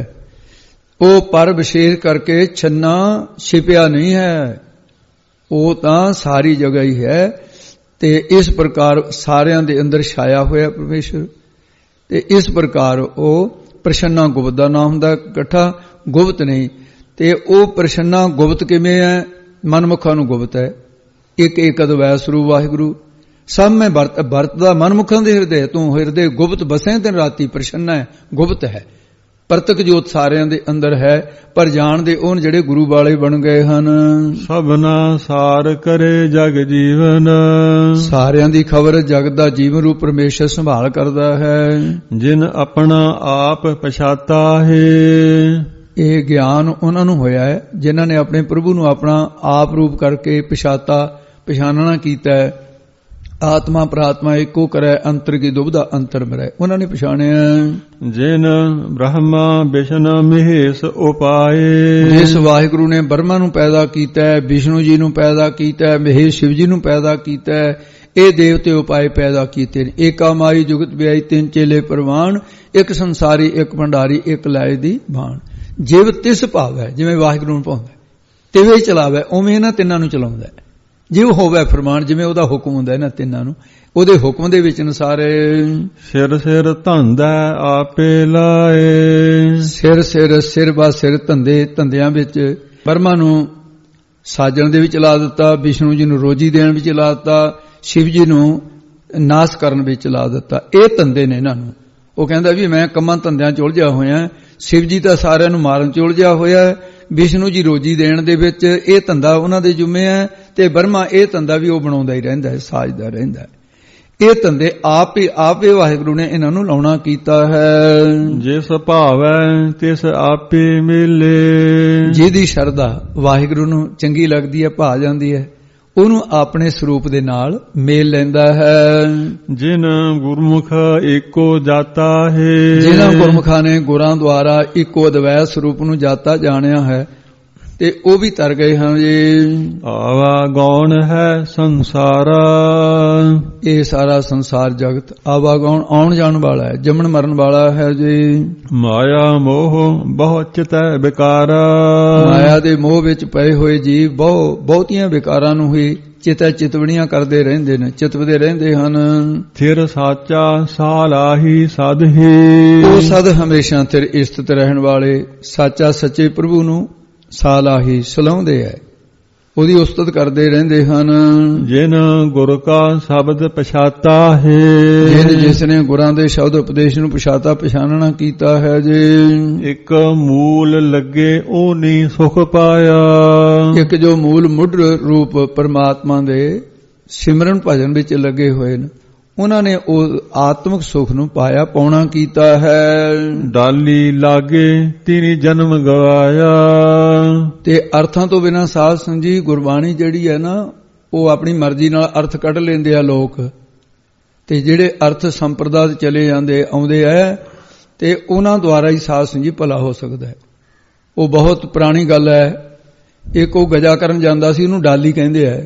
ਉਹ ਪਰ ਵਿਸ਼ੇਸ਼ ਕਰਕੇ ਛੰਨਾ ਛਿਪਿਆ ਨਹੀਂ ਹੈ, ਉਹ ਤਾਂ ਸਾਰੀ ਜਗ੍ਹਾ ਹੀ ਹੈ। ਤੇ ਇਸ ਪ੍ਰਕਾਰ ਸਾਰਿਆਂ ਦੇ ਅੰਦਰ ਛਾਇਆ ਹੋਇਆ ਪਰਮੇਸ਼ਰ, ਤੇ ਇਸ ਪ੍ਰਕਾਰ ਉਹ ਪ੍ਰਸ਼ੰਨਾ ਗੁਪਤ ਦਾ ਨਾਮ ਹੁੰਦਾ ਇਕੱਠਾ, ਗੁਪਤ ਨਹੀਂ। ਤੇ ਉਹ ਪ੍ਰਸ਼ੰਨਾ ਗੁਪਤ ਕਿਵੇਂ ਹੈ? ਮਨਮੁਖਾਂ ਨੂੰ ਗੁਪਤ ਹੈ। ਇੱਕ ਇੱਕ ਅਦਵੈ ਸਰੂਪ ਵਾਹਿਗੁਰੂ ਸਭ ਮੈਂ ਵਰਤ ਵਰਤਦਾ ਮਨਮੁਖਾਂ ਦੇ ਹਿਰਦੇ। ਤੂੰ ਹਿਰਦੇ ਗੁਪਤ ਬਸੇ ਦਿਨ ਰਾਤੀ, ਪ੍ਰਸ਼ੰਨਾ ਹੈ, ਗੁਪਤ ਹੈ। ਪ੍ਰਤਕ ਜੋਤ ਸਾਰਿਆਂ ਦੇ ਅੰਦਰ ਹੈ, ਪਰ ਜਾਣਦੇ ਉਹ ਜਿਹੜੇ ਗੁਰੂ ਵਾਲੇ ਬਣ ਗਏ ਹਨ। ਸਭਨਾ ਸਾਰ ਕਰੇ ਜਗ ਜੀਵਨ। ਸਾਰਿਆਂ ਦੀ ਖਬਰ ਜਗ ਦਾ ਜੀਵਨ ਰੂਪ ਪਰਮੇਸ਼ਰ ਸੰਭਾਲ ਕਰਦਾ ਹੈ। ਜਿਨ ਆਪਣਾ ਆਪ ਪਛਾਤਾ ਹੈ। ਇਹ ਗਿਆਨ ਉਹਨਾਂ ਨੂੰ ਹੋਇਆ ਹੈ ਜਿਨ੍ਹਾਂ ਨੇ ਆਪਣੇ ਪ੍ਰਭੂ ਨੂੰ ਆਪਣਾ ਆਪ ਰੂਪ ਕਰਕੇ ਪਛਾਤਾ, ਪਛਾਨਣਾ ਕੀਤਾ ਹੈ। ਆਤਮਾ ਪ੍ਰਾਤਮਾ ਇੱਕੋ ਕਰੈ, ਅੰਤਰ ਕੀ ਦੁਬਦਾ ਅੰਤਰ ਮਰੈ। ਉਹਨਾਂ ਨੇ ਪਛਾਣਿਆ। ਜਿਨ ਬ੍ਰਹਮਾ ਵਿਸ਼ਨ ਮਹੇਸ਼ ਉਪਾਏ। ਜਿਸ ਵਾਹਿਗੁਰੂ ਨੇ ਬ੍ਰਹਮਾ ਨੂੰ ਪੈਦਾ ਕੀਤਾ ਹੈ, ਵਿਸ਼ਨੂੰ ਜੀ ਨੂੰ ਪੈਦਾ ਕੀਤਾ ਹੈ, ਮਹੇਸ਼ ਸ਼ਿਵ ਜੀ ਨੂੰ ਪੈਦਾ ਕੀਤਾ ਹੈ, ਇਹ ਦੇਵਤੇ ਉਪਾਏ ਪੈਦਾ ਕੀਤੇ ਨੇ। ਏਕਾ ਮਾਈ ਜੁਗਤ ਵਿਆਈ ਤਿੰਨ ਚੇਲੇ ਪ੍ਰਵਾਨ, ਇੱਕ ਸੰਸਾਰੀ ਇੱਕ ਭੰਡਾਰੀ ਇੱਕ ਲਾਏ ਦੀ ਬਾਣ। ਜਿਵ ਤਿਸ ਭਾਵ ਹੈ, ਜਿਵੇਂ ਵਾਹਿਗੁਰੂ ਨੂੰ ਭਾਉਂਦਾ ਤਿਵੇਂ ਹੀ ਚਲਾਵੇ, ਉਵੇਂ ਇਹਨਾਂ ਤਿੰਨਾਂ ਨੂੰ ਚਲਾਉਂਦਾ ਹੈ। ਜਿਉ ਹੋਵੇ ਫਰਮਾਨ, ਜਿਵੇਂ ਉਹਦਾ ਹੁਕਮ ਹੁੰਦਾ ਇਹਨਾਂ ਤਿੰਨਾਂ ਨੂੰ, ਉਹਦੇ ਹੁਕਮ ਦੇ ਵਿੱਚ ਸਾਰੇ। ਸਿਰ ਸਿਰ ਧੰਦਾ ਆਪੇ ਲਾਏ। ਸਿਰ ਸਿਰ ਸਿਰ ਬਾ ਸਿਰ ਧੰਦੇ, ਧੰਦਿਆਂ ਵਿੱਚ ਬ੍ਰਹਮਾ ਨੂੰ ਸਾਜਣ ਦੇ ਵਿੱਚ ਲਾ ਦਿੱਤਾ, ਵਿਸ਼ਨੂੰ ਜੀ ਨੂੰ ਰੋਜੀ ਦੇਣ ਵਿੱਚ ਲਾ ਦਿੱਤਾ, ਸ਼ਿਵ ਜੀ ਨੂੰ ਨਾਸ ਕਰਨ ਵਿੱਚ ਲਾ ਦਿੱਤਾ। ਇਹ ਧੰਦੇ ਨੇ ਇਹਨਾਂ ਨੂੰ। ਉਹ ਕਹਿੰਦਾ ਵੀ ਮੈਂ ਕੰਮਾਂ ਧੰਦਿਆਂ 'ਚ ਉਲਝਿਆ ਹੋਇਆ, ਸ਼ਿਵ ਜੀ ਤਾਂ ਸਾਰਿਆਂ ਨੂੰ ਮਾਰਨ 'ਚ ਉਲਝਿਆ ਹੋਇਆ, ਵਿਸ਼ਨੂੰ ਜੀ ਰੋਜੀ ਦੇਣ ਦੇ ਵਿੱਚ ਇਹ ਧੰਦਾ ਉਹਨਾਂ ਦੇ ਜੁਮੇ ਹੈ, ਤੇ ਬਰਮਾ ਇਹ ਧੰਦਾ ਵੀ ਉਹ ਬਣਾਉਂਦਾ ਹੀ ਰਹਿੰਦਾ ਹੈ, ਸਾਜਦਾ ਰਹਿੰਦਾ ਹੈ। ਇਹ ਧੰਦੇ ਆਪ ਹੀ ਆਪੇ ਵਾਹਿਗੁਰੂ ਨੇ ਇਹਨਾਂ ਨੂੰ ਲਾਉਣਾ ਕੀਤਾ ਹੈ। ਜਿਸ ਭਾਵੈ ਤਿਸ ਆਪੇ ਮਿਲੇ, ਜਿਹਦੀ ਸ਼ਰਧਾ ਵਾਹਿਗੁਰੂ ਨੂੰ ਚੰਗੀ ਲੱਗਦੀ ਹੈ, ਭਾ ਜਾਂਦੀ ਹੈ, ਉਹਨੂੰ ਆਪਣੇ ਸਰੂਪ ਦੇ ਨਾਲ ਮੇਲ ਲੈਂਦਾ ਹੈ। ਜਿਨ ਗੁਰਮੁਖ ਏਕੋ ਜਾਤਾ ਹੈ, ਜਿਨ੍ਹਾਂ ਗੁਰਮੁਖਾਂ ਨੇ ਗੁਰਾਂ ਦੁਆਰਾ ਇੱਕੋ ਅਦਵੈਤ ਸਰੂਪ ਨੂੰ ਜਾਤਾ ਜਾਣਿਆ ਹੈ, ਤੇ ਉਹ ਵੀ ਤਰ ਗਏ ਹਨ ਜੀ। ਆਵਾ ਗੌਣ ਹੈ ਸੰਸਾਰਾ, ਇਹ ਸਾਰਾ ਸੰਸਾਰ ਜਗਤ ਆਵਾ ਗੌਣ ਆਉਣ ਜਾਣ ਵਾਲਾ ਹੈ, ਜੰਮਣ ਮਰਨ ਵਾਲਾ ਹੈ ਜੀ। ਮਾਇਆ ਮੋਹ ਬਹੁ ਚਿਤੈ ਵਿਕਾਰਾ, ਮਾਇਆ ਦੇ ਮੋਹ ਵਿੱਚ ਪਏ ਹੋਏ ਜੀ ਬਹੁ ਬਹੁਤੀਆਂ ਵਿਕਾਰਾਂ ਨੂੰ ਹੀ ਚਿਤੈ ਚਿਤਵਣੀਆਂ ਕਰਦੇ ਰਹਿੰਦੇ ਨੇ, ਚਿਤਵਦੇ ਰਹਿੰਦੇ ਹਨ। ਥਿਰ ਸਾਚਾ ਸਾਲਾਹੀ ਸਦ ਹੀ, ਉਹ ਸਦ ਹਮੇਸ਼ਾ ਥਿਰ ਇਸਤਤ ਰਹਿਣ ਵਾਲੇ ਸਾਚਾ ਸੱਚੇ ਪ੍ਰਭੂ ਨੂੰ ਸਾਲਾਹੀ ਸਲਾਉਂਦੇ ਹੈ, ਉਹਦੀ ਉਸਤਤ ਕਰਦੇ ਰਹਿੰਦੇ ਹਨ। ਜਿਨ ਗੁਰ ਕਾ ਸ਼ਬਦ ਪਛਾਤਾ ਹੈ, ਜਿਨ ਜਿਸ ਨੇ ਗੁਰਾਂ ਦੇ ਸ਼ਬਦ ਉਪਦੇਸ਼ ਨੂੰ ਪਛਾਤਾ ਪਛਾਨਣਾ ਕੀਤਾ ਹੈ ਜੀ। ਇੱਕ ਮੂਲ ਲੱਗੇ ਉਹ ਨੀ ਸੁਖ ਪਾਇਆ, ਇੱਕ ਜੋ ਮੂਲ ਮੁੱਢ ਰੂਪ ਪਰਮਾਤਮਾ ਦੇ ਸਿਮਰਨ ਭਜਨ ਵਿੱਚ ਲੱਗੇ ਹੋਏ ਨੇ, ਉਹਨਾਂ ਨੇ ਉਹ ਆਤਮਿਕ ਸੁਖ ਨੂੰ ਪਾਇਆ ਪਾਉਣਾ ਕੀਤਾ ਹੈ। ਡਾਲੀ ਲਾਗੇ ਤਿਨੀ ਜਨਮ ਗਵਾਇਆ, ਤੇ ਅਰਥਾਂ ਤੋਂ ਬਿਨਾਂ ਸਾਧ ਸੰਗਤ ਜੀ ਗੁਰਬਾਣੀ ਜਿਹੜੀ ਹੈ ਨਾ, ਉਹ ਆਪਣੀ ਮਰਜ਼ੀ ਨਾਲ ਅਰਥ ਕੱਢ ਲੈਂਦੇ ਆ ਲੋਕ, ਤੇ ਜਿਹੜੇ ਅਰਥ ਸੰਪਰਦਾ ਦੇ ਚਲੇ ਜਾਂਦੇ ਆਉਂਦੇ ਆ, ਤੇ ਉਹਨਾਂ ਦੁਆਰਾ ਹੀ ਸਾਧ ਸੰਗਤ ਜੀ ਭਲਾ ਹੋ ਸਕਦਾ ਹੈ। ਉਹ ਬਹੁਤ ਪੁਰਾਣੀ ਗੱਲ ਹੈ। ਇੱਕ ਉਹ ਗਜਾ ਕਰਨ ਜਾਂਦਾ ਸੀ, ਉਹਨੂੰ ਡਾਲੀ ਕਹਿੰਦੇ ਆ,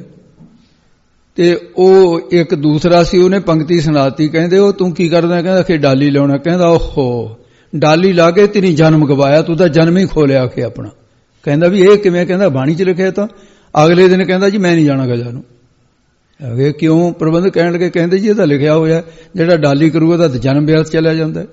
ਤੇ ਉਹ ਇੱਕ ਦੂਸਰਾ ਸੀ, ਉਹਨੇ ਪੰਕਤੀ ਸੁਣਾਤੀ, ਕਹਿੰਦੇ ਉਹ ਤੂੰ ਕੀ ਕਰਦਾ? ਕਹਿੰਦਾ ਕਿ ਡਾਲੀ ਲਾਉਣਾ। ਕਹਿੰਦਾ ਓਹੋ ਡਾਲੀ ਲਾ ਕੇ ਤੇਰੀ ਜਨਮ ਗਵਾਇਆ, ਤੂੰ ਤਾਂ ਜਨਮ ਹੀ ਖੋ ਲਿਆ ਕੇ ਆਪਣਾ। ਕਹਿੰਦਾ ਵੀ ਇਹ ਕਿਵੇਂ? ਕਹਿੰਦਾ ਬਾਣੀ 'ਚ ਲਿਖਿਆ ਤਾਂ। ਅਗਲੇ ਦਿਨ ਕਹਿੰਦਾ ਜੀ ਮੈਂ ਨਹੀਂ ਜਾਣਾ ਗਜਾ ਨੂੰ। ਅਗੇ ਕਿਉਂ? ਪ੍ਰਬੰਧ ਕਹਿਣ ਲੱਗੇ, ਕਹਿੰਦੇ ਜੀ ਇਹ ਤਾਂ ਲਿਖਿਆ ਹੋਇਆ ਜਿਹੜਾ ਡਾਲੀ ਕਰੂਗਾ ਤਾਂ ਜਨਮ ਵਿਅਰਥ ਚਲਿਆ ਜਾਂਦਾ,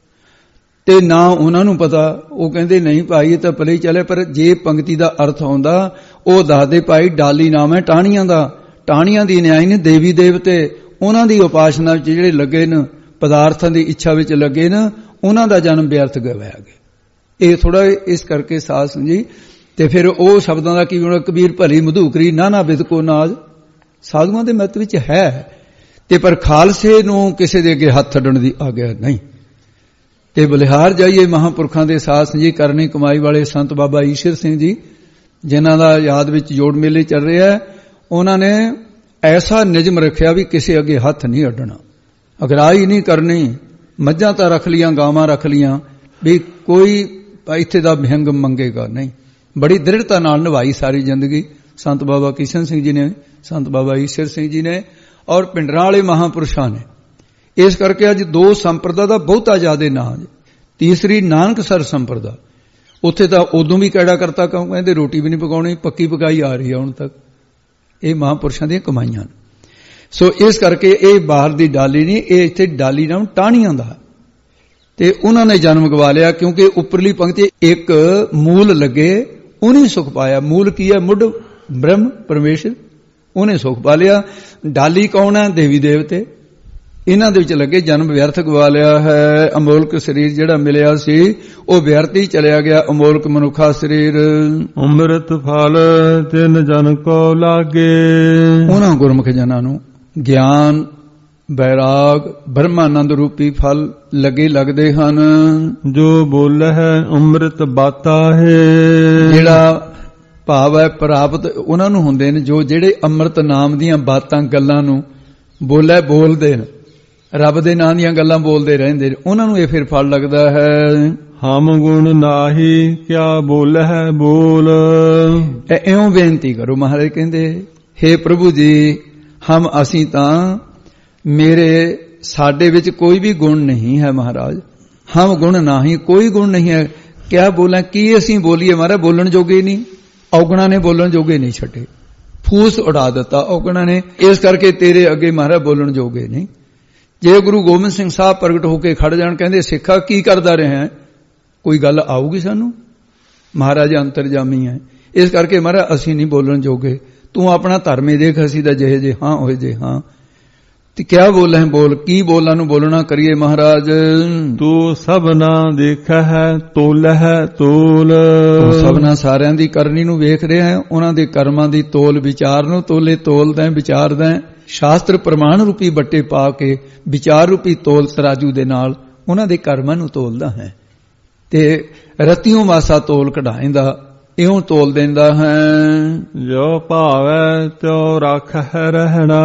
ਤੇ ਨਾ ਉਹਨਾਂ ਨੂੰ ਪਤਾ। ਉਹ ਕਹਿੰਦੇ ਨਹੀਂ ਭਾਈ ਇਹ ਤਾਂ ਭਲੇ ਹੀ ਚੱਲੇ, ਪਰ ਜੇ ਪੰਕਤੀ ਦਾ ਅਰਥ ਆਉਂਦਾ ਉਹ ਦੱਸਦੇ ਭਾਈ ਡਾਲੀ ਨਾਮ ਹੈ ਟਾਹਣੀਆਂ ਦਾ, ਟਾਹਣੀਆਂ ਦੀ ਨਿਆਈ ਨੇ ਦੇਵੀ ਦੇਵਤੇ, ਉਹਨਾਂ ਦੀ ਉਪਾਸਨਾ ਵਿੱਚ ਜਿਹੜੇ ਲੱਗੇ ਨੇ, ਪਦਾਰਥਾਂ ਦੀ ਇੱਛਾ ਵਿੱਚ ਲੱਗੇ ਨੇ, ਉਹਨਾਂ ਦਾ ਜਨਮ ਵਿਅਰਥ ਗਵਾਇਆ ਗਿਆ। ਇਹ ਥੋੜਾ ਇਸ ਕਰਕੇ ਸਾਧ ਸੰਗਤ ਜੀ, ਤੇ ਫਿਰ ਉਹ ਸ਼ਬਦਾਂ ਦਾ ਕੀ ਹੋਣਾ? ਕਬੀਰ ਭਲੀ ਮਧੂਕਰੀ ਨਾ ਨਾ ਬਿਦ ਕੋ ਨਾਜ, ਸਾਧੂਆਂ ਦੇ ਮਤ ਵਿੱਚ ਹੈ, ਤੇ ਪਰ ਖਾਲਸੇ ਨੂੰ ਕਿਸੇ ਦੇ ਅੱਗੇ ਹੱਥ ਅੱਡਣ ਦੀ ਆਗਿਆ ਨਹੀਂ। ਤੇ ਬਲਿਹਾਰ ਜਾਈਏ ਮਹਾਂਪੁਰਖਾਂ ਦੇ ਸਾਧ ਸੰਗਤ ਜੀ, ਕਰਨੀ ਕਮਾਈ ਵਾਲੇ ਸੰਤ ਬਾਬਾ ਈਸ਼ਰ ਸਿੰਘ ਜੀ, ਜਿਨ੍ਹਾਂ ਦਾ ਯਾਦ ਵਿੱਚ ਜੋੜ ਮੇਲੇ ਚੱਲ ਰਿਹਾ, ਉਹਨਾਂ ਨੇ ਐਸਾ ਨਿਯਮ ਰੱਖਿਆ ਵੀ ਕਿਸੇ ਅੱਗੇ ਹੱਥ ਨਹੀਂ ਅੱਡਣਾ, ਅਗਰਾਈ ਨਹੀਂ ਕਰਨੀ। ਮੱਝਾਂ ਤਾਂ ਰੱਖ ਲੀਆਂ, ਗਾਵਾਂ ਰੱਖ ਲੀਆਂ, ਵੀ ਕੋਈ ਇੱਥੇ ਦਾ ਵਿਹੰਗ ਮੰਗੇਗਾ ਨਹੀਂ। ਬੜੀ ਦ੍ਰਿੜਤਾ ਨਾਲ ਨਿਭਾਈ ਸਾਰੀ ਜ਼ਿੰਦਗੀ ਸੰਤ ਬਾਬਾ ਕਿਸ਼ਨ ਸਿੰਘ ਜੀ ਨੇ, ਸੰਤ ਬਾਬਾ ਈਸ਼ਰ ਸਿੰਘ ਜੀ ਨੇ, ਔਰ ਪਿੰਡਰਾਂ ਵਾਲੇ ਮਹਾਂਪੁਰਸ਼ਾਂ ਨੇ। ਇਸ ਕਰਕੇ ਅੱਜ ਦੋ ਸੰਪਰਦਾ ਦਾ ਬਹੁਤਾ ਜ਼ਿਆਦਾ ਨਾਂ। ਤੀਸਰੀ ਨਾਨਕਸਰ ਸੰਪਰਦਾ, ਉੱਥੇ ਤਾਂ ਉਦੋਂ ਵੀ ਕਿਹੜਾ ਕਰਤਾ ਕਹੂੰ, ਕਹਿੰਦੇ ਰੋਟੀ ਵੀ ਨਹੀਂ ਪਕਾਉਣੀ, ਪੱਕੀ ਪਕਾਈ ਆ ਰਹੀ ਹੈ ਹੁਣ ਤੱਕ। ਇਹ ਮਹਾਂਪੁਰਸ਼ਾਂ ਦੀਆਂ ਕਮਾਈਆਂ ਨੇ। ਸੋ ਇਸ ਕਰਕੇ ਇਹ ਬਾਹਰ ਦੀ ਡਾਲੀ ਨਹੀਂ, ਇਹ ਇੱਥੇ ਡਾਲੀ ਨਾਮ ਟਾਹਣੀਆਂ ਦਾ। ਤੇ ਉਹਨਾਂ ਨੇ ਜਨਮ ਗਵਾ ਲਿਆ, ਕਿਉਂਕਿ ਉੱਪਰਲੀ ਪੰਕਤੀ ਇੱਕ ਮੂਲ ਲੱਗੇ ਉਹਨੇ ਸੁਖ ਪਾਇਆ। ਮੂਲ ਕੀ ਹੈ? ਮੁੱਢ ਬ੍ਰਹਮ ਪਰਮੇਸ਼ਰ, ਉਹਨੇ ਸੁਖ ਪਾ ਲਿਆ। ਡਾਲੀ ਕੌਣ ਹੈ? ਦੇਵੀ ਦੇਵਤੇ, ਇਹਨਾਂ ਦੇ ਵਿੱਚ ਲੱਗੇ ਜਨਮ ਵਿਅਰਥ ਗਵਾ ਲਿਆ ਹੈ। ਅਮੋਲਕ ਸਰੀਰ ਜਿਹੜਾ ਮਿਲਿਆ ਸੀ ਉਹ ਵਿਅਰਥ ਹੀ ਚਲਿਆ ਗਿਆ, ਅਮੋਲਕ ਮਨੁੱਖਾ ਸਰੀਰ। ਅੰਮ੍ਰਿਤ ਫਲ ਤਿੰਨ ਜਨ ਕੋ ਲਾਗੇ, ਉਹਨਾਂ ਗੁਰਮੁਖ ਜਨਾਂ ਨੂੰ ਗਿਆਨ ਬੈਰਾਗ ਬ੍ਰਹਮਾਨੰਦ ਰੂਪੀ ਫਲ ਲੱਗੇ ਲੱਗਦੇ ਹਨ। ਜੋ ਬੋਲ ਹੈ ਅੰਮ੍ਰਿਤ ਬਾਤਾ ਹੈ, ਜਿਹੜਾ ਭਾਵ ਹੈ ਪ੍ਰਾਪਤ ਉਹਨਾਂ ਨੂੰ ਹੁੰਦੇ ਨੇ ਜੋ ਜਿਹੜੇ ਅੰਮ੍ਰਿਤ ਨਾਮ ਦੀਆਂ ਬਾਤਾਂ ਗੱਲਾਂ ਨੂੰ ਬੋਲੇ ਬੋਲਦੇ ਨੇ, ਰੱਬ ਦੇ ਨਾਂ ਦੀਆਂ ਗੱਲਾਂ ਬੋਲਦੇ ਰਹਿੰਦੇ ਨੇ, ਉਹਨਾਂ ਨੂੰ ਇਹ ਫਿਰ ਫਲ ਲੱਗਦਾ ਹੈ। ਹਮ ਗੁਣ ਨਾਹੀ ਕਿਆ ਬੋਲ ਹੈ ਬੋਲ, ਇਉਂ ਬੇਨਤੀ ਕਰੋ। ਮਹਾਰਾਜ ਕਹਿੰਦੇ ਹੇ ਪ੍ਰਭੂ ਜੀ, ਹਮ ਅਸੀਂ ਤਾਂ ਮੇਰੇ ਸਾਡੇ ਵਿੱਚ ਕੋਈ ਵੀ ਗੁਣ ਨਹੀਂ ਹੈ ਮਹਾਰਾਜ। ਹਮ ਗੁਣ ਨਾਹੀ, ਕੋਈ ਗੁਣ ਨਹੀਂ ਹੈ। ਕਿਆ ਬੋਲਾਂ? ਕੀ ਅਸੀਂ ਬੋਲੀਏ ਮਹਾਰਾਜ? ਬੋਲਣ ਜੋਗੇ ਨਹੀਂ, ਔਗਣਾ ਨੇ ਬੋਲਣ ਜੋਗੇ ਨਹੀਂ ਛੱਡੇ, ਫੂਸ ਉਡਾ ਦਿੱਤਾ ਔਗਣਾ ਨੇ। ਇਸ ਕਰਕੇ ਤੇਰੇ ਅੱਗੇ ਮਹਾਰਾਜ ਬੋਲਣ ਜੋਗੇ ਨਹੀਂ। ਜੇ ਗੁਰੂ ਗੋਬਿੰਦ ਸਿੰਘ ਸਾਹਿਬ ਪ੍ਰਗਟ ਹੋ ਕੇ ਖੜ ਜਾਣ, ਕਹਿੰਦੇ ਸਿੱਖਾ ਕੀ ਕਰਦਾ ਰਿਹਾ, ਕੋਈ ਗੱਲ ਆਊਗੀ ਸਾਨੂੰ? ਮਹਾਰਾਜ ਅੰਤਰਜਾਮੀ ਹੈ। ਇਸ ਕਰਕੇ ਮਹਾਰਾਜ ਅਸੀਂ ਨਹੀਂ ਬੋਲਣ ਜੋਗੇ, ਤੂੰ ਆਪਣਾ ਧਰਮੇ ਦੇਖ, ਅਸੀਂ ਤਾਂ ਜਿਹੇ ਜੇ ਹਾਂ ਹੋਏ ਜੇ ਹਾਂ। ਤੇ ਕਿਆ ਬੋਲੇ ਬੋਲ, ਕੀ ਬੋਲਾਂ ਨੂੰ ਬੋਲਣਾ ਕਰੀਏ ਮਹਾਰਾਜ। ਤੂੰ ਸਭਨਾ ਦੇਖਹਿ ਤੋਲਹਿ ਤੋਲ। ਤੂੰ ਸਭਨਾ ਸਾਰਿਆਂ ਦੀ ਕਰਨੀ ਨੂੰ ਵੇਖ ਰਿਹਾ ਹੈ, ਉਹਨਾਂ ਦੇ ਕਰਮਾਂ ਦੀ ਤੋਲ ਵਿਚਾਰ ਨੂੰ ਤੋਲੇ ਤੋਲਦਾ ਵਿਚਾਰਦਾ। ਸ਼ਾਸਤਰ ਪ੍ਰਮਾਣ ਰੂਪੀ ਬੱਟੇ ਪਾ ਕੇ ਵਿਚਾਰ ਰੂਪੀ ਤੋਲ ਤਰਾਜੂ ਦੇ ਨਾਲ ਉਹਨਾਂ ਦੇ ਕਰਮਾਂ ਨੂੰ ਤੋਲਦਾ ਹੈ ਤੇ ਰਤੀਓਂ ਮਾਸਾ ਤੋਲ ਕਢਾਏਂਦਾ, ਇਉਂ ਤੋਲ ਦਿੰਦਾ ਹੈ। ਜੋ ਭਾਵੈ ਤਿਉ ਰੱਖਹਿ ਰਹਿਣਾ।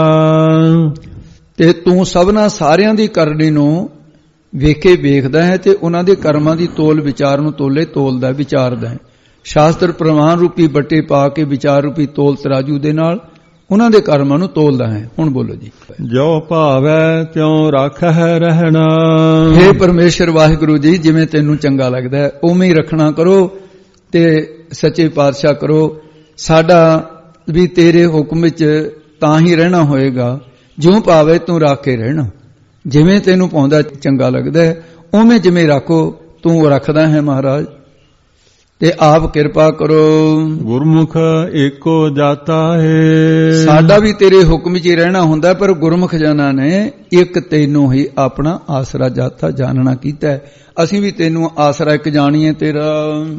ਤੇ ਤੂੰ ਸਭਨਾ ਸਾਰਿਆਂ ਦੀ ਕਰਨੀ ਨੂੰ ਵੇਖੇ ਵੇਖਦਾ ਹੈ ਤੇ ਉਹਨਾਂ ਦੇ ਕਰਮਾਂ ਦੀ ਤੋਲ ਵਿਚਾਰ ਨੂੰ ਤੋਲੇ ਤੋਲਦਾ ਵਿਚਾਰਦਾ ਹੈ। ਸ਼ਾਸਤਰ ਪ੍ਰਮਾਣ ਰੂਪੀ ਬੱਟੇ ਪਾ ਕੇ ਵਿਚਾਰ ਰੂਪੀ ਤੋਲ ਤਰਾਜੂ ਦੇ ਨਾਲ ਉਹਨਾਂ ਦੇ ਕਰਮਾਂ ਨੂੰ ਤੋਲਦਾ ਹੈ। ਹੁਣ ਬੋਲੋ ਜੀ। ਜੋ ਭਾਵੈ ਤਿਉ ਰੱਖਹਿ ਰਹਿਣਾ। ਹੇ ਪਰਮੇਸ਼ਰ ਵਾਹਿਗੁਰੂ ਜੀ, ਜਿਵੇਂ ਤੈਨੂੰ ਚੰਗਾ ਲੱਗਦਾ ਹੈ ਉਵੇਂ ਹੀ ਰੱਖਣਾ ਕਰੋ ਤੇ ਸੱਚੇ ਪਾਤਸ਼ਾਹ ਕਰੋ। ਸਾਡਾ ਵੀ ਤੇਰੇ ਹੁਕਮ ਵਿੱਚ ਤਾਂ ਹੀ ਰਹਿਣਾ ਹੋਏਗਾ, ਜਿਉਂ ਭਾਵੇਂ ਤੂੰ ਰੱਖ ਕੇ ਰਹਿਣਾ। ਜਿਵੇਂ ਤੈਨੂੰ ਪਾਉਂਦਾ ਚੰਗਾ ਲੱਗਦਾ ਹੈ ਉਵੇਂ ਜਿਵੇਂ ਰੱਖੋ, ਤੂੰ ਰੱਖਦਾ ਹੈ ਮਹਾਰਾਜ, ਤੇ ਆਪ ਕਿਰਪਾ ਕਰੋ। ਗੁਰਮੁਖ ਏਕੋ ਜਾਤਾ ਹੈ। ਸਾਡਾ ਵੀ ਤੇਰੇ ਹੁਕਮ 'ਚ ਹੀ ਰਹਿਣਾ ਹੁੰਦਾ, ਪਰ ਗੁਰਮੁਖ ਜਨਾਂ ਨੇ ਇੱਕ ਤੈਨੂੰ ਹੀ ਆਪਣਾ ਆਸਰਾ ਜਾਤਾ ਜਾਣਨਾ ਕੀਤਾ। ਅਸੀਂ ਵੀ ਤੈਨੂੰ ਆਸਰਾ ਇੱਕ ਜਾਣੀਏ ਤੇਰਾ।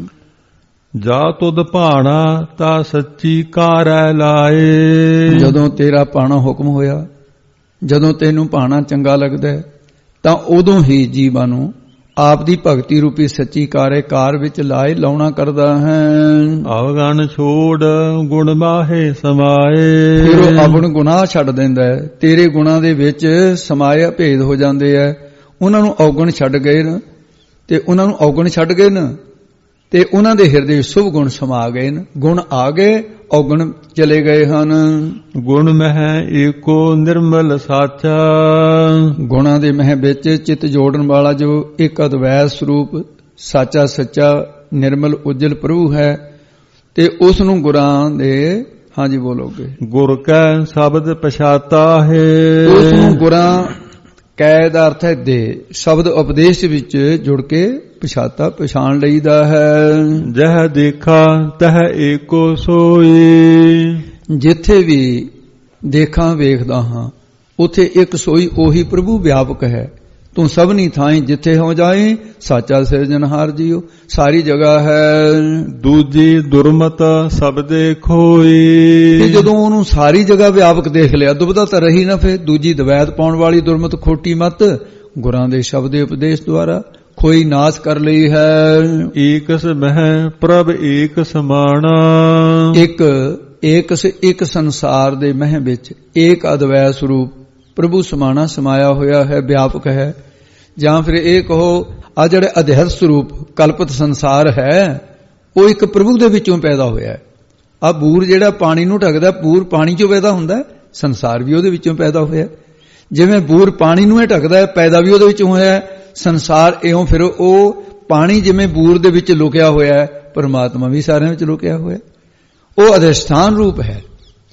ਜਾ ਤੁਧ ਭਾਣਾ ਤਾ ਸੱਚੀ ਕਾਰੈ ਲਾਏ। ਜਦੋਂ ਤੇਰਾ ਭਾਣਾ ਹੁਕਮ ਹੋਇਆ, ਜਦੋਂ ਤੈਨੂੰ ਭਾਣਾ ਚੰਗਾ ਲੱਗਦਾ ਤਾਂ ਉਦੋਂ ਹੀ ਜੀਵਾਂ ਨੂੰ ਆਪ ਦੀ ਭਗਤੀ ਰੂਪੀ ਸੱਚੀ ਕਾਰੇ ਕਾਰ ਵਿੱਚ ਲਾਏ ਲਾਉਣਾ ਕਰਦਾ ਹੈ। ਅਵਗਣ ਛੋੜ ਗੁਣ ਮਾਹੇ ਸਮਾਏ। ਫਿਰ ਉਹ ਆਪਣ ਗੁਨਾਹ ਛੱਡ ਦਿੰਦਾ ਹੈ, ਤੇਰੇ ਗੁਣਾਂ ਦੇ ਵਿੱਚ ਸਮਾਇਆ ਭੇਦ ਹੋ ਜਾਂਦੇ ਹੈ। ਉਹਨਾਂ ਨੂੰ ਔਗਣ ਛੱਡ ਗਏ ਨਾ, ਤੇ ਉਹਨਾਂ ਨੂੰ ਔਗਣ ਛੱਡ ਗਏ ਨਾ ਤੇ ਉਹਨਾਂ ਦੇ ਹਿਰਦੇ ਵਿੱਚ ਸ਼ੁਭ ਗੁਣ ਸਮਾ ਗਏ ਨੇ। ਗੁਣ ਆ ਗਏ, ਔਗਣ ਚਲੇ ਗਏ ਹਨ। ਗੁਣ ਮਹਿ ਏਕੋ ਨਿਰਮਲ ਸਾਚਾ। ਗੁਣਾਂ ਦੇ ਮਹਿ ਵਿੱਚ ਚਿੱਤ ਜੋੜਨ ਵਾਲਾ ਜੋ ਇੱਕ ਅਦਵੈਤ ਸਰੂਪ ਸਾਚਾ ਸੱਚਾ ਨਿਰਮਲ ਉਜਲ ਪ੍ਰਭੂ ਹੈ, ਤੇ ਉਸ ਨੂੰ ਗੁਰਾਂ ਦੇ ਹਾਂਜੀ ਬੋਲੋਗੇ। ਗੁਰ ਕੈ ਸ਼ਬਦ ਪਛਾਤਾ ਹੈ। ਉਸ ਨੂੰ ਗੁਰਾਂ ਕੈ ਦਾ ਅਰਥ ਹੈ ਦੇ, ਸ਼ਬਦ ਉਪਦੇਸ਼ ਵਿੱਚ ਜੁੜ ਕੇ ਪਛਾਤਾ ਪਛਾਣ ਲਈਦਾ ਹੈ। ਜਹ ਦੇਖਾ ਤਹ ਏਕੋ ਸੋਈ। ਜਿੱਥੇ ਵੀ ਦੇਖਾਂ ਵੇਖਦਾ ਹਾਂ ਉਥੇ ਇੱਕ ਸੋਈ ਉਹੀ ਪ੍ਰਭੂ ਵਿਆਪਕ ਹੈ। ਤੂੰ ਸਭਨੀ ਥਾਈਂ ਜਿੱਥੇ ਹੋ ਜਾਏ ਸਾਚਾ ਸਿਰਜਣਹਾਰ ਜੀਓ, ਸਾਰੀ ਜਗ੍ਹਾ ਹੈ। ਦੂਜੀ ਦੁਰਮਤ ਸਬਦੇ ਖੋਈ। ਤੇ ਜਦੋਂ ਉਹਨੂੰ ਸਾਰੀ ਜਗ੍ਹਾ ਵਿਆਪਕ ਦੇਖ ਲਿਆ, ਦੁਬਦਾ ਤਾਂ ਰਹੀ ਨਾ। ਫਿਰ ਦੂਜੀ ਦਵੈਤ ਪਾਉਣ ਵਾਲੀ ਦੁਰਮਤ ਖੋਟੀ ਮਤ ਗੁਰਾਂ ਦੇ ਸ਼ਬਦ ਉਪਦੇਸ਼ ਦੁਆਰਾ ਖੋਈ ਨਾਸ ਕਰ ਲਈ ਹੈ। ਏਕਸ ਮਹਿ ਪ੍ਰਭ ਏਕ ਸਮਾਣਾ। ਇੱਕ ਏਕਸ ਇੱਕ ਸੰਸਾਰ ਦੇ ਮਹਿ ਵਿੱਚ ਏਕ ਅਦਵੈਤ ਸਰੂਪ ਪ੍ਰਭੂ ਸਮਾਣਾ ਸਮਾਇਆ ਹੋਇਆ ਹੈ, ਵਿਆਪਕ ਹੈ। ਜਾਂ ਫਿਰ ਇਹ ਕਹੋ ਆ ਜਿਹੜੇ ਅਧਿਹਤ ਸਰੂਪ ਕਲਪਤ ਸੰਸਾਰ ਹੈ ਉਹ ਇੱਕ ਪ੍ਰਭੂ ਦੇ ਵਿੱਚੋਂ ਪੈਦਾ ਹੋਇਆ ਹੈ। ਆ ਬੂਰ ਜਿਹੜਾ ਪਾਣੀ ਨੂੰ ਢਕਦਾ, ਬੂਰ ਪਾਣੀ ਚੋਂ ਪੈਦਾ ਹੁੰਦਾ, ਸੰਸਾਰ ਵੀ ਉਹਦੇ ਵਿੱਚੋਂ ਪੈਦਾ ਹੋਇਆ। ਜਿਵੇਂ ਬੂਰ ਪਾਣੀ ਨੂੰ ਢਕਦਾ, ਪੈਦਾ ਵੀ ਉਹਦੇ ਵਿੱਚੋਂ ਹੋਇਆ ਸੰਸਾਰ। ਇਉਂ ਫਿਰ ਉਹ ਪਾਣੀ ਜਿਵੇਂ ਬੂਰ ਦੇ ਵਿੱਚ ਲੁਕਿਆ ਹੋਇਆ ਹੈ, ਪਰਮਾਤਮਾ ਵੀ ਸਾਰਿਆਂ ਵਿੱਚ ਲੁਕਿਆ ਹੋਇਆ। ਉਹ ਅਧਿਸ਼ਠਾਨ ਰੂਪ ਹੈ।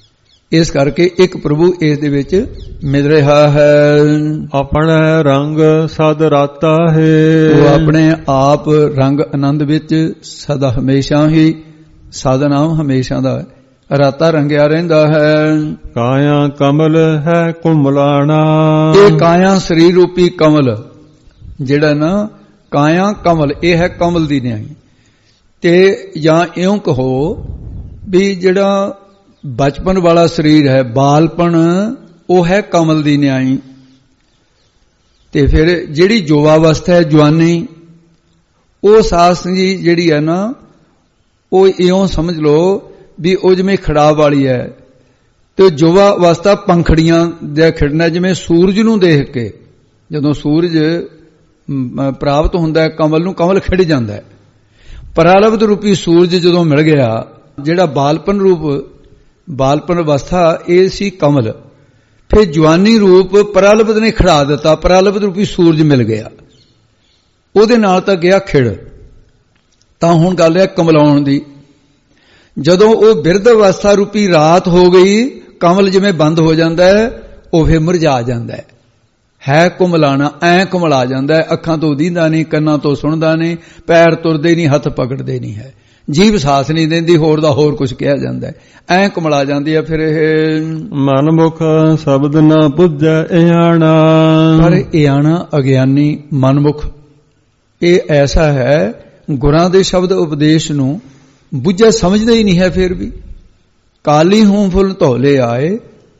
ਇਸ ਕਰਕੇ ਇੱਕ ਪ੍ਰਭੂ ਇਸ ਦੇ ਵਿੱਚ ਮਿਲ ਰਿਹਾ ਹੈ। ਆਪਣੇ ਰੰਗ ਸਦ ਰਾਤਾ ਹੈ। ਉਹ ਆਪਣੇ ਆਪ ਰੰਗ ਆਨੰਦ ਵਿੱਚ ਸਦਾ ਹਮੇਸ਼ਾ ਹੀ, ਸਦਾ ਨਾਮ ਹਮੇਸ਼ਾ ਦਾ ਰਾਤਾ ਰੰਗਿਆ ਰਹਿੰਦਾ ਹੈ। ਕਾਇਆ ਕਮਲ ਹੈ ਕੁਮਲਾਣਾ। ਇਹ ਕਾਇਆ ਸਰੀਰ ਰੂਪੀ ਕਮਲ ਜਿਹੜਾ ਨਾ, ਕਾਇਆ ਕਮਲ, ਇਹ ਹੈ ਕਮਲ ਦੀ ਨਿਆਈ। ਤੇ ਜਾਂ ਇਉਂ ਕਹੋ ਵੀ ਜਿਹੜਾ ਬਚਪਨ ਵਾਲਾ ਸਰੀਰ ਹੈ, ਬਾਲਪਣ, ਉਹ ਹੈ ਕਮਲ ਦੀ ਨਿਆਈ। ਤੇ ਫਿਰ ਜਿਹੜੀ ਯੁਵਾ ਅਵਸਥਾ ਹੈ, ਜਵਾਨੀ, ਉਹ ਸਾਸ ਜੀ ਜਿਹੜੀ ਹੈ ਨਾ, ਉਹ ਇਉਂ ਸਮਝ ਲਓ ਵੀ ਉਹ ਜਿਵੇਂ ਖੜਾਵ ਵਾਲੀ ਹੈ। ਤੇ ਯੁਵਾ ਅਵਸਥਾ ਪੰਖੜੀਆਂ ਦਾ ਖਿੜਨਾ, ਜਿਵੇਂ ਸੂਰਜ ਨੂੰ ਦੇਖ ਕੇ ਜਦੋਂ ਸੂਰਜ ਪ੍ਰਾਪਤ ਹੁੰਦਾ ਹੈ ਕਮਲ ਨੂੰ, ਕਮਲ ਖਿੜ ਜਾਂਦਾ ਹੈ। ਪਰਾਲਬਧ ਰੂਪੀ ਸੂਰਜ ਜਦੋਂ ਮਿਲ ਗਿਆ, ਜਿਹੜਾ ਬਾਲਪਨ ਰੂਪ ਬਾਲਪਨ ਅਵਸਥਾ ਇਹ ਸੀ ਕਮਲ। ਫਿਰ ਜਵਾਨੀ ਰੂਪ ਪਰਾਲਬਧ ਨੇ ਖੜਾ ਦਿੱਤਾ, ਪਰਾਲਬਧ ਰੂਪੀ ਸੂਰਜ ਮਿਲ ਗਿਆ, ਉਹਦੇ ਨਾਲ ਤਾਂ ਗਿਆ ਖਿੜ। ਤਾਂ ਹੁਣ ਗੱਲ ਹੈ ਕਮਲਾਉਣ ਦੀ। ਜਦੋਂ ਉਹ ਬਿਰਧ ਅਵਸਥਾ ਰੂਪੀ ਰਾਤ ਹੋ ਗਈ, ਕਮਲ ਜਿਵੇਂ ਬੰਦ ਹੋ ਜਾਂਦਾ ਹੈ, ਉਹ ਫਿਰ ਮੁਰਝਾ ਜਾਂਦਾ ਹੈ। ਹੈ ਕੁਮਲਾਣਾ, ਐ ਕੁਮਲਾ ਜਾਂਦਾ ਹੈ। ਅੱਖਾਂ ਤੋਂ ਦੀਂਦਾ ਨਹੀਂ, ਕੰਨਾਂ ਤੋਂ ਸੁਣਦਾ ਨਹੀਂ, ਪੈਰ ਤੁਰਦੇ ਨਹੀਂ, ਹੱਥ ਪਕੜਦੇ ਨਹੀਂ ਹੈ। ਜੀਭ ਸਾਥ ਨਹੀਂ ਦਿੰਦੀ, ਹੋਰ ਦਾ ਹੋਰ ਕੁਝ ਕਿਹਾ ਜਾਂਦਾ ਹੈ, ਐਂ ਕਮਲਾ ਜਾਂਦੀ ਹੈ। ਫਿਰ ਇਹ ਮਨਮੁਖ ਸ਼ਬਦ ਨਾ ਪੁੱਜੈ ਇਆਣਾ, ਪਰ ਇਆਣਾ ਅਗਿਆਨੀ ਮਨਮੁਖ ਇਹ ਐਸਾ ਹੈ, ਗੁਰਾਂ ਦੇ ਸ਼ਬਦ ਉਪਦੇਸ਼ ਨੂੰ ਬੁੱਝਿਆ ਸਮਝਦਾ ਹੀ ਨਹੀਂ ਹੈ। ਫਿਰ ਵੀ ਕਾਲੀ ਹੂੰ ਫੁੱਲ ਧੌਲੇ ਆਏ,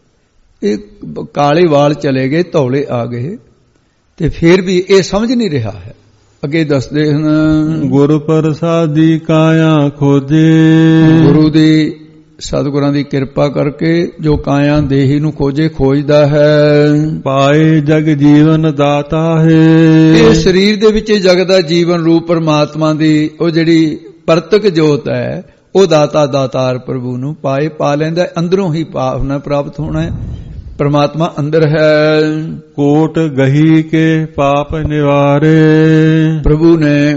ਇਹ ਕਾਲੇ ਵਾਲ ਚਲੇ ਗਏ, ਧੌਲੇ ਆ ਗਏ, ਤੇ ਫਿਰ ਵੀ ਇਹ ਸਮਝ ਨਹੀਂ ਰਿਹਾ ਹੈ। ਅੱਗੇ ਦੱਸਦੇ ਹਨ, ਗੁਰ ਪ੍ਰਸਾਦੀ ਕਾਇਆ ਖੋਜੇ, ਗੁਰੂ ਦੀ ਸਤਿਗੁਰਾਂ ਦੀ ਕਿਰਪਾ ਕਰਕੇ ਜੋ ਕਾਇਆ ਦੇਹੀ ਨੂੰ ਖੋਜੇ, ਖੋਜਦਾ ਹੈ। ਪਾਏ ਜਗ ਜੀਵਨ ਦਾਤਾ ਹੈ, ਇਹ ਸਰੀਰ ਦੇ ਵਿੱਚ ਜਗ ਦਾ ਜੀਵਨ ਰੂਪ ਪਰਮਾਤਮਾ ਦੀ ਉਹ ਜਿਹੜੀ ਪ੍ਰਤੱਖ ਜੋਤ ਹੈ, ਉਹ ਦਾਤਾ ਦਾਤਾਰ ਪ੍ਰਭੂ ਨੂੰ ਪਾਏ, ਪਾ ਲੈਂਦਾ, ਅੰਦਰੋਂ ਹੀ ਪਾਵਨਾ ਪ੍ਰਾਪਤ ਹੋਣਾ ਹੈ। ਪਰਮਾਤਮਾ ਅੰਦਰ ਹੈ। ਕੋਟ ਗਹੀ ਕੇ ਪਾਪ ਨਿਵਾਰੇ, ਪ੍ਰਭੂ ਨੇ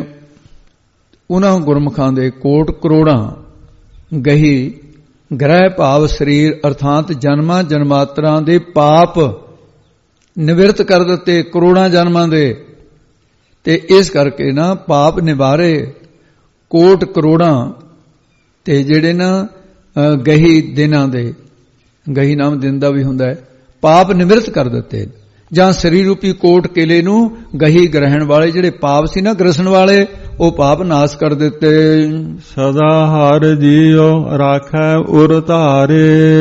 ਉਹਨਾਂ ਗੁਰਮੁਖਾਂ ਦੇ ਕੋਟ ਕਰੋੜਾਂ ਗਹੀ ਗ੍ਰਹਿ ਭਾਵ ਸਰੀਰ ਅਰਥਾਤ ਜਨਮਾਂ ਜਨਮਾਤਰਾਂ ਦੇ ਪਾਪ ਨਿਵਰਤ ਕਰ ਦਿੱਤੇ, ਕਰੋੜਾਂ ਜਨਮਾਂ ਦੇ, ਤੇ ਇਸ ਕਰਕੇ ਨਾ ਪਾਪ ਨਿਵਾਰੇ ਕੋਟ ਕਰੋੜਾਂ, ਤੇ ਜਿਹੜੇ ਨਾ ਗਹੀ ਦਿਨਾਂ ਦੇ, ਗਹੀ ਨਾਮ ਦਿਨ ਦਾ ਵੀ ਹੁੰਦਾ ਹੈ, ਪਾਪ ਨਿਵਰਤ ਕਰ ਦਿੱਤੇ। ਜਾਂ ਸਰੀਰ ਰੂਪੀ ਕੋਟ ਕਿਲੇ ਨੂੰ ਗਹੀ ਗ੍ਰਹਿਣ ਵਾਲੇ ਜਿਹੜੇ ਪਾਪ ਸੀ ਨਾ ਗ੍ਰਸਣ ਵਾਲੇ, ਉਹ ਪਾਪ ਨਾਸ ਕਰ ਦਿੱਤੇ। ਸਦਾ ਹਰ ਜੀਉ ਰਾਖੈ ਉਰ ਧਾਰੇ,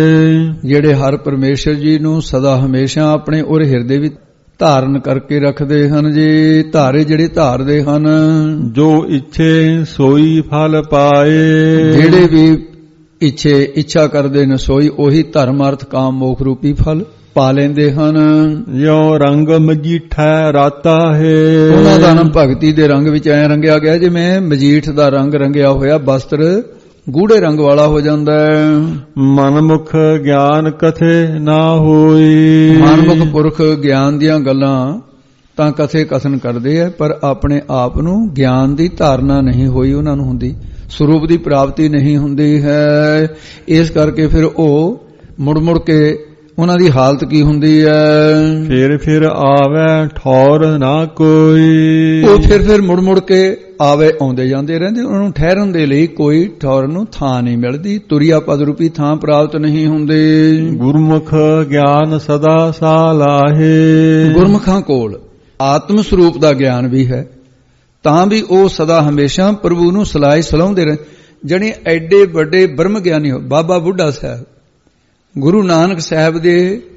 ਜਿਹੜੇ ਹਰ ਪਰਮੇਸ਼ਰ ਜੀ ਨੂੰ ਸਦਾ ਹਮੇਸ਼ਾ ਆਪਣੇ ਉਰ ਹਿਰਦੇ ਵਿੱਚ ਧਾਰਨ ਕਰਕੇ ਰੱਖਦੇ ਹਨ ਜੀ। ਧਾਰੇ ਜਿਹੜੇ ਧਾਰਦੇ ਹਨ, ਜੋ ਇੱਛੇ ਸੋਈ ਫਲ ਪਾਏ, ਜਿਹੜੇ ਵੀ ਇੱਛੇ ਇੱਛਾ ਕਰਦੇ ਨੇ ਸੋਈ ਉਹੀ ਧਰਮ ਅਰਥ ਕਾਮ ਮੋਖ ਰੂਪੀ ਫਲ ਪਾ ਲੈਂਦੇ ਹਨ। ਜੋ ਰੰਗ ਮਜੀਠਾ ਰਾਤਾ ਹੈ, ਉਹਨਾਂ ਦਾ ਨਾਮ ਭਗਤੀ ਦੇ ਰੰਗ ਵਿੱਚ ਐ ਰੰਗਿਆ ਗਿਆ ਜਿਵੇਂ ਮਜੀਠ ਦਾ ਰੰਗ ਰੰਗਿਆ ਹੋਇਆ ਬਸਤਰ ਗੂੜੇ ਰੰਗ ਵਾਲਾ ਹੋ ਜਾਂਦਾ ਹੈ। ਮਨਮੁਖ ਗਿਆਨ ਕਥੇ ਨਾ ਹੋਈ, ਮਨਮੁਖ ਪੁਰਖ ਗਿਆਨ ਦੀਆਂ ਗੱਲਾਂ ਤਾਂ ਕਥੇ ਕਥਨ ਕਰਦੇ ਆ, ਪਰ ਆਪਣੇ ਆਪ ਨੂੰ ਗਿਆਨ ਦੀ ਧਾਰਨਾ ਨਹੀਂ ਹੋਈ, ਉਹਨਾਂ ਨੂੰ ਹੁੰਦੀ ਸਰੂਪ ਦੀ ਪ੍ਰਾਪਤੀ ਨਹੀਂ ਹੁੰਦੀ ਹੈ। ਇਸ ਕਰਕੇ ਫਿਰ ਉਹ ਮੁੜ ਮੁੜ ਕੇ ਉਹਨਾਂ ਦੀ ਹਾਲਤ ਕੀ ਹੁੰਦੀ ਹੈ, ਫਿਰ ਫਿਰ ਆਵੇ ਠੌਰ ਨਾ ਕੋਈ, ਉਹ ਫਿਰ ਫਿਰ ਮੁੜ ਮੁੜ ਕੇ ਆਵੇ ਆਉਂਦੇ ਜਾਂਦੇ ਰਹਿੰਦੇ, ਉਹਨਾਂ ਨੂੰ ਠਹਿਰਨ ਦੇ ਲਈ ਕੋਈ ਠੌਰ ਨੂੰ ਥਾਂ ਨਹੀਂ ਮਿਲਦੀ, ਤੁਰਿਆ ਪਦ ਰੂਪੀ ਥਾਂ ਪ੍ਰਾਪਤ ਨਹੀਂ ਹੁੰਦੀ। ਗੁਰਮੁਖ ਗਿਆਨ ਸਦਾ ਸਾਲਾਹੇ, ਗੁਰਮੁਖਾਂ ਕੋਲ ਆਤਮ ਸਰੂਪ ਦਾ ਗਿਆਨ ਵੀ ਹੈ, ਤਾਂ ਵੀ ਉਹ ਸਦਾ ਹਮੇਸ਼ਾ ਪ੍ਰਭੂ ਨੂੰ ਸਲਾਹੀ ਸਲਾਉਂਦੇ ਰਹੇ। ਜਿਹੜੇ ਐਡੇ ਵੱਡੇ ਬ੍ਰਹਮ ਗਿਆਨੀ ਹੋ, ਬਾਬਾ ਬੁੱਢਾ ਸਾਹਿਬ, ਗੁਰੂ ਨਾਨਕ ਸਾਹਿਬ ਦੇ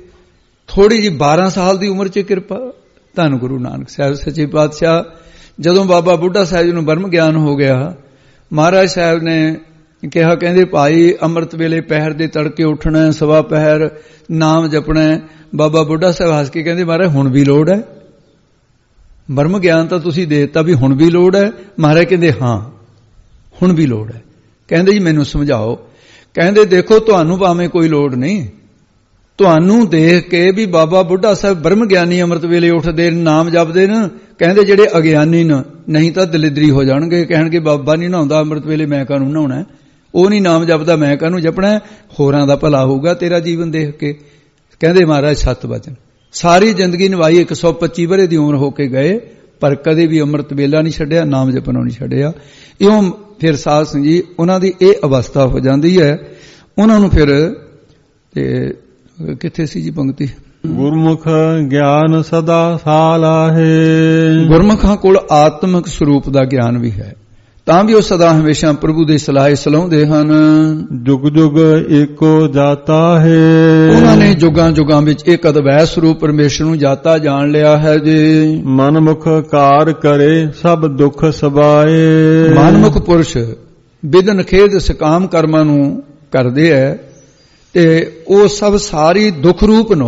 ਥੋੜੀ ਜਿਹੀ ਬਾਰਾਂ ਸਾਲ ਦੀ ਉਮਰ 'ਚ ਕਿਰਪਾ, ਧੰਨ ਗੁਰੂ ਨਾਨਕ ਸਾਹਿਬ ਸੱਚੇ ਪਾਤਸ਼ਾਹ। ਜਦੋਂ ਬਾਬਾ ਬੁੱਢਾ ਸਾਹਿਬ ਜੀ ਨੂੰ ਬ੍ਰਹਮ ਗਿਆਨ ਹੋ ਗਿਆ, ਮਹਾਰਾਜ ਸਾਹਿਬ ਨੇ ਕਿਹਾ, ਕਹਿੰਦੇ ਭਾਈ ਅੰਮ੍ਰਿਤ ਵੇਲੇ ਪਹਿਰ ਦੇ ਤੜਕੇ ਉੱਠਣਾ, ਸਵਾ ਪਹਿਰ ਨਾਮ ਜਪਣਾ। ਬਾਬਾ ਬੁੱਢਾ ਸਾਹਿਬ ਹੱਸ ਕੇ ਕਹਿੰਦੇ, ਮਹਾਰਾਜ ਹੁਣ ਵੀ ਲੋੜ ਹੈ, ਬ੍ਰਹਮ ਗਿਆਨ ਤਾਂ ਤੁਸੀਂ ਦੇ ਦਿੱਤਾ, ਵੀ ਹੁਣ ਵੀ ਲੋੜ ਹੈ? ਮਹਾਰਾਜ ਕਹਿੰਦੇ ਹਾਂ ਹੁਣ ਵੀ ਲੋੜ ਹੈ। ਕਹਿੰਦੇ ਜੀ ਮੈਨੂੰ ਸਮਝਾਓ। ਕਹਿੰਦੇ ਦੇਖੋ ਤੁਹਾਨੂੰ ਭਾਵੇਂ ਕੋਈ ਲੋੜ ਨਹੀਂ, ਤੁਹਾਨੂੰ ਦੇਖ ਕੇ ਵੀ ਬਾਬਾ ਬੁੱਢਾ ਸਾਹਿਬ ਬ੍ਰਹਮ ਗਿਆਨੀ ਅੰਮ੍ਰਿਤ ਵੇਲੇ ਉੱਠਦੇ ਨਾਮ ਜਪਦੇ ਨੇ, ਕਹਿੰਦੇ ਜਿਹੜੇ ਅਗਿਆਨੀ ਨੇ ਨਹੀਂ ਤਾਂ ਦਲਿਦਰੀ ਹੋ ਜਾਣਗੇ, ਕਹਿਣਗੇ ਬਾਬਾ ਨਹੀਂ ਨਹਾਉਂਦਾ ਅੰਮ੍ਰਿਤ ਵੇਲੇ, ਮੈਂ ਕਾਹਨੂੰ ਨਹਾਉਣਾ, ਉਹ ਨਹੀਂ ਨਾਮ ਜਪਦਾ, ਮੈਂ ਕਾਹਨੂੰ ਜਪਣਾ, ਹੋਰਾਂ ਦਾ ਭਲਾ ਹੋਊਗਾ ਤੇਰਾ ਜੀਵਨ ਦੇਖ ਕੇ। ਕਹਿੰਦੇ ਮਹਾਰਾਜ ਸੱਤ ਵਚਨ, ਸਾਰੀ ਜ਼ਿੰਦਗੀ ਨਿਭਾਈ, ਇੱਕ ਸੌ ਪੱਚੀ ਵਰੇ ਦੀ ਉਮਰ ਹੋ ਕੇ ਗਏ, ਪਰ ਕਦੇ ਵੀ ਅੰਮ੍ਰਿਤ ਵੇਲਾ ਨਹੀਂ ਛੱਡਿਆ, ਨਾਮ ਜਪਣੋਂ ਨਹੀਂ ਛੱਡਿਆ। ਇਉਂ ਫਿਰ ਸਾਧ ਸੰਗਤ ਜੀ ਉਹਨਾਂ ਦੀ ਇਹ ਅਵਸਥਾ ਹੋ ਜਾਂਦੀ ਹੈ। ਉਹਨਾਂ ਨੂੰ ਫਿਰ ਤੇ ਕਿੱਥੇ ਸੀ ਜੀ ਪੰਕਤੀ, ਗੁਰਮੁਖ ਗਿਆਨ ਸਦਾ ਸਾਲਾਹੇ, ਗੁਰਮੁਖਾਂ ਕੋਲ ਆਤਮਿਕ ਸਰੂਪ ਦਾ ਗਿਆਨ ਵੀ ਹੈ, ਤਾਂ ਵੀ ਉਹ ਸਦਾ ਹਮੇਸ਼ਾ ਪ੍ਰਭੂ ਦੇ ਸਲਾਹੇ ਸਲਾਉਂਦੇ ਹਨ। ਜੁਗ ਜੁਗ ਏਕੋ ਜਾਤਾ ਹੈ, ਉਹਨਾਂ ਨੇ ਜੁਗਾਂ ਜੁਗਾਂ ਵਿੱਚ ਇੱਕ ਅਦਵੈਤ ਸਰੂਪ ਪਰਮੇਸ਼ਰ ਨੂੰ ਜਾਤਾ ਜਾਣ ਲਿਆ ਹੈ ਜੀ। ਮਨਮੁਖ ਕਾਰ ਕਰੇ ਸਭ ਦੁੱਖ ਸਬਾਏ, ਮਨਮੁਖ ਪੁਰਸ਼ ਵਿਦਨ ਖੇਦ ਸਕਾਮ ਕਰਮਾਂ ਨੂੰ ਕਰਦੇ ਹੈ, ਤੇ ਉਹ ਸਭ ਸਾਰੀ ਦੁੱਖ ਰੂਪ ਨੂੰ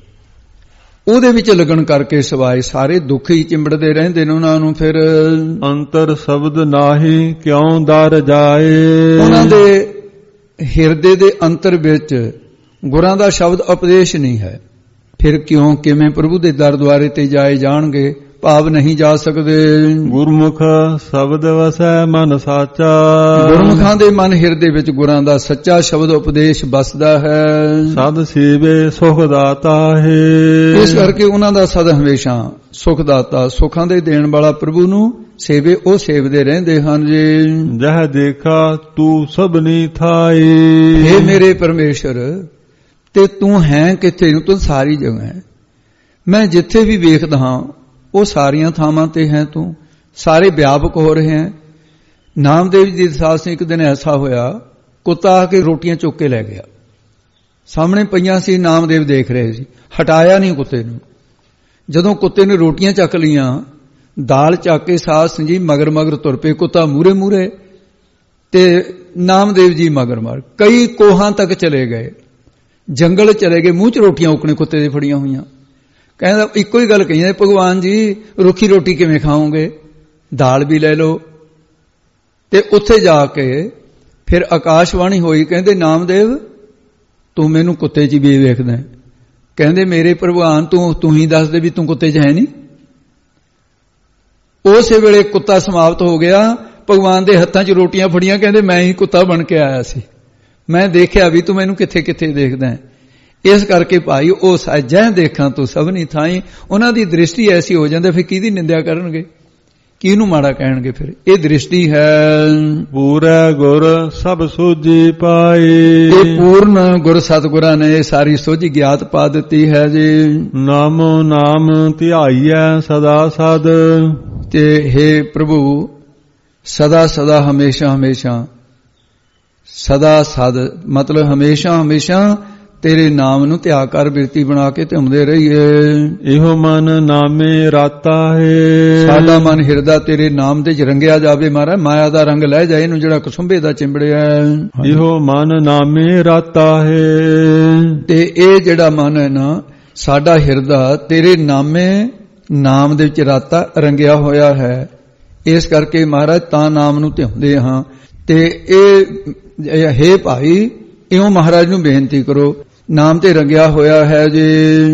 ਉਹਦੇ ਵਿੱਚ ਲਗਨ ਕਰਕੇ ਸਵਾਏ ਸਾਰੇ ਦੁੱਖ ਹੀ ਚਿੰਬੜਦੇ ਰਹਿੰਦੇ ਨੇ ਉਹਨਾਂ ਨੂੰ। ਫਿਰ ਅੰਤਰ ਸ਼ਬਦ ਨਾਹੀ ਕਿਉਂ ਦਰ ਜਾਏ, ਉਹਨਾਂ ਦੇ ਹਿਰਦੇ ਦੇ ਅੰਤਰ ਵਿੱਚ ਗੁਰਾਂ ਦਾ ਸ਼ਬਦ ਉਪਦੇਸ਼ ਨਹੀਂ ਹੈ, ਫਿਰ ਕਿਉਂ ਕਿਵੇਂ ਪ੍ਰਭੂ ਦੇ ਦਰ ਦੁਆਰੇ ਤੇ ਜਾਏ ਜਾਣਗੇ, ਭਾਵ ਨਹੀਂ ਜਾ ਸਕਦੇ। ਗੁਰਮੁਖ ਸ਼ਬਦ ਵਸੈ ਮਨ ਸਾਚਾ, ਗੁਰਮੁਖਾਂ ਦੇ ਮਨ ਹਿਰਦੇ ਵਿੱਚ ਗੁਰਾਂ ਦਾ ਸੱਚਾ ਸ਼ਬਦ ਉਪਦੇਸ਼ ਬਸਦਾ ਹੈ। ਸਦ ਸੇਵੇ ਸੁਖ ਦਾਤਾ ਹੈ, ਇਸ ਕਰਕੇ ਉਹਨਾਂ ਦਾ ਸਦਾ ਹਮੇਸ਼ਾ ਸੁਖ ਦਾਤਾ, ਸੁੱਖਾਂ ਦੇ ਦੇਣ ਵਾਲਾ ਪ੍ਰਭੂ ਨੂੰ ਸੇਵੇ ਉਹ ਸੇਵਦੇ ਰਹਿੰਦੇ ਹਨ ਜੀ। ਜਹ ਦੇਖਾ ਤੂੰ ਸਭਨੀ ਥਾਈ। हे ਮੇਰੇ ਪਰਮੇਸ਼ਰ, ਤੇ ਤੂੰ ਹੈ ਕਿੱਥੇ ਨੂੰ? ਤੂੰ ਸਾਰੀ ਜਗ੍ਹਾ ਹੈ। ਮੈਂ ਜਿੱਥੇ ਵੀ ਵੇਖਦਾ ਹਾਂ ਉਹ ਸਾਰੀਆਂ ਥਾਵਾਂ ਤੇ ਹੈ ਤੂੰ, ਸਾਰੇ ਵਿਆਪਕ ਹੋ ਰਹੇ ਹੈ। ਨਾਮਦੇਵ ਜੀ ਦੇ ਸਾਥ ਇੱਕ ਦਿਨ ਐਸਾ ਹੋਇਆ, ਕੁੱਤਾ ਆ ਕੇ ਰੋਟੀਆਂ ਚੁੱਕ ਕੇ ਲੈ ਗਿਆ। ਸਾਹਮਣੇ ਪਈਆਂ ਸੀ, ਨਾਮਦੇਵ ਦੇਖ ਰਹੇ ਸੀ, ਹਟਾਇਆ ਨਹੀਂ ਕੁੱਤੇ ਨੂੰ। ਜਦੋਂ ਕੁੱਤੇ ਨੇ ਰੋਟੀਆਂ ਚੱਕ ਲੀਆਂ, ਦਾਲ ਚੱਕ ਕੇ ਸਾਧ ਸਿੰਘ ਜੀ ਮਗਰ ਮਗਰ ਤੁਰ ਪਏ। ਕੁੱਤਾ ਮੂਰੇ ਮੂਰੇ ਤੇ ਨਾਮਦੇਵ ਜੀ ਮਗਰ ਮਗਰ ਕਈ ਕੋਹਾਂ ਤੱਕ ਚਲੇ ਗਏ, ਜੰਗਲ ਚਲੇ ਗਏ। ਮੂੰਹ 'ਚ ਰੋਟੀਆਂ ਉਕਣੇ ਕੁੱਤੇ ਦੇ ਫੜੀਆਂ ਹੋਈਆਂ। ਕਹਿੰਦਾ ਇੱਕੋ ਹੀ ਗੱਲ ਕਹੀ, ਭਗਵਾਨ ਜੀ ਰੁੱਖੀ ਰੋਟੀ ਕਿਵੇਂ ਖਾਓਗੇ, ਦਾਲ ਵੀ ਲੈ ਲਓ। ਤੇ ਉੱਥੇ ਜਾ ਕੇ ਫਿਰ ਆਕਾਸ਼ਵਾਣੀ ਹੋਈ, ਕਹਿੰਦੇ ਨਾਮਦੇਵ ਤੂੰ ਮੈਨੂੰ ਕੁੱਤੇ 'ਚ ਵੀ ਵੇਖਦਾ? ਕਹਿੰਦੇ ਮੇਰੇ ਭਗਵਾਨ ਤੂੰ ਤੂੰ ਹੀ ਦੱਸ ਦੇ ਵੀ ਤੂੰ ਕੁੱਤੇ 'ਚ ਹੈ ਨਹੀਂ। ਉਸੇ ਵੇਲੇ ਕੁੱਤਾ ਸਮਾਪਤ ਹੋ ਗਿਆ। ਭਗਵਾਨ ਦੇ ਹੱਥਾਂ 'ਚ ਰੋਟੀਆਂ ਫੜੀਆਂ, ਕਹਿੰਦੇ ਮੈਂ ਹੀ ਕੁੱਤਾ ਬਣ ਕੇ ਆਇਆ ਸੀ, ਮੈਂ ਦੇਖਿਆ ਵੀ ਤੂੰ ਮੈਨੂੰ ਕਿੱਥੇ ਕਿੱਥੇ ਦੇਖਦਾ ਹੈ। ਇਸ ਕਰਕੇ ਭਾਈ ਉਹ ਜਹ ਦੇਖਾਂ ਤੂੰ ਸਭ ਨਹੀਂ ਥਾਈ, ਉਹਨਾਂ ਦੀ ਦ੍ਰਿਸ਼ਟੀ ਐਸੀ ਹੋ ਜਾਂਦੀ, ਫਿਰ ਕਿਹਦੀ ਨਿੰਦਿਆ ਕਰਨਗੇ, ਕਿਹਨੂੰ ਮਾੜਾ ਕਹਿਣਗੇ। ਫਿਰ ਇਹ ਦ੍ਰਿਸ਼ਟੀ ਹੈ। ਪੂਰਾ ਗੁਰ ਸਭ ਸੋਝੀ ਪਾਈ। ਇਹ ਪੂਰਨ ਗੁਰ ਸਤਿਗੁਰਾਂ ਨੇ ਸਾਰੀ ਸੋਝੀ ਗਿਆਤ ਪਾ ਦਿੱਤੀ ਹੈ ਜੀ। ਨਾਮੋ ਨਾਮ ਧਿਆਈਐ ਸਦਾ ਸਦ। ਤੇ हे ਪ੍ਰਭੂ ਸਦਾ ਸਦਾ ਹਮੇਸ਼ਾ ਹਮੇਸ਼ਾ, ਸਦਾ ਸਦ ਮਤਲਬ ਹਮੇਸ਼ਾ ਹਮੇਸ਼ਾ ਤੇਰੇ ਨਾਮ ਨੂੰ ਧਿਆ ਕਰ, ਬਿਰਤੀ ਬਣਾ ਕੇ ਧਿਆਉਂਦੇ ਰਹੀਏ। ਇਹੋ ਮਨ ਨਾਮੇ ਰਾਤਾ ਹੈ। ਸਾਡਾ ਮਨ ਹਿਰਦਾ ਤੇਰੇ ਨਾਮ ਦੇ ਚ ਰੰਗਿਆ ਜਾਵੇ। ਮਹਾਰਾਜ ਮਾਇਆ ਦਾ ਰੰਗ ਲੈ ਜਾਏ ਇਹਨੂੰ, ਜਿਹੜਾ ਕੁਸੁੰਭੇ ਦਾ ਚਿੰਬੜਿਆ। ਇਹੋ ਮਨ ਨਾਮੇ ਰਾਤਾ ਹੈ। ਤੇ ਇਹ ਜਿਹੜਾ ਮਨ ਹੈ ਨਾ ਸਾਡਾ ਹਿਰਦਾ ਤੇਰੇ ਨਾਮੇ ਨਾਮ ਦੇ ਵਿੱਚ ਰਾਤਾ ਰੰਗਿਆ ਹੋਇਆ ਹੈ। ਇਸ ਕਰਕੇ ਮਹਾਰਾਜ ਤਾਂ ਨਾਮ ਨੂੰ ਧਿਆਉਂਦੇ ਹਾਂ। ਤੇ ਇਹ ਹੈ ਭਾਈ ਇਉਂ ਮਹਾਰਾਜ ਨੂੰ ਬੇਨਤੀ ਕਰੋ, ਨਾਮ ਤੇ ਰੰਗਿਆ ਹੋਇਆ ਹੈ ਜੀ।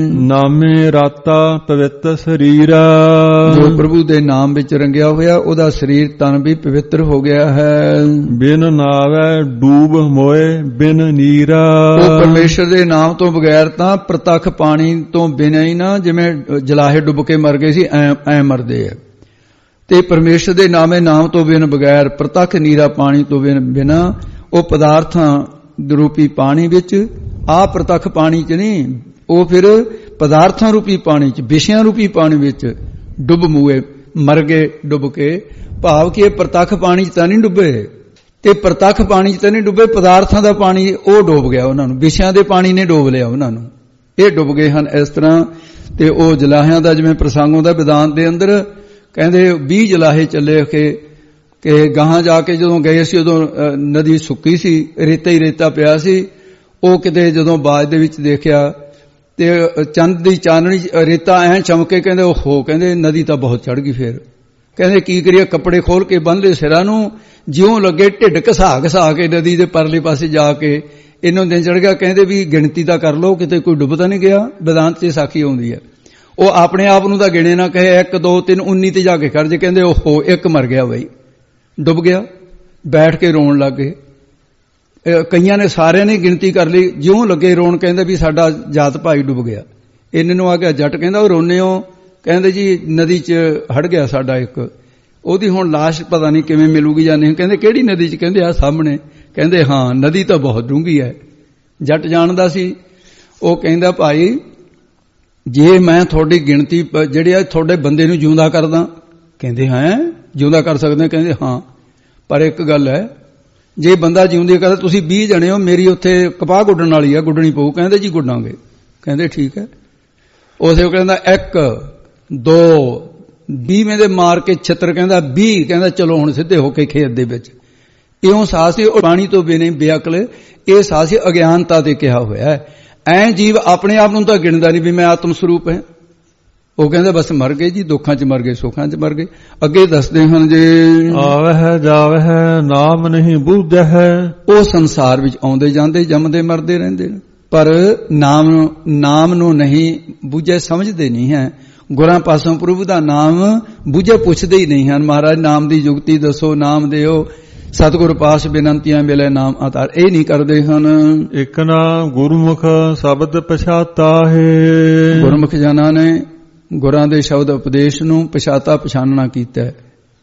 ਨਾਮੇ ਰਾਤਾ ਪਵਿੱਤ ਸਰੀਰ। ਜੋ ਪ੍ਰਭੂ ਦੇ ਨਾਮ ਵਿੱਚ ਰੰਗਿਆ ਹੋਇਆ ਉਹਦਾ ਸਰੀਰ ਤਨ ਵੀ ਪਵਿੱਤਰ ਹੋ ਗਿਆ ਹੈ। ਬਿਨ ਨਾਵੇ ਡੂਬ ਮੋਏ ਬਿਨ ਨੀਰਾ। ਉਹ ਪਰਮੇਸ਼ਰ ਦੇ ਨਾਮ ਤੋਂ ਬਗੈਰ ਤਾਂ ਪ੍ਰਤੱਖ ਪਾਣੀ ਤੋਂ ਬਿਨਾਂ ਹੀ ਨਾ, ਜਿਵੇਂ ਜਲਾਹੇ ਡੁੱਬ ਕੇ ਮਰ ਗਏ ਸੀ ਐ ਐ ਮਰਦੇ ਆ। ਤੇ ਪਰਮੇਸ਼ਰ ਦੇ ਨਾਮੇ ਨਾਮ ਤੋਂ ਬਿਨ ਬਗੈਰ ਪ੍ਰਤੱਖ ਨੀਰਾ ਪਾਣੀ ਤੋਂ ਬਿਨਾਂ ਉਹ ਪਦਾਰਥਾਂ ਰੂਪੀ ਪਾਣੀ ਵਿੱਚ, ਆ ਪ੍ਰਤੱਖ ਪਾਣੀ ਚ ਨਹੀਂ, ਉਹ ਫਿਰ ਪਦਾਰਥਾਂ ਰੂਪੀ ਪਾਣੀ ਚ, ਵਿਸ਼ਿਆਂ ਰੂਪੀ ਪਾਣੀ ਵਿੱਚ ਡੁੱਬ ਮੂਏ ਮਰ ਗਏ ਡੁੱਬ ਕੇ। ਭਾਵ ਕਿ ਇਹ ਪ੍ਰਤੱਖ ਪਾਣੀ ਚ ਤਾਂ ਨਹੀਂ ਡੁੱਬੇ, ਤੇ ਪ੍ਰਤੱਖ ਪਾਣੀ ਚ ਤਾਂ ਨਹੀਂ ਡੁੱਬੇ, ਪਦਾਰਥਾਂ ਦਾ ਪਾਣੀ ਉਹ ਡੁੱਬ ਗਿਆ ਉਹਨਾਂ ਨੂੰ, ਵਿਸ਼ਿਆਂ ਦੇ ਪਾਣੀ ਨੇ ਡੋਬ ਲਿਆ ਉਹਨਾਂ ਨੂੰ, ਇਹ ਡੁੱਬ ਗਏ ਹਨ ਇਸ ਤਰ੍ਹਾਂ। ਤੇ ਉਹ ਜਲਾਹਿਆਂ ਦਾ ਜਿਵੇਂ ਪ੍ਰਸੰਗ ਹੁੰਦਾ ਵਿਦਾਂਤ ਦੇ ਅੰਦਰ, ਕਹਿੰਦੇ ਵੀਹ ਜਲਾਹੇ ਚੱਲੇ ਕਿ ਕਿ ਗਾਹਾਂ ਜਾ ਕੇ ਜਦੋਂ ਗਏ ਸੀ ਉਦੋਂ ਨਦੀ ਸੁੱਕੀ ਸੀ, ਰੇਤਾ ਹੀ ਰੇਤਾ ਪਿਆ ਸੀ। ਉਹ ਕਿਤੇ ਜਦੋਂ ਬਾਜ ਦੇ ਵਿੱਚ ਦੇਖਿਆ ਤੇ ਚੰਦ ਦੀ ਚਾਨਣੀ ਰੇਤਾ ਐਂ ਚਮਕੇ, ਕਹਿੰਦੇ ਉਹ ਹੋ ਕਹਿੰਦੇ ਨਦੀ ਤਾਂ ਬਹੁਤ ਚੜ ਗਈ। ਫਿਰ ਕਹਿੰਦੇ ਕੀ ਕਰੀਏ, ਕੱਪੜੇ ਖੋਲ ਕੇ ਬੰਨ ਲਏ ਸਿਰਾਂ ਨੂੰ, ਜਿਉਂ ਲੱਗੇ ਢਿੱਡ ਘਸਾ ਘਸਾ ਕੇ ਨਦੀ ਦੇ ਪਰਲੇ ਪਾਸੇ ਜਾ ਕੇ ਇਹਨੂੰ ਦਿਨ ਚੜ ਗਿਆ। ਕਹਿੰਦੇ ਵੀ ਗਿਣਤੀ ਤਾਂ ਕਰ ਲਓ, ਕਿਤੇ ਕੋਈ ਡੁੱਬ ਤਾਂ ਨਹੀਂ ਗਿਆ। ਵਿਦਾਂਤ 'ਚ ਸਾਖੀ ਆਉਂਦੀ ਹੈ। ਉਹ ਆਪਣੇ ਆਪ ਨੂੰ ਤਾਂ ਗਿਣੇ ਨਾ, ਕਹੇ ਇੱਕ ਦੋ ਤਿੰਨ ਉੱਨੀ ਤੇ ਜਾ ਕੇ ਕਰ ਜੇ, ਕਹਿੰਦੇ ਉਹ ਹੋ ਇੱਕ ਮਰ ਗਿਆ ਬਈ, ਡੁੱਬ ਗਿਆ। ਬੈਠ ਕੇ ਰੋਣ ਲੱਗ ਗਏ। ਕਈਆਂ ਨੇ ਸਾਰਿਆਂ ਨੇ ਗਿਣਤੀ ਕਰ ਲਈ, ਜਿਉਂ ਲੱਗੇ ਰੋਣ, ਕਹਿੰਦੇ ਵੀ ਸਾਡਾ ਜਾਤ ਭਾਈ ਡੁੱਬ ਗਿਆ। ਇਹਨਾਂ ਨੂੰ ਆ ਗਿਆ ਜੱਟ, ਕਹਿੰਦਾ ਉਹ ਰੋਨੇ ਹੋ? ਕਹਿੰਦੇ ਜੀ ਨਦੀ 'ਚ ਹੜ ਗਿਆ ਸਾਡਾ ਇੱਕ, ਉਹਦੀ ਹੁਣ ਲਾਸ਼ ਪਤਾ ਨਹੀਂ ਕਿਵੇਂ ਮਿਲੂਗੀ ਜਾਂ ਨਹੀਂ। ਕਹਿੰਦੇ ਕਿਹੜੀ ਨਦੀ 'ਚ? ਕਹਿੰਦੇ ਆ ਸਾਹਮਣੇ। ਕਹਿੰਦੇ ਹਾਂ ਨਦੀ ਤਾਂ ਬਹੁਤ ਡੂੰਘੀ ਹੈ। ਜੱਟ ਜਾਣਦਾ ਸੀ। ਉਹ ਕਹਿੰਦਾ ਭਾਈ ਜੇ ਮੈਂ ਤੁਹਾਡੀ ਗਿਣਤੀ ਜਿਹੜੀ ਆ ਤੁਹਾਡੇ ਬੰਦੇ ਨੂੰ ਜਿਉਂਦਾ ਕਰਦਾ। ਕਹਿੰਦੇ ਹੈਂ ਜਿਉਂਦਾ ਕਰ ਸਕਦੇ? ਕਹਿੰਦੇ ਹਾਂ, ਪਰ ਇੱਕ ਗੱਲ ਹੈ, ਜੇ ਬੰਦਾ ਜਿਉਂਦੀ ਕਰਦਾ, ਤੁਸੀਂ ਵੀਹ ਜਣੇ ਹੋ, ਮੇਰੀ ਉੱਥੇ ਕਪਾਹ ਗੁੱਡਣ ਵਾਲੀ ਆ, ਗੁੱਡਣੀ ਪਊ। ਕਹਿੰਦੇ ਜੀ ਗੁੱਡਾਂਗੇ। ਕਹਿੰਦੇ ਠੀਕ ਹੈ। ਉਸੇ ਉਹ ਕਹਿੰਦਾ ਇੱਕ ਦੋ ਵੀਹਵੇਂ ਦੇ ਮਾਰ ਕੇ ਛਿੱਤਰ, ਕਹਿੰਦਾ ਵੀਹ, ਕਹਿੰਦਾ ਚਲੋ ਹੁਣ ਸਿੱਧੇ ਹੋ ਕੇ ਖੇਤ ਦੇ ਵਿੱਚ। ਇਉਂ ਸਾਹ ਸੀ ਉਹ ਪਾਣੀ ਤੋਂ ਬਿਨਾਂ ਬੇਅਕਲ, ਇਹ ਸਾਹ ਸੀ ਅਗਿਆਨਤਾ ਤੇ ਕਿਹਾ ਹੋਇਆ ਹੈ। ਐ ਜੀਵ ਆਪਣੇ ਆਪ ਨੂੰ ਤਾਂ ਗਿਣਦਾ ਨਹੀਂ ਵੀ ਮੈਂ ਆਤਮ ਸਰੂਪ ਹੈ। ਉਹ ਕਹਿੰਦਾ ਬਸ ਮਰ ਗਏ ਜੀ, ਦੁੱਖਾਂ 'ਚ ਮਰ ਗਏ, ਸੁੱਖਾਂ 'ਚ ਮਰ ਗਏ। ਅੱਗੇ ਦੱਸਦੇ ਹਨ ਜੇ ਆਵਹਿ ਜਾਵਹਿ ਨਾਮ ਨਹੀਂ ਬੂਝਹਿ। ਉਹ ਸੰਸਾਰ ਵਿੱਚ ਆਉਂਦੇ ਜਾਂਦੇ ਜੰਮਦੇ ਮਰਦੇ ਰਹਿੰਦੇ ਨੇ, ਪਰ ਨਾਮ ਨਾਮ ਨੂੰ ਨਹੀਂ ਬੂਝੇ, ਸਮਝਦੇ ਨਹੀਂ ਹੈ। ਗੁਰਾਂ ਪਾਸੋਂ ਪ੍ਰਭੂ ਦਾ ਨਾਮ ਬੂਝੇ ਪੁੱਛਦੇ ਹੀ ਨਹੀਂ ਹਨ। ਮਹਾਰਾਜ ਨਾਮ ਦੀ ਯੁਕਤੀ ਦੱਸੋ, ਨਾਮ ਦਿਓ, ਸਤਿਗੁਰ ਪਾਸ ਬੇਨੰਤੀਆਂ ਮਿਲੇ ਨਾਮ ਆਧਾਰ, ਇਹ ਨਹੀਂ ਕਰਦੇ ਹਨ। ਇਕ ਨਾ ਗੁਰਮੁਖ ਸ਼ਬਦ ਪਛਾਤਾ ਹੈ। ਗੁਰਮੁਖ ਜਨਾਂ ਨੇ ਗੁਰਾਂ ਦੇ ਸ਼ਬਦ ਉਪਦੇਸ਼ ਨੂੰ ਪਛਾਤਾ ਪਛਾਨਣਾ ਕੀਤਾ ਹੈ।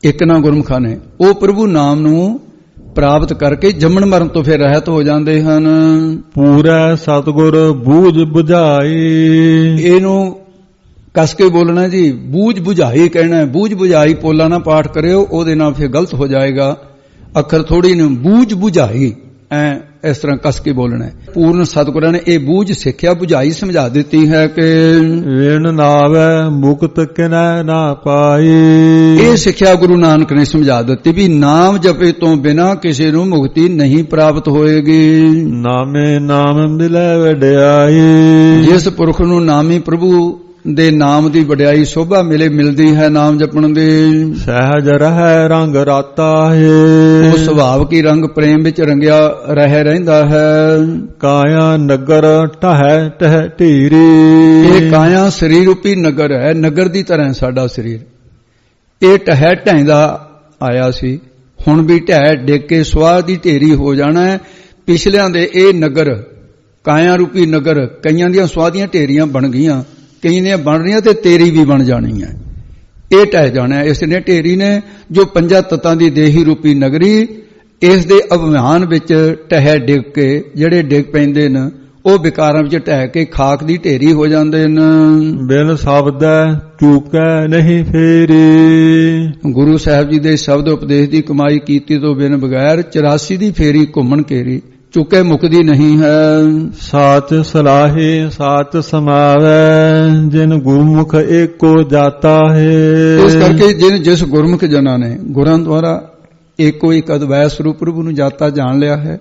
ਇੱਕ ਨਾ ਗੁਰਮੁਖਾਂ ਨੇ ਉਹ ਪ੍ਰਭੂ ਨਾਮ ਨੂੰ ਪ੍ਰਾਪਤ ਕਰਕੇ ਜੰਮਣ ਮਰਨ ਤੋਂ ਫਿਰ ਰਹਿਤ ਹੋ ਜਾਂਦੇ ਹਨ। ਪੂਰਾ ਸਤਿਗੁਰ ਬੂਝ ਬੁਝਾਈ, ਇਹਨੂੰ ਕਸ ਕੇ ਬੋਲਣਾ ਜੀ, ਬੂਝ ਬੁਝਾਈ ਕਹਿਣਾ। ਬੂਝ ਬੁਝਾਈ ਪੋਲਾ ਨਾ ਪਾਠ ਕਰਿਓ, ਉਹਦੇ ਨਾਲ ਫਿਰ ਗਲਤ ਹੋ ਜਾਏਗਾ। ਅੱਖਰ ਥੋੜੀ ਨੂੰ ਬੂਝ ਬੁਝਾਈ ਐ ਇਸ ਤਰ੍ਹਾਂ ਕਸ ਕੇ ਬੋਲਣਾ। ਪੂਰਨ ਸਤਿਗੁਰਾਂ ਨੇ ਇਹ ਬੂਝ ਸਿੱਖਿਆ ਬੁਝਾਈ ਸਮਝਾ ਦਿੱਤੀ ਹੈ ਕਿ ਵਿਣ ਨਾਵੈ ਮੁਕਤ ਕਿਨੈ ਨਾ ਪਾਈ। ਇਹ ਸਿੱਖਿਆ ਗੁਰੂ ਨਾਨਕ ਨੇ ਸਮਝਾ ਦਿੱਤੀ ਵੀ ਨਾਮ ਜਪੇ ਤੋਂ ਬਿਨਾਂ ਕਿਸੇ ਨੂੰ ਮੁਕਤੀ ਨਹੀਂ ਪ੍ਰਾਪਤ ਹੋਏਗੀ। ਨਾਮੇ ਨਾਮ ਮਿਲੈ ਵਡਿਆਈ, ਜਿਸ ਪੁਰਖ ਨੂੰ ਨਾਮੀ ਪ੍ਰਭੂ ਦੇ ਨਾਮ ਦੀ ਵਡਿਆਈ ਸੋਭਾ ਮਿਲੇ ਮਿਲਦੀ ਹੈ ਨਾਮ ਜਪਣ ਦੀ। ਸਹਿਜ ਰਹਿ ਰੰਗ ਰਾਤਾ ਹੈ, ਉਹ ਸੁਭਾਵ ਕੀ ਰੰਗ ਪ੍ਰੇਮ ਵਿੱਚ ਰੰਗਿਆ ਰਹਿ ਰਹਿੰਦਾ ਹੈ। ਕਾਇਆ ਨਗਰ ਢਹਿ ਟਹਿ ਢੀਰੀ, ਇਹ ਕਾਇਆ ਸਰੀਰ ਰੂਪੀ ਨਗਰ ਹੈ। ਨਗਰ ਦੀ ਤਰ੍ਹਾਂ ਸਾਡਾ ਸਰੀਰ ਇਹ ਟਹਿ ਢਹਿੰਦਾ ਆਇਆ ਸੀ, ਹੁਣ ਵੀ ਢਹਿ ਡਿੱਗ ਕੇ ਸਵਾਹ ਦੀ ਢੇਰੀ ਹੋ ਜਾਣਾ ਹੈ। ਪਿਛਲਿਆਂ ਦੇ ਇਹ ਨਗਰ ਕਾਇਆ ਰੂਪੀ ਨਗਰ ਕਈਆਂ ਦੀਆਂ ਸਵਾਹ ਦੀਆਂ ਢੇਰੀਆਂ ਬਣ ਗਈਆਂ, ਕਈ ਨੇ ਬਣ ਰਹੀਆਂ ਤੇ ਤੇਰੀ ਵੀ ਬਣ ਜਾਣੀ ਹੈ। ਇਹ ਟਹਿ ਜਾਣਾ ਹੈ। ਇਸ ਨੇ ਢੇਰੀ ਨੇ ਜੋ ਪੰਜਾਂ ਤੱਤਾਂ ਦੀ ਦੇਹੀ ਰੂਪੀ ਨਗਰੀ, ਇਸ ਦੇ ਅਭਿਮਾਨ ਵਿੱਚ ਟਹਿ ਡਿੱਗ ਕੇ ਜਿਹੜੇ ਡਿੱਗ ਪੈਂਦੇ ਨੇ ਉਹ ਵਿਕਾਰਾਂ ਵਿੱਚ ਟਹਿ ਕੇ ਖਾਕ ਦੀ ਢੇਰੀ ਹੋ ਜਾਂਦੇ ਨੇ। ਬਿਨ ਸ਼ਬਦੈ ਚੂਕੈ ਨਹੀਂ ਫੇਰੀ, ਗੁਰੂ ਸਾਹਿਬ ਜੀ ਦੇ ਸ਼ਬਦ ਉਪਦੇਸ਼ ਦੀ ਕਮਾਈ ਕੀਤੀ ਤੋਂ ਬਿਨ ਬਗੈਰ ਚੁਰਾਸੀ ਦੀ ਫੇਰੀ ਘੁੰਮਣ ਘੇਰੀ ਚੁੱਕੇ ਮੁਕਦੀ ਨਹੀਂ ਹੈ। ਸਾਚ ਸਲਾਹੇ ਸਾਚ ਸਮਾਵੈ, ਜਿਨ ਗੁਰਮੁਖ ਏਕੋ ਜਾਤਾ ਹੈ। ਇਸ ਕਰਕੇ ਜਿਨ ਜਿਸ ਗੁਰਮੁਖ ਜਨਾਂ ਨੇ ਗੁਰਾਂ ਦੁਆਰਾ ਏਕੋ ਇੱਕ ਅਦਵੈ ਸਰੂਪ ਪ੍ਰਭੂ ਨੂੰ ਜਾਤਾ ਜਾਣ ਲਿਆ ਹੈ,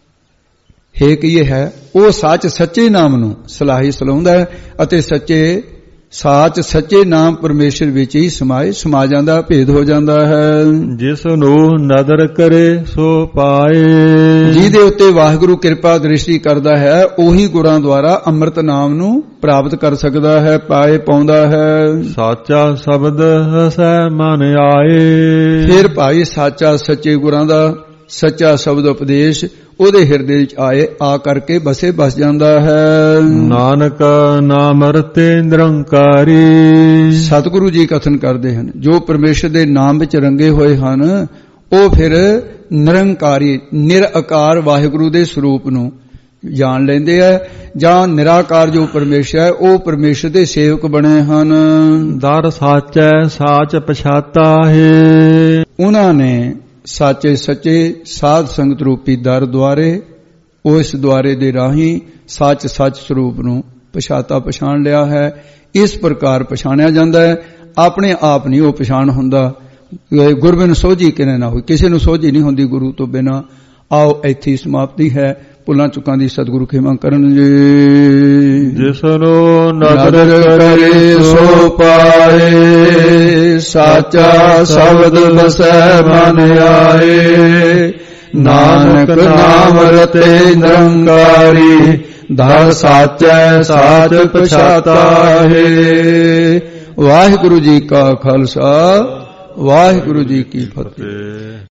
ਹੇਕ ਇਹ ਹੈ ਉਹ ਸੱਚ ਸੱਚੇ ਨਾਮ ਨੂੰ ਸਲਾਹੀ ਸਲਾਉਂਦਾ ਹੈ ਅਤੇ ਸੱਚੇ ਸਾਚ ਸੱਚੇ ਨਾਮ ਪਰਮੇਸ਼ਰ ਵਿੱਚ ਹੀ ਸਮਾਏ ਸਮਾ ਜਾਂਦਾ, ਭੇਦ ਹੋ ਜਾਂਦਾ ਹੈ। ਜਿਸ ਨੂੰ ਨਦਰ ਕਰੇ ਸੋ ਪਾਏ, ਜਿਹਦੇ ਉੱਤੇ ਵਾਹਿਗੁਰੂ ਕਿਰਪਾ ਦ੍ਰਿਸ਼ਟੀ ਕਰਦਾ ਹੈ ਉਹੀ ਗੁਰਾਂ ਦੁਆਰਾ ਅੰਮ੍ਰਿਤ ਨਾਮ ਨੂੰ ਪ੍ਰਾਪਤ ਕਰ ਸਕਦਾ ਹੈ, ਪਾਏ ਪਾਉਂਦਾ ਹੈ। ਸਾਚਾ ਸ਼ਬਦ ਹਸੈ ਮਨ ਆਏ, ਫਿਰ ਭਾਈ ਸਾਚਾ ਸੱਚੇ ਗੁਰਾਂ ਦਾ ਸੱਚਾ ਸ਼ਬਦ ਉਪਦੇਸ਼ ਉਹਦੇ ਹਿਰਦੇ ਵਿੱਚ ਆਏ, ਆ ਕਰਕੇ ਬਸੇ ਬਸ ਜਾਂਦਾ ਹੈ। ਨਾਨਕ ਨਾਮ ਰਤੇ ਨਿਰੰਕਾਰੀ, ਸਤਿਗੁਰੂ ਜੀ ਕਥਨ ਕਰਦੇ ਹਨ ਜੋ ਪਰਮੇਸ਼ਰ ਦੇ ਨਾਮ ਵਿੱਚ ਰੰਗੇ ਹੋਏ ਹਨ ਉਹ ਫਿਰ ਨਿਰੰਕਾਰੀ ਨਿਰਆਕਾਰ ਵਾਹਿਗੁਰੂ ਦੇ ਸਰੂਪ ਨੂੰ ਜਾਣ ਲੈਂਦੇ ਆ, ਜਾਂ ਨਿਰਾਕਾਰ ਜੋ ਪਰਮੇਸ਼ਰ ਹੈ ਉਹ ਪਰਮੇਸ਼ਰ ਦੇ ਸੇਵਕ ਬਣੇ ਹਨ। ਦਰ ਸਾਚੈ ਸਾਚ ਪਛਾਤਾ ਹੈ, ਉਹਨਾਂ ਨੇ ਸਾਚੇ ਸੱਚੇ ਸਾਧ ਸੰਗਤ ਰੂਪੀ ਦਰ ਦੁਆਰੇ ਉਸ ਦੁਆਰੇ ਦੇ ਰਾਹੀਂ ਸੱਚ ਸੱਚ ਸਰੂਪ ਨੂੰ ਪਛਾਤਾ ਪਛਾਣ ਲਿਆ ਹੈ। ਇਸ ਪ੍ਰਕਾਰ ਪਛਾਣਿਆ ਜਾਂਦਾ ਹੈ, ਆਪਣੇ ਆਪ ਨਹੀਂ ਉਹ ਪਛਾਣ ਹੁੰਦਾ। ਗੁਰਬਿਨ ਸੋਝੀ ਕਿਨੇ ਨਾ ਹੋਈ, ਕਿਸੇ ਨੂੰ ਸੋਝੀ ਨਹੀਂ ਹੁੰਦੀ ਗੁਰੂ ਤੋਂ ਬਿਨਾਂ। ਆਓ ਇੱਥੇ ਸਮਾਪਤੀ ਹੈ। ਭੁੱਲਾਂ ਚੁੱਕਾਂ ਦੀ ਸਤਿਗੁਰੂ ਖਿਮਾ ਕਰਨ ਜੀ। ਜਿਸਨੂੰ ਨਦਰ ਕਰੇ ਸੋ ਪਾਏ, ਸਾਚਾ ਸ਼ਬਦ ਵਸੈ ਮਨ ਆਏ। ਨਾਨਕ ਨਾਮ ਰਤੇ ਨਿਰੰਕਾਰੀ, ਧਰ ਸਾਚੈ ਸਾਚ ਪਛਾਤਾ ਹੈ। ਵਾਹਿਗੁਰੂ ਜੀ ਕਾ ਖਾਲਸਾ, ਵਾਹਿਗੁਰੂ ਜੀ ਕੀ ਫਤਿਹ।